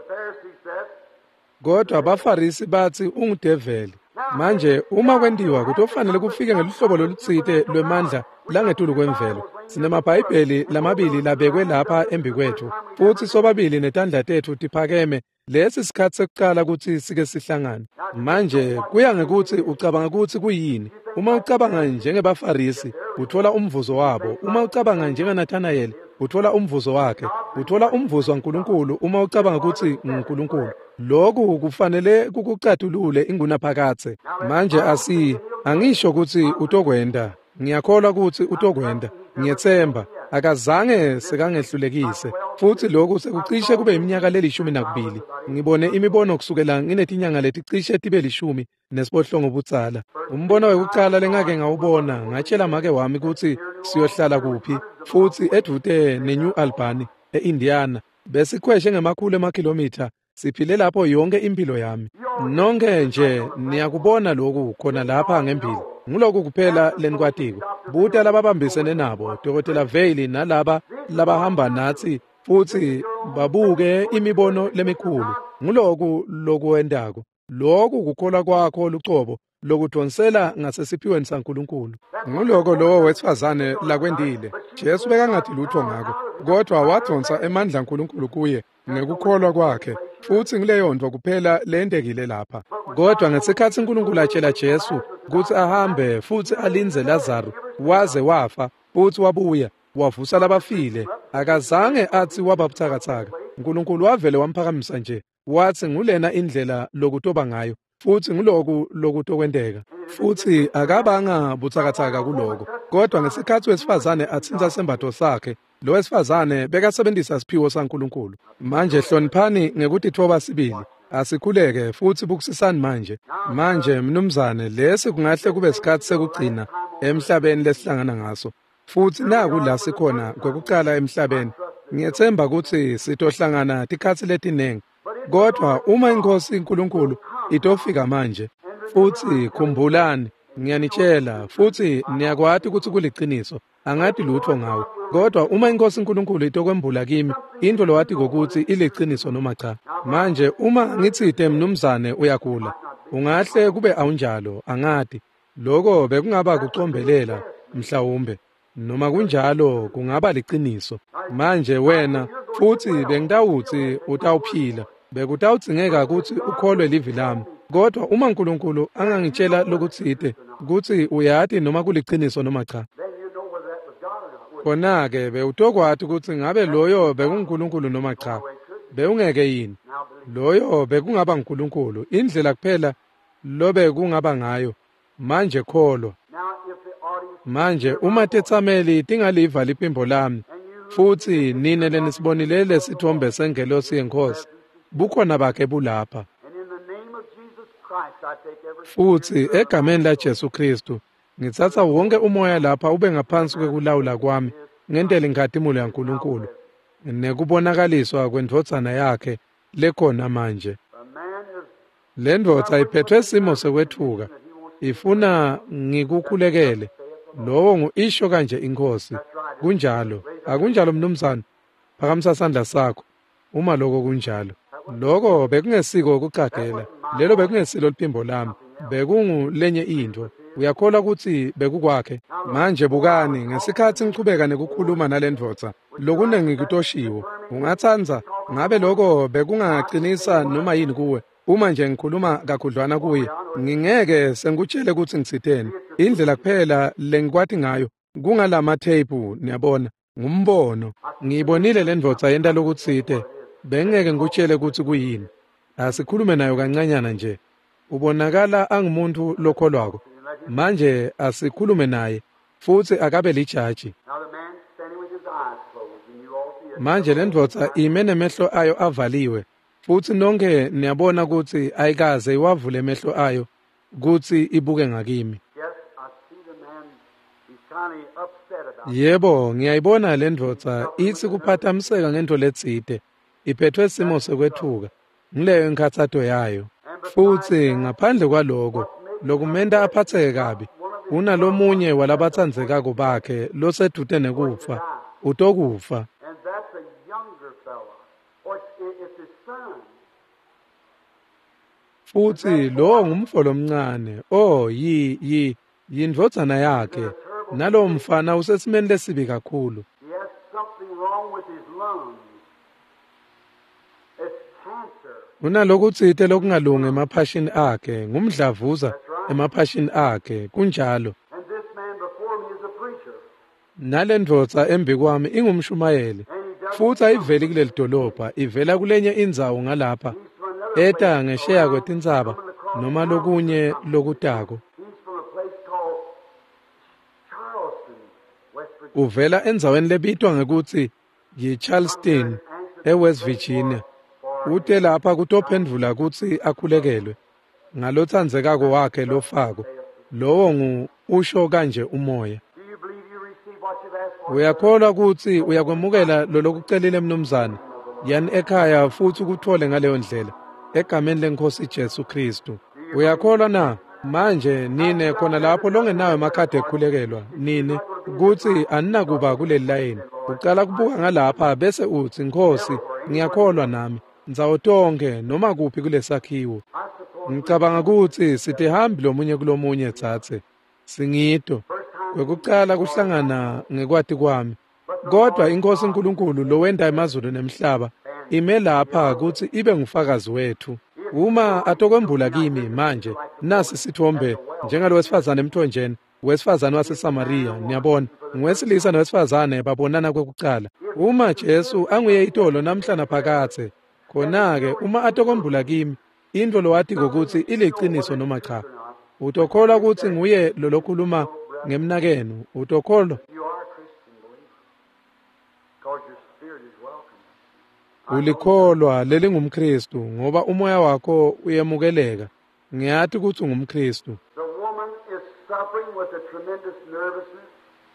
Speaker 1: Kodwa abaFarisi bathi ungudeveli. Manje uma kwendiwa kutofanele kufike ngeluhlobo lolutsite lwemandla langetulu kwemvelo. sinemabhayibheli lamabili labekwe lapha embi kwethu, futhi sobabili netandla tethu tiphakeme lesi sikhathi sekuqala ukuthi sike sihlangane. Manje kuya ngekuthi ucabanga ukuthi kuyini. Uma ucabanga njengebaFarisi, uthola umvuzo wabo. Uma ucabanga njengeNathanayeli, uthola umvuzo wakhe. Uthola umvuzo waNkulunkulu uma ucabanga ukuthi nguNkulunkulu. Lokhu kufanele kukucatulule ingunaphakathe. Manje angisho ukuthi utokwenda. Ngiyakholwa ukuthi utokwenda. Ngiyethemba akazange sekangehlulekise. Futhi lokhu sekucishe kube iminyaka le12. Ngibone imibono kusukela nginetinyanga leticishe tibe 18 butsala. Umbono wekuqala lengake ngawubona, ngatshela make wami ukuthi siyohlala kuphi, futhi edute neNew Albany eIndiana. Besikhweshe ngemakhulu emakhilomitha, siphile lapho yonke impilo yami. Nonke nje niyakubona lokhu khona lapha ngempilo. Nguloku kuphela lenkwatiko. Buta lababambisene nabo, Dr. Veil nalaba labahamba nathi, futhi babuke imibono lemikhulu. Nguloku lokuwendako. Lokhu kukholwa kwakho lucobo lokudonsela ngasesiphiweni saNkulunkulu. Nguloko lowo wesifazane lakwendile. Jesu bekangathi lutho ngako, kodwa wadonsa emandla kaNkulunkulu kuye ngekukholwa kwakhe. Futhi ngileyo nto kuphela lentekile lapha. Kodwa ngesikhathi uNkulunkulu atshela Jesu ukuthi ahambe futhi alinze Lazaro, waze wafa, futhi wabuya, wavusa labafile, akazange athi waba buthakathaka. uNkulunkulu wavele wamphakamisa nje, wathi ngulena indlela lokutoba ngayo, futhi nguloku lokutokwendeka. Futhi akabanga buthakathaka kuloko. Kodwa ngesikhathi wesifazane athinta sembatho sakhe, lo wesifazane bekasebenzisa isiphiwo saNkulunkulu. Manje hloniphani ngekuthi thoba sibili. Asikhuleke futhi bukusisani manje mnumzane, lesi kungahle kube isikhathi sekugcina emhlabeni lesihlangana ngaso. Futhi naku la sikhona kokuqala emhlabeni. Ngiyethemba ukuthi sitohlangana tikhathi letinengi. Kodwa uma iNkosi uNkulunkulu itofika manje, futhi khumbulani, ngiyanitshela futhi niyakwati ukuthi kuliqiniso, angathi lutho ngawo. Kodwa uma iNkosi uNkulunkulu itokwembula kimi, into lo wathi ukuthi iliqiniso noma cha. Manje uma ngithide mnumzane uyagula, ungahle kube awunjalo, angathi lokho bekungaba kucombelela mhlawumbe, noma kunjalo kungaba liqiniso. Manje wena futhi bengitawuthi utawuphila, bekutawudzingeka ukuthi ukholwe livi lami. Kodwa uma uNkulunkulu angangitshela lokuthide ukuthi uyathi noma kuliqiniso noma cha, khona-ke bewutokwati ukuthi ngabe loyo bekuNkulunkulu noma cha. Bewungeke yini loyo bekungaba uNkulunkulu, indlela kuphela lobe kungaba ngayo. Manje kholwa. Manje uma tetsameli tingaliva liphimbo lami, futhi nine lenisibonile lesithombe sengelosi yenkosi, bukhona bakhe bulapha. Futhi egameni laJesu Kristu ngithatha wonke umoya lapha ube ngaphansi kwekulawula kwami ngendlela inkhatimulo yaNkulunkulu nekubonakaliswa kwendvodzana yakhe lekhona manje. Le ndvodza iphethwe simo sekwethuka, ifuna ngikukhulekele. Lowo ngu-isho kanje iNkosi. Kunjalo, akunjalo mnumzane? Phakamisa sandla sakho uma lokho kunjalo. Lokho bekungesiko ukucagela, lelo bekungesilo liphimbo lami, bekungulenye into. Uyakholwa ukuthi bekukwakhe. Manje bukani, ngesikhathi ngiqhubeka nekukhuluma nalendvodza, lokune ngikutoshiwo. Ungathanza ngabe lokho bekungaqinisa noma yini kuwe? Uma nje ngikhuluma kakhudlwana kuye, ngingeke sengikutshele ukuthi ngitsitheni. Indlela kuphela lengikwathi ngayo kungalamathephu, niyabona, ngumbono. Ngiyibonile lendvodza yenta lokutsite, bengeke ngikutshele ukuthi kuyini. Asikhulume nayo kancanyana nje. Ubonakala angumuntu lokholwako. Manje asikhulume naye, futhi akabe lijaji. Manje lendvodza ime nemehlo ayo avaliwe, futhi nonke niyabona ukuthi ayikaze iwavule emehlo ayo ukuthi ibuke ngakimi. Yebo, ngiyayibona lendvodza ithi kuphathamiseka ngento letsite, iphethwe simo sekwethuka, ngileyo inkathato yayo. Futhi ngaphandle kwaloko, lokumenda aphatheke kabi, unalomunye walabathandzekako bakhe losedute nekufa, utokufa. Futhi lo ngumfolo omncane, yindvodzana yakhe, nalo mfana usesimeni lesibi kakhulu.
Speaker 2: He has something wrong with his lungs. It's cancer.
Speaker 1: Unalokutsite lokungalungi emaphashini akhe, ngumdlavuza emaphashini akhe, kunjalo.
Speaker 2: And this man before me is a preacher.
Speaker 1: Nalendvodza embi kwami ingumshumayeli, futhi ayiveli kuleli dolobha, ivela kulenye indzawo ngalapha,
Speaker 2: He's from another
Speaker 1: eta
Speaker 2: place
Speaker 1: ngesheya
Speaker 2: around
Speaker 1: kwetintsaba, noma lokunye lokutako.
Speaker 2: He's from a place called Charleston, West Virginia.
Speaker 1: Uvela endzaweni lebitwa ngekuthi yi-Charleston, eWest Virginia. Ute lapha kutophendvula kutsi akhulekelwe. Ngalotsandzekako wakhe lofako. Lowo usho kanje umoya.
Speaker 2: Do you believe you receive what you've asked for?
Speaker 1: Uyakholwa kutsi uyakwemukela lolokucelile mnumzane, yani ekhaya futhi ukuthole ngaleyo ndlela, egameni leNkosi Jesu Kristu. Uyakholwa na? Manje nine khona lapho longenayo emakhadi ekhulekelwa, nini kutsi aninakuba kuleli layini. Uqala kubuka ngalapha bese uthi Nkosi, ngiyakholwa nami, ndzawo tonke noma kuphi kulesakhiwo.
Speaker 2: I suppose
Speaker 1: Ngicabanga kutsi sitihambi lomunye kulomunye tsatse. Singito. Kwekucala kuhlangana ngekwati kwami. Kodwa iNkosi uNkulunkulu lo wenda emazulu nemhlaba ime lapha kuthi ibe ngufakazi wethu. Uma atokwembula kimi manje nasi sithombe njengalo wesifazane emthonjeni, wesifazane waseSamaria, niyabona, ngwesilisa nowesifazane babonana kwekucala. Uma Jesu anguye itolo namhlanje phakathe, khona-ke uma atokwembula kimi into lo wathi ukuthi iliciniso noma cha. Utokholwa ukuthi nguye lo lokhuluma ngemnakenu, utokholwa.
Speaker 2: you are a Christian believer. Because your spirit is welcome.
Speaker 1: Ulikholwa lelingumKristu ngoba umoya wakho uyemukeleka. Ngiyathi ukuthi ungumKristu.
Speaker 2: The woman is suffering with a tremendous nervousness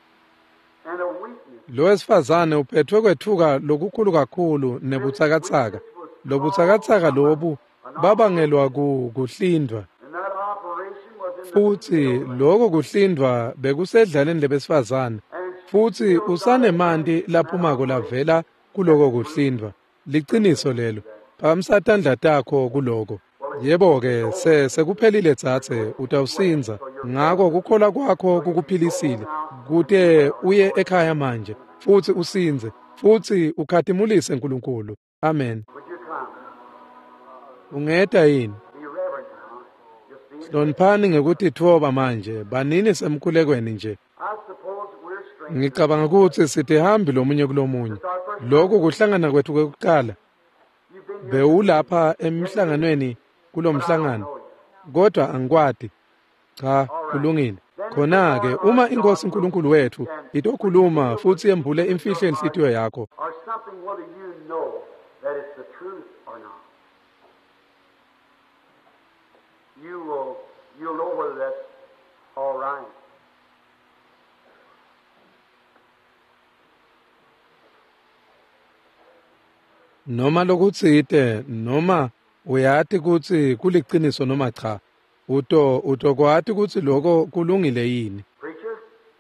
Speaker 2: and a weakness.
Speaker 1: Lo wesifazane uphethwe kwethuka lokukhulu kakhulu nebutsakatsaka. Lo butsakatsaka lobu babangelwa kuhlindwa.
Speaker 2: And that operation was in the
Speaker 1: Futhi lokho kuhlindwa bekusedlaleni lebesifazane. Futhi usanemanti laphumako lavela kuloko kuhlindwa. Liqiniso lelo. Phamsatandla takho kuloko. Yebo-ke sekuphelile tsatse utawusinza. Ngako kukholwa kwakho kukuphilisile. Kute uye ekhaya manje. Futhi usinze. Futhi ukhadimulise uNkulunkulu. Amen.
Speaker 2: Would you come?
Speaker 1: Ungeda yini?
Speaker 2: Be reverent now. Just be.
Speaker 1: Hloniphani ngekuthi thoba manje. Banini semkhulekweni nje.
Speaker 2: I suppose we're strangers.
Speaker 1: Ngicabanga ukuthi sithi hambi lomunye kulomunye. Lokho kuhlangana kwethu kwekuqala.
Speaker 2: You've been here.
Speaker 1: Bewulapha emhlanganweni kulomhlangano. Kodwa angikwadi. Cha, kulungile. Khona-ke uma iNkosi uNkulunkulu wethu itokhuluma futhi yembule imfihlo enhlitiyo yakho,
Speaker 2: Or something whether you know that it's the truth or not. You'll know whether that's all right.
Speaker 1: noma lokutsite noma uyathi ukuthi kuliciniso noma cha, utokwati ukuthi lokho kulungile yini.
Speaker 2: Preacher?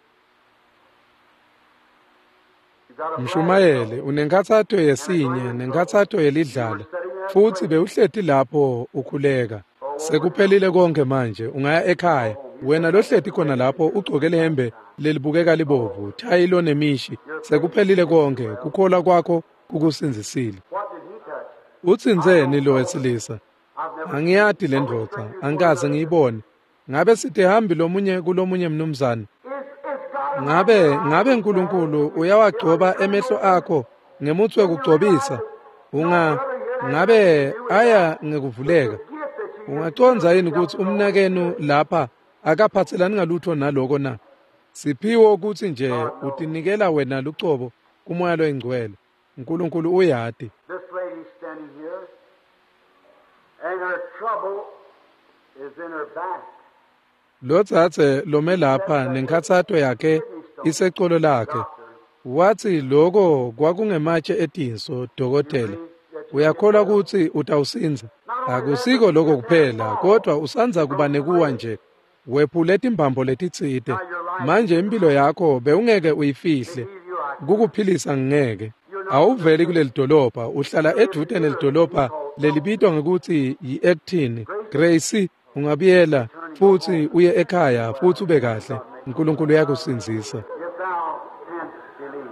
Speaker 2: You got a
Speaker 1: Mshumayeli unenkathatho yesinye nenkathatho yelidlala, futhi bewuhleti lapho ukhuleka. Sekuphelile konke manje, ungaya ekhaya. Wena lohleti khona lapho ugcokele hembe lelibukeka libovu, thayi lonemishi. Sekuphelile konke, kukholwa kwakho kukusinzisile.
Speaker 2: What did he touch?
Speaker 1: Utsinzeni lo wesilisa?
Speaker 2: I've never
Speaker 1: Angiyadi le ndvodza, angikaze ngiyibone. Ngabe sithi hambi lomunye kulomunye mnumzane.
Speaker 2: God
Speaker 1: Ngabe uNkulunkulu uyawagcoba emehlo akho ngemuthi wekugcobisa. Ngabe aya ngekuvuleka.
Speaker 2: gift that you
Speaker 1: Ungaconza yini ukuthi umnakenu lapha akaphathelani ngalutho naloko na? Siphiwo ukuthi nje utinikela wena lucobo kumoya loyingcwele. uNkulunkulu uyadi.
Speaker 2: this lady standing here, and her trouble is in her back.
Speaker 1: Lo tsatse lome lapha nenkathatho yakhe isecolo lakhe. Wathi lokho kwakungematshe etinso dokotela. Uyakholwa ukuthi utawusinza? Akusiko lokho kuphela, kodwa usanza kuba nekuwa nje. Wephule timbambo letitsite. Manje impilo yakho bewungeke uyifihle. Kukuphilisa ngeke. Awuveli kuleli dolobha, uhlala eduze nelidolobha lelibitwa ngokuthi yi-Acton. Grace, ungabiyela futhi uye ekhaya futhi ube kahle. uNkulunkulu uyakusinzisa.
Speaker 2: If thou canst believe.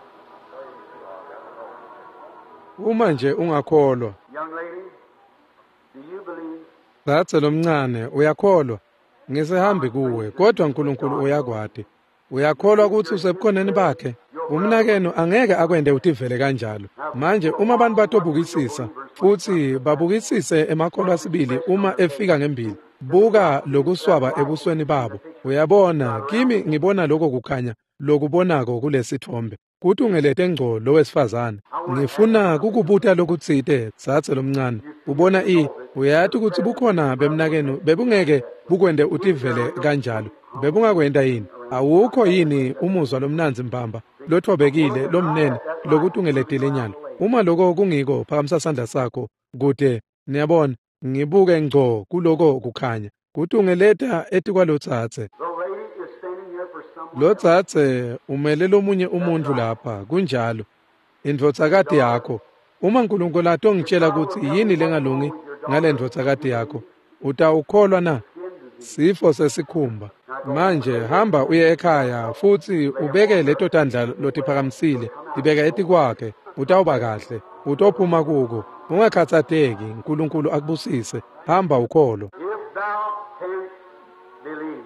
Speaker 1: Uma nje ungakholwa,
Speaker 2: Young lady, do you believe?
Speaker 1: Zathe lomncane, uyakholwa? Ngisehambi kuwe, kodwa uNkulunkulu uyakwadi. Uyakholwa ukuthi usebukhoneni bakhe? Umnakeno angeke akwende utivele kanjalo. Manje uma abantu batobukisisa, futhi babukisise emakholwa asibili uma efika ngembili, buka lokuswaba ebusweni babo. Uyabona, kimi ngibona lokho kukhanya, lokubonako kulesithombe. Kuthi ungelethe ngco lo wesifazane. Ngifuna kukubuta lokutsite, Zathe lomncane. Ubona uyathi ukuthi bukhona bemnakeno bebungeke bukwende utivele kanjalo. Bebungakwenda yini? Awukho yini umuzwa lomnanzi mbamba, lothobekile, lomnene, lokuthi ungeletile inyalo? Uma lokho kungiko phakamisa isandla sakho, kude, niyabona, ngibuke ngco kuloko kukhanya. Kuthi ungeletha ethi kwalotsatse.
Speaker 2: The lady is standing here for someone.
Speaker 1: Lotsatse umele lomunye umuntu lapha, kunjalo. Indvodzakati yakho. Uma uNkulunkulu athi ongitshela ukuthi yini lengalungi ngale ndvodzakati yakho, utawukholwa na? Sifo sesikhumba. Manje hamba uye ekhaya futhi ubeke leto tandla lotiphakamisile, ibeka eti kwakhe, utawuba kahle, utophuma kuko. Ungakhathateki, uNkulunkulu akubusise. Hamba ukholo.
Speaker 2: If thou canst believe.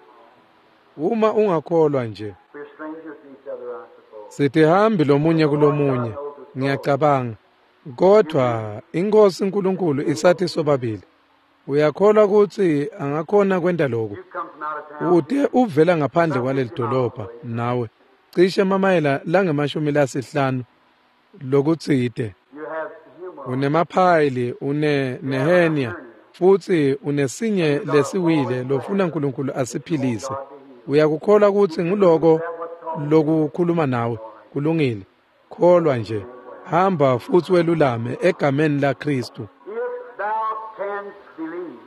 Speaker 1: Uma ungakholwa nje,
Speaker 2: We're strangers to each other, I suppose.
Speaker 1: sithi hambi lomunye kulomunye. Ngiyacabanga. Kodwa inkosi uNkulunkulu isathi sobabili. Uyakholwa ukuthi angakhona kwenda lokho?
Speaker 2: You come from out of town.
Speaker 1: Ude uvela ngaphandle kwaleli dolobha nawe. Cishe mamayela langemashumi lasihlanu lokutsite.
Speaker 2: You have humor.
Speaker 1: Unemaphayili, nehenia, futhi unesinye lesiwile lofuna uNkulunkulu asiphilise. Uyakukholwa ukuthi nguloko lokukhuluma nawe kulungile. Kholwa nje. Hamba futhi welulame egameni laKristu.
Speaker 2: If thou canst believe.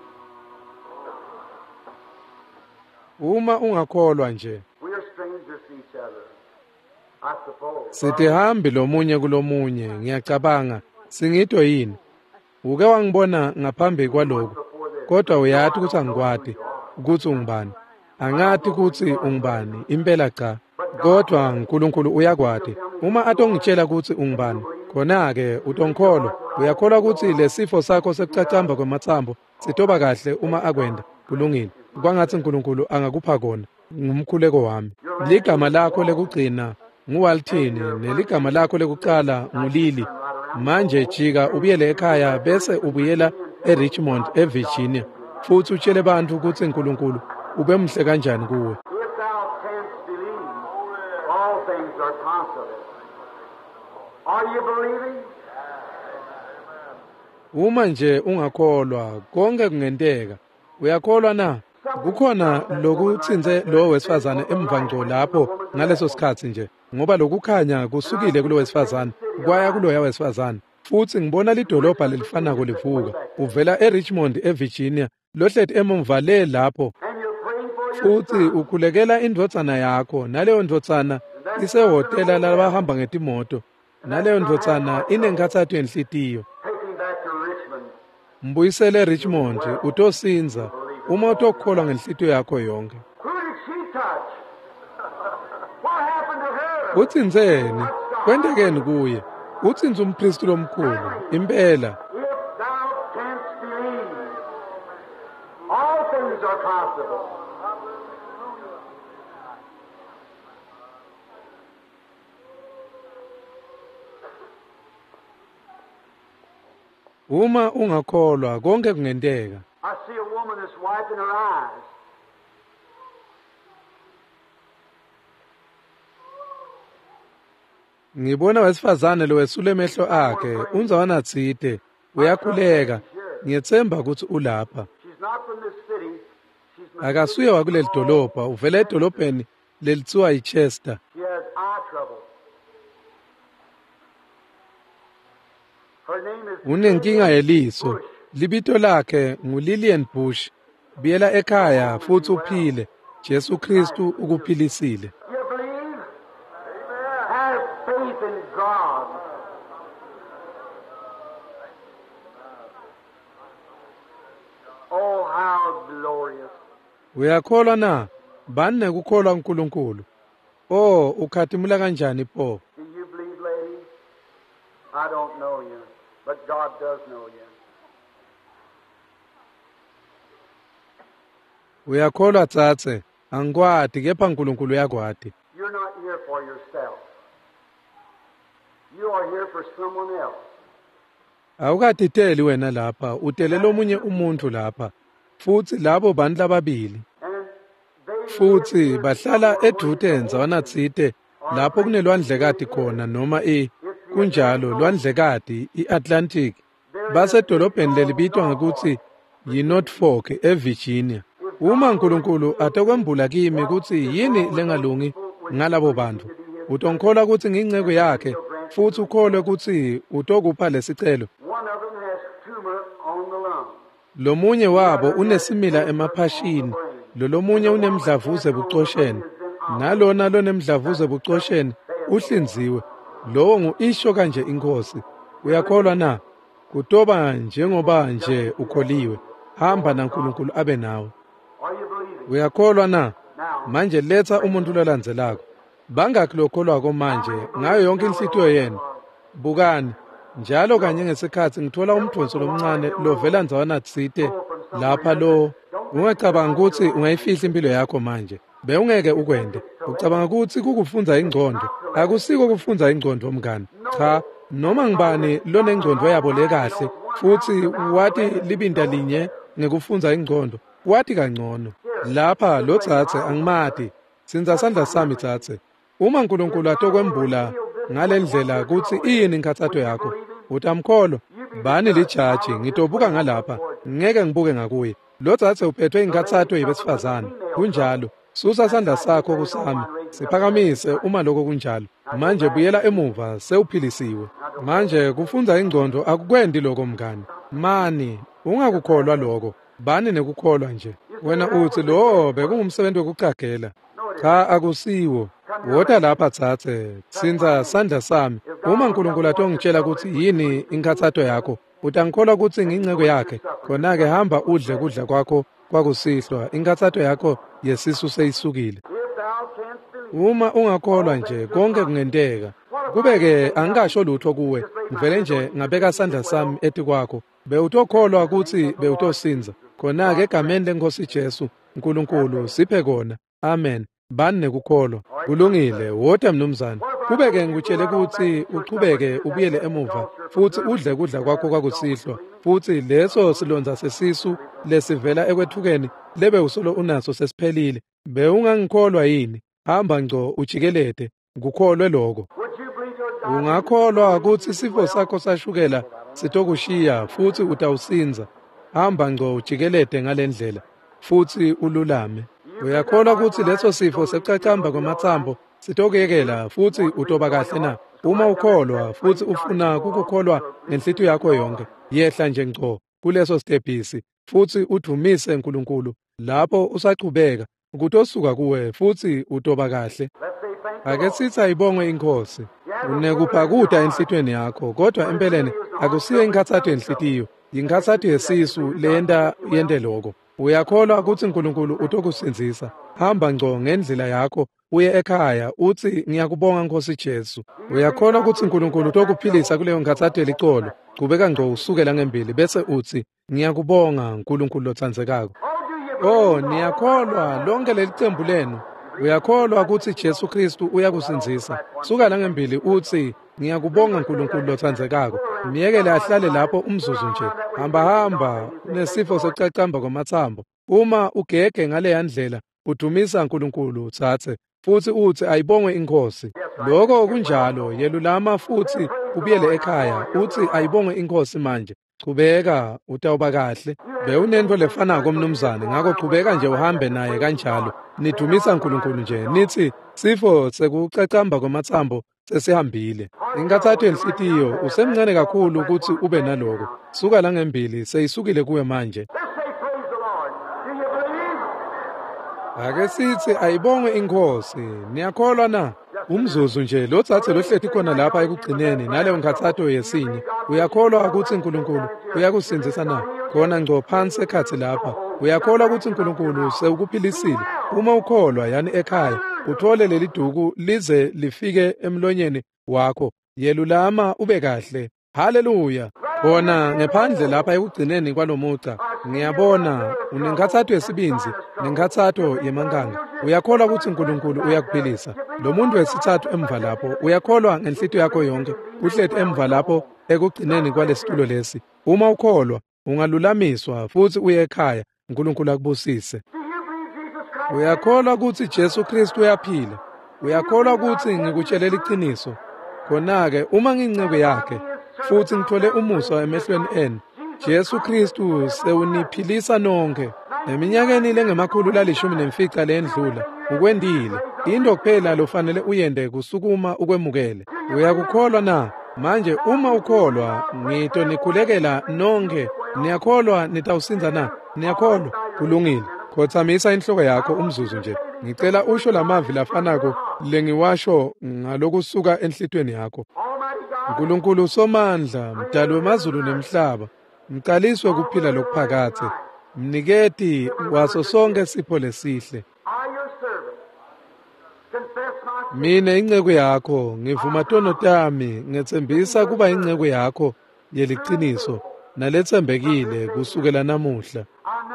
Speaker 1: Uma ungakholwa nje,
Speaker 2: We are strangers to each other, I suppose.
Speaker 1: sithi hambi lomunye kulomunye. Ngiyacabanga, singito yini? Uke wangibona ngaphambi kwaloko, kodwa uyathi ukuthi angikwadi ukuthi ungubani. Angathi ukuthi ungubani, impela cha. Kodwa uNkulunkulu uyakwadi. Uma atongitshela ukuthi ungubani, khona-ke utongikholwa. Uyakholwa ukuthi lesifo sakho sekucacamba kwemathambo sitoba kahle uma akwenda kulungile. Kwangathi uNkulunkulu angakupha kona ngumkhuleko wami. Ligama lakho lekugcina nguWaltini, neligama lakho lekuqala ngulili. Manje jika ubuyele ekhaya bese ubuyela eRichmond eVirginia, futhi utshele abantu ukuthi uNkulunkulu ube mhle kanjani kuwe.
Speaker 2: If thou canst believe, all things are possible. Are you believing?
Speaker 1: Uma nje ungakholwa konke kungenteka. Uyakholwa na? Kukhona lokuthinze lo wesifazane emva ngco lapho ngaleso sikhathi nje, ngoba lokukhanya kusukile kulo wesifazane kwaya kuloya wesifazane. Futhi ngibona lidolobha lelifanako livuka, uvela eRichmond eVirginia, lohlethi emumva le lapho.
Speaker 2: And you're praying for your
Speaker 1: Futhi ukhulekela indvodzana yakho, naleyo ndvodzana isehotela labahamba ngetimoto, naleyo ndvodzana inenkathathu yenhlitiyo.
Speaker 2: take him back to Richmond.
Speaker 1: Mbuyisele eRichmond utosinza uma utokholwa ngenhlitiyo yakho yonke.
Speaker 2: Who did she touch? What happened to her?
Speaker 1: Utsinzeni? Kwendekeni kuye? Utsinze umpristi lomkhulu, impela.
Speaker 2: If thou canst believe, all things are possible.
Speaker 1: Uma ungakholwa konke kungenteka.
Speaker 2: I see a woman that's wiping her eyes.
Speaker 1: Ngibona wesifazane lo wesule emehlo akhe, unzawana tsite, uyakhuleka. Ngiyethemba ukuthi ulapha.
Speaker 2: She's not from this city. She's
Speaker 1: Akasuye wakuleli dolobha, uvela edolobheni lelithiwa yiChester.
Speaker 2: She has eye trouble. Her name is
Speaker 1: Unenkinga yeliso. Libito lakhe nguLillian Bush. Biyela ekhaya futhi uphile. Jesu Kristu ukuphilisile.
Speaker 2: You believe? Have faith in God. Oh, how glorious.
Speaker 1: Uyakholwa na? bani nekukholwa uNkulunkulu. Oh, ukhathimula kanjani pho?
Speaker 2: Do you believe, lady? I don't know you, but God does know you.
Speaker 1: Uyakholwa tsatse? Angikwadi kepha uNkulunkulu uyakwadi.
Speaker 2: You're not here for yourself. You are here for someone else.
Speaker 1: Awukadideli wena lapha, udelela omunye umuntu lapha. Futhi labo bantu lababili.
Speaker 2: And they
Speaker 1: Futhi bahlala eDrutens wanatsite lapho kunelwandlekadi khona noma kunjalo lwandlekadi iAtlantic. Basedolobheni lelibitwa ngokuthi yiNorfolk eVirginia. Uma uNkulunkulu atokwembula kimi ukuthi yini lengalungi ngalabo bantu, utongikholwa ukuthi nginceko yakhe futhi ukholwe ukuthi utokupha lesicelo.
Speaker 2: one of them has tumor on the lung.
Speaker 1: Lomunye wabo unesimila emaphashini, lomunye unemdlavuza ebucosheni. Nalona lonemdlavuza ebucosheni uhlinziwe. Lowo nguisho kanje inkosi. Uyakholwa na? Kutoba njengoba nje ukholiwe. Hamba naNkulunkulu abe nawe.
Speaker 2: Are you believing?
Speaker 1: Uyakholwa na?
Speaker 2: Now,
Speaker 1: Manje letha umuntu lolandzelako. Bangakhi lokholwako manje ngayo yonke inhlitiyo yena. Bukani njalo kanye ngesikhathi ngithola umthunzi lomncane lovela ndzawanatsite lapha lo. Ungacabanga ukuthi ungayifihla impilo yakho manje. Bewungeke ukwende. Ucabanga ukuthi kukufunza ingqondo. Akusiko kufunza ingqondo mngani. Cha, noma ngibani lonengqondo yabo lekahle futhi wathi libinda linye ngekufunza ingqondo. Wathi kangcono. Lapha lo tsatse angimati. Sinza sandla sami tsatse. Uma uNkulunkulu atokwembula ngalendlela ukuthi yini inkathatho yakho, utamkholo bani lijaji ngitobuka ngalapha, ngeke ngibuke ngakuye. Lo tsatse uphethwe inkathatho yibesifazane. Kunjalo, susa sandla sakho kusami. Siphakamise uma lokho kunjalo. Manje buyela emuva sewuphilisiwe. Manje kufunza ingqondo akukwendi lokho mngani. Mani, ungakukholwa lokho. Bani nekukholwa nje. Wena uthi lo bekungumsebenzi wokucagela. Cha akusiwo. Wota lapha tsatse, sinza sandla sami. Uma uNkulunkulu atongitshela ukuthi yini inkathatho yakho, utangikholwa ukuthi nginceko yakhe. Khona-ke hamba udle kudla kwakho kwakusihlwa, inkathatho yakho yesisu seyisukile.
Speaker 2: if thou canst believe,
Speaker 1: Uma ungakholwa nje konke kungenteka. Kube-ke angikasho lutho kuwe. Ngivele nje ngabeka sandla sami eti kwakho. Bewutokholwa ukuthi bewutosinza. Khona-ke egameni leNkosi Jesu, uNkulunkulu siphe kona. Amen. Bani nekukholwa. Kulungile, wota mnumzane. Kube-ke ngikutshele ukuthi uchubeke ubuyele emuva futhi udle kudla kwakho kwakusihlwa. Futhi leso silonza sesisu lesivela ekwethukeni lebe usolo unaso sesiphelile. Bewungangikholwa yini? Hamba ngco ujikelede, ngikholwe lokho.
Speaker 2: would you believe your God?
Speaker 1: Ungakholwa ukuthi isifo sakho sashukela sitokushiya futhi utawusinza. Hamba ngco ujikelede ngalendlela futhi ululame. Uyakholwa ukuthi leso sifo secacamba kwamathambo sitokuyekela futhi utoba kahle na? Uma ukholwa futhi ufuna kukukholwa ngenhlitiyo yakho yonke, yehla nje ngco kuleso stepisi futhi udumise uNkulunkulu. Lapho usaqhubeka ukutosuka kuwe futhi utoba kahle.
Speaker 2: Let's say thank
Speaker 1: Ake sithi ayibonge inkosi. Unekuphakuta enhlitiyweni yakho, kodwa empeleni akusiyo inkathatho yenhlitiyo, yinkathatho yesisu lenta yente lokho. Uyakholwa ukuthi uNkulunkulu utokusinzisa. Hamba ngco ngendlela yakho uye ekhaya uthi ngiyakubonga Nkosi Jesu. Uyakholwa ukuthi uNkulunkulu utokuphilisa kuleyo nkathatho elicolo. Qhubeka ngco usukela ngembili bese uthi ngiyakubonga uNkulunkulu lothandzekako. Oh, niyakholwa lonke lelicembu lenu. Uyakholwa ukuthi Jesu Kristu uyakusinzisa. Suka la ngembili uthi ngiyakubonga uNkulunkulu lothandzekako. Miyekele ahlale lapho umzuzu nje. Hamba unesifo socacamba kwamathambo. Uma ugege ngale yandlela udumisa uNkulunkulu thathe futhi uthi ayibongwe inkosi. Lokho kunjalo yelulama futhi ubuyele ekhaya uthi ayibongwe inkosi manje. Qhubeka utawuba kahle. Bewunento lefanako mnumzane, ngakho qhubeka nje uhambe naye kanjalo. Nidumisa uNkulunkulu nje. Nithi sifo sekucacamba kwamathambo sesihambile. Inkathatho yenhlitiyo usemncane kakhulu ukuthi ube naloko. Suka la ngembili seyisukile kuwe manje.
Speaker 2: Let's say praise the Lord. Do you believe?
Speaker 1: Ake sithi ayibongwe inkosi. Niyakholwa na? Umzuzu nje lo thathe lohlethi khona lapha ekugcineni naleyo nkathatho yesinye. Uyakholwa ukuthi uNkulunkulu uyakusinzisa na? Khona ngco phansi ekhathi lapha. Uyakholwa ukuthi uNkulunkulu sewukuphilisile? Uma ukholwa yani ekhaya, uthole leli duku lize lifike emlonyeni wakho, yelulama ube kahle. Haleluya. Bona ngephandle lapha ekugcineni kwalomuca ngiyabona unenkathatho yesibinzi nenkathatho yemankanga. Uyakholwa ukuthi uNkulunkulu uyakuphilisa. Lo muntu wesithathu emva lapho uyakholwa ngenhlito yakho yonke, uhlethi emva lapho ekugcineni kwalesitulo lesi. Uma ukholwa ungalulamiswa futhi uye ekhaya, uNkulunkulu akubusise. Uyakholwa ukuthi Jesu Kristu uyaphila? Uyakholwa ukuthi ngikutshelela iqiniso? Khona-ke uma ngiyinceku yakhe futhi ngithole umusa emehlweni enu, Jesu Kristu sewuniphilisa nonke. Eminyakeni lengemakhulu la-14 lendlula ukwendile. Into kuphela lofanele uyende kusukuma ukwemukele. Uyakukholwa na? Manje uma ukholwa ngito nikhulekela nonke. Niyakholwa nitawusinza na? Niyakholwa? Kulungile. Khothamisa inhloko yakho umzuzu nje. Ngicela usho lamavi lafanako lengiwasho ngalokusuka enhlitweni yakho. uNkulunkulu somandla, mdali wemazulu nemhlaba, mqaliswe kuphila lokuphakathe, mniketi waso sonke sipho lesihle. Mina inceku yakho ngivuma tono tami, ngethembisa kuba inceku yakho yeliqiniso nalethembekile kusukela namuhla.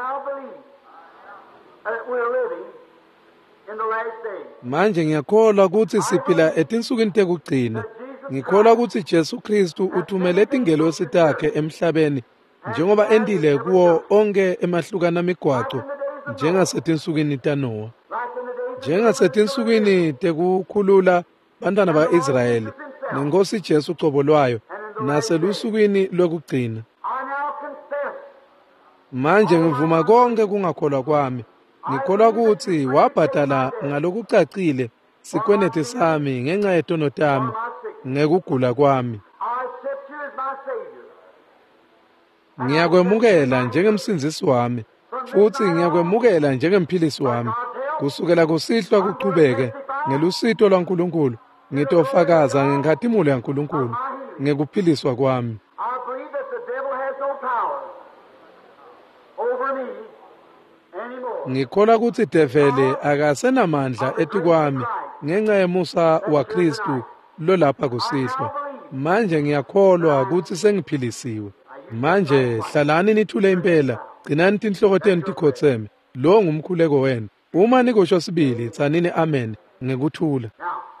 Speaker 1: Manje ngiyakholwa ukuthi siphila etinsukwini tekugcina. Ngikholwa ukuthi Jesu Kristu uthumele izingelosi takhe emhlabeni njengoba endile kuwo onke emahlukana migwaco njengasetinsukwini taNoah, njengasetinsukwini tekukhulula bantwana ba-Israyeli nenkosi Jesu uqobo lwayo naselusukwini lwekugcina. Manje ngivuma konke kungakholwa kwami. Ngikholwa ukuthi wabhadala ngalokucacile sikwenete sami ngenxa yetono tami ngekugula kwami. Ngiyakwemukela njengemsindisi wami futhi ngiyakwemukela njengemphilisi wami. Kusukela kusihlwa kuqhubeke ngelusito lwaNkulunkulu ngitofakaza ngenkhatimulo yaNkulunkulu ngekuphiliswa kwami. Ngikholwa ukuthi devele akasenamandla etikwami ngenxa yemusa waKristu lo lapha kusihlwa. Manje ngiyakholwa ukuthi sengiphilisiwe. Manje hlalani nithule impela, gcinani tinhloko tenu tikhotheme. Lo ngumkhuleko wenu. Uma nikusho sibili, tsanini amen ngekuthula.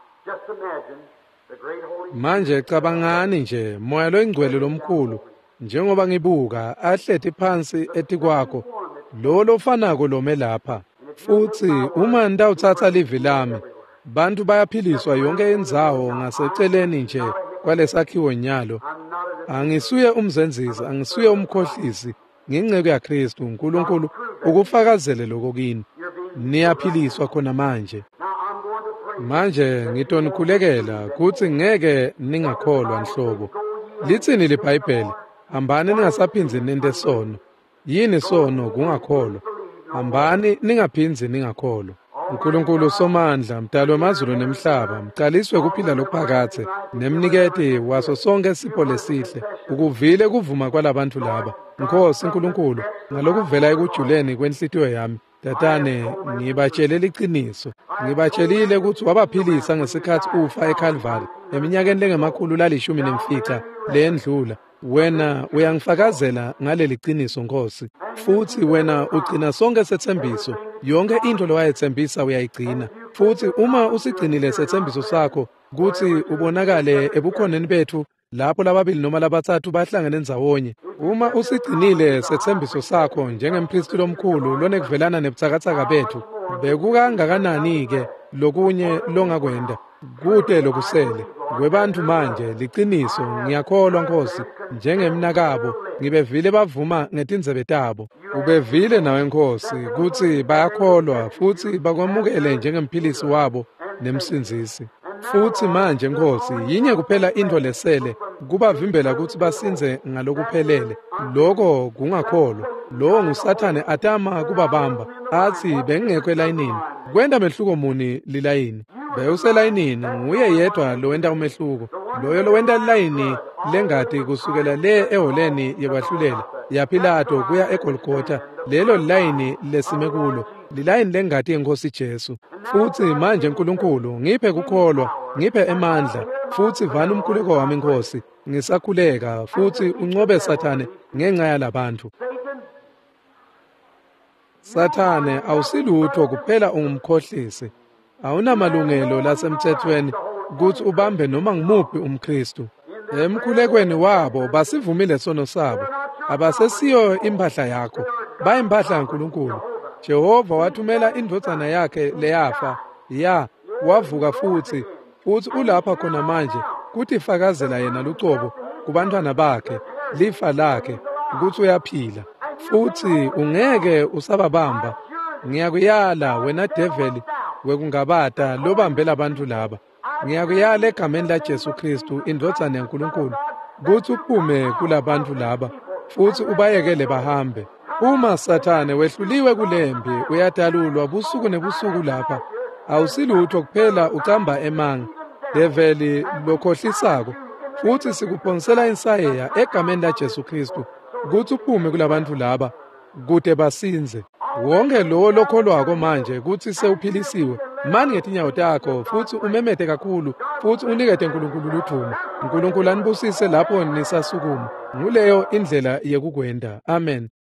Speaker 1: Manje cabangani nje, moya loyingcwele lomkhulu, njengoba ngibuka ahlethi phansi etikwakho, lo lofanako lome lapha. Futhi uma ndawuthatha livi lami, bantu bayaphiliswa yonke indzawo ngaseceleni nje kwalesakhiwo nyalo. Angisuye umzenzisi, angisuye umkhohlisi, nginceku yaKristu. uNkulunkulu ukufakazele lokho kini. Niyaphiliswa khona manje. Manje ngitonikhulekela kuthi ngeke ningakholwa nhlobo. Lithini liBhayibheli? Hambani ningasaphinzi nente sono. Yini sono kungakholwa? Hambani ningaphinzi ningakholwa. uNkulunkulu somandla, mdali wemazulu nemhlaba, mqaliswe kuphila lokuphakathe nemniketi waso sonke sipho lesihle, ukuvile kuvuma kwalabantu laba. Nkosi uNkulunkulu, ngalokuvela ekujuleni kwenhlitiyo yami, Tatane, ngibatshelela iqiniso. Ngibatshelile ukuthi wabaphilisa ngesikhathi ufa eKalvari eminyakeni lengemakhulu la-14 lendlula. Wena uyangifakazela ngaleli qiniso Nkosi, futhi wena ugcina sonke sethembiso. Yonke into lowayethembisa uyayigcina. Futhi uma usigcinile sethembiso sakho ukuthi ubonakale ebukhoneni bethu lapho lababili noma labathathu bahlangene ndzawonye, uma usigcinile sethembiso sakho njengempristi lomkhulu lonekuvelana nebuthakathaka bethu, bekukangakanani-ke lokunye longakwenda kude lokusele kwebantu manje liqiniso. Ngiyakholwa Nkosi, njengemnakabo ngibevile bavuma ngetindzebe tabo. Ubevile nawe Nkosi kuthi bayakholwa futhi bakwamukele njengemphilisi wabo nemsinzisi. Futhi manje Nkosi, yinye kuphela into lesele kubavimbela ukuthi basinze ngalokuphelele. Lokho kungakholwa. Lo nguSathane atama kubabamba athi bengingekho elayinini. Kwenda mehluko muni lilayini? Bewuselayinini, nguye yedwa lo wenda umehluko. Loyo lo wenda ilayini lengadi kusukela le eholeni yebahlulela yaPhilato kuya eGolgotha, lelo layini lesime kulo, lilayini lengadi yenkosi Jesu. Futhi manje Nkulunkulu, ngiphe kukholwa, ngiphe emandla, futhi vana umkhuleko wami Nkosi, ngisakhuleka, futhi uncobe Sathane ngenxa yalabantu. Sathane awusilutho kuphela, ungumkhohlisi. Awunamalungelo lasemthethweni ukuthi ubambe noma ngimuphi umKristu. Emkhulekweni wabo basivumile sono sabo, abasesiyo impahla yakho, bayimpahla kaNkulunkulu. Jehova wathumela indodana yakhe leyafa, wavuka futhi ulapha khona manje, kuthi fakazela yena lucobo kubantwana bakhe, lifa lakhe, ukuthi uyaphila. Futhi ungeke usababamba. Ngiyakuyala wena develi wekungabata lobambela abantu laba. Ngiyakuyala egameni laJesu Kristu, indodana yaNkulunkulu, ukuthi uphume kulabantu laba, futhi ubayekele bahambe. Uma Sathane wehluliwe kulembi, uyadalulwa busuku nebusuku lapha. Awusilutho kuphela, ucamba emanga, develi lokhohlisako. Futhi sikuphonsela insayeya egameni laJesu Kristu, ukuthi uphume kulabantu laba, kude basinze. Wonke lo lokholwako manje ukuthi sewuphilisiwe, mani ngetinyawo takho, futhi umemete kakhulu, futhi unikete uNkulunkulu ludumo. uNkulunkulu anibusise lapho nisasukuma. Nguleyo indlela yekukwenda. Amen.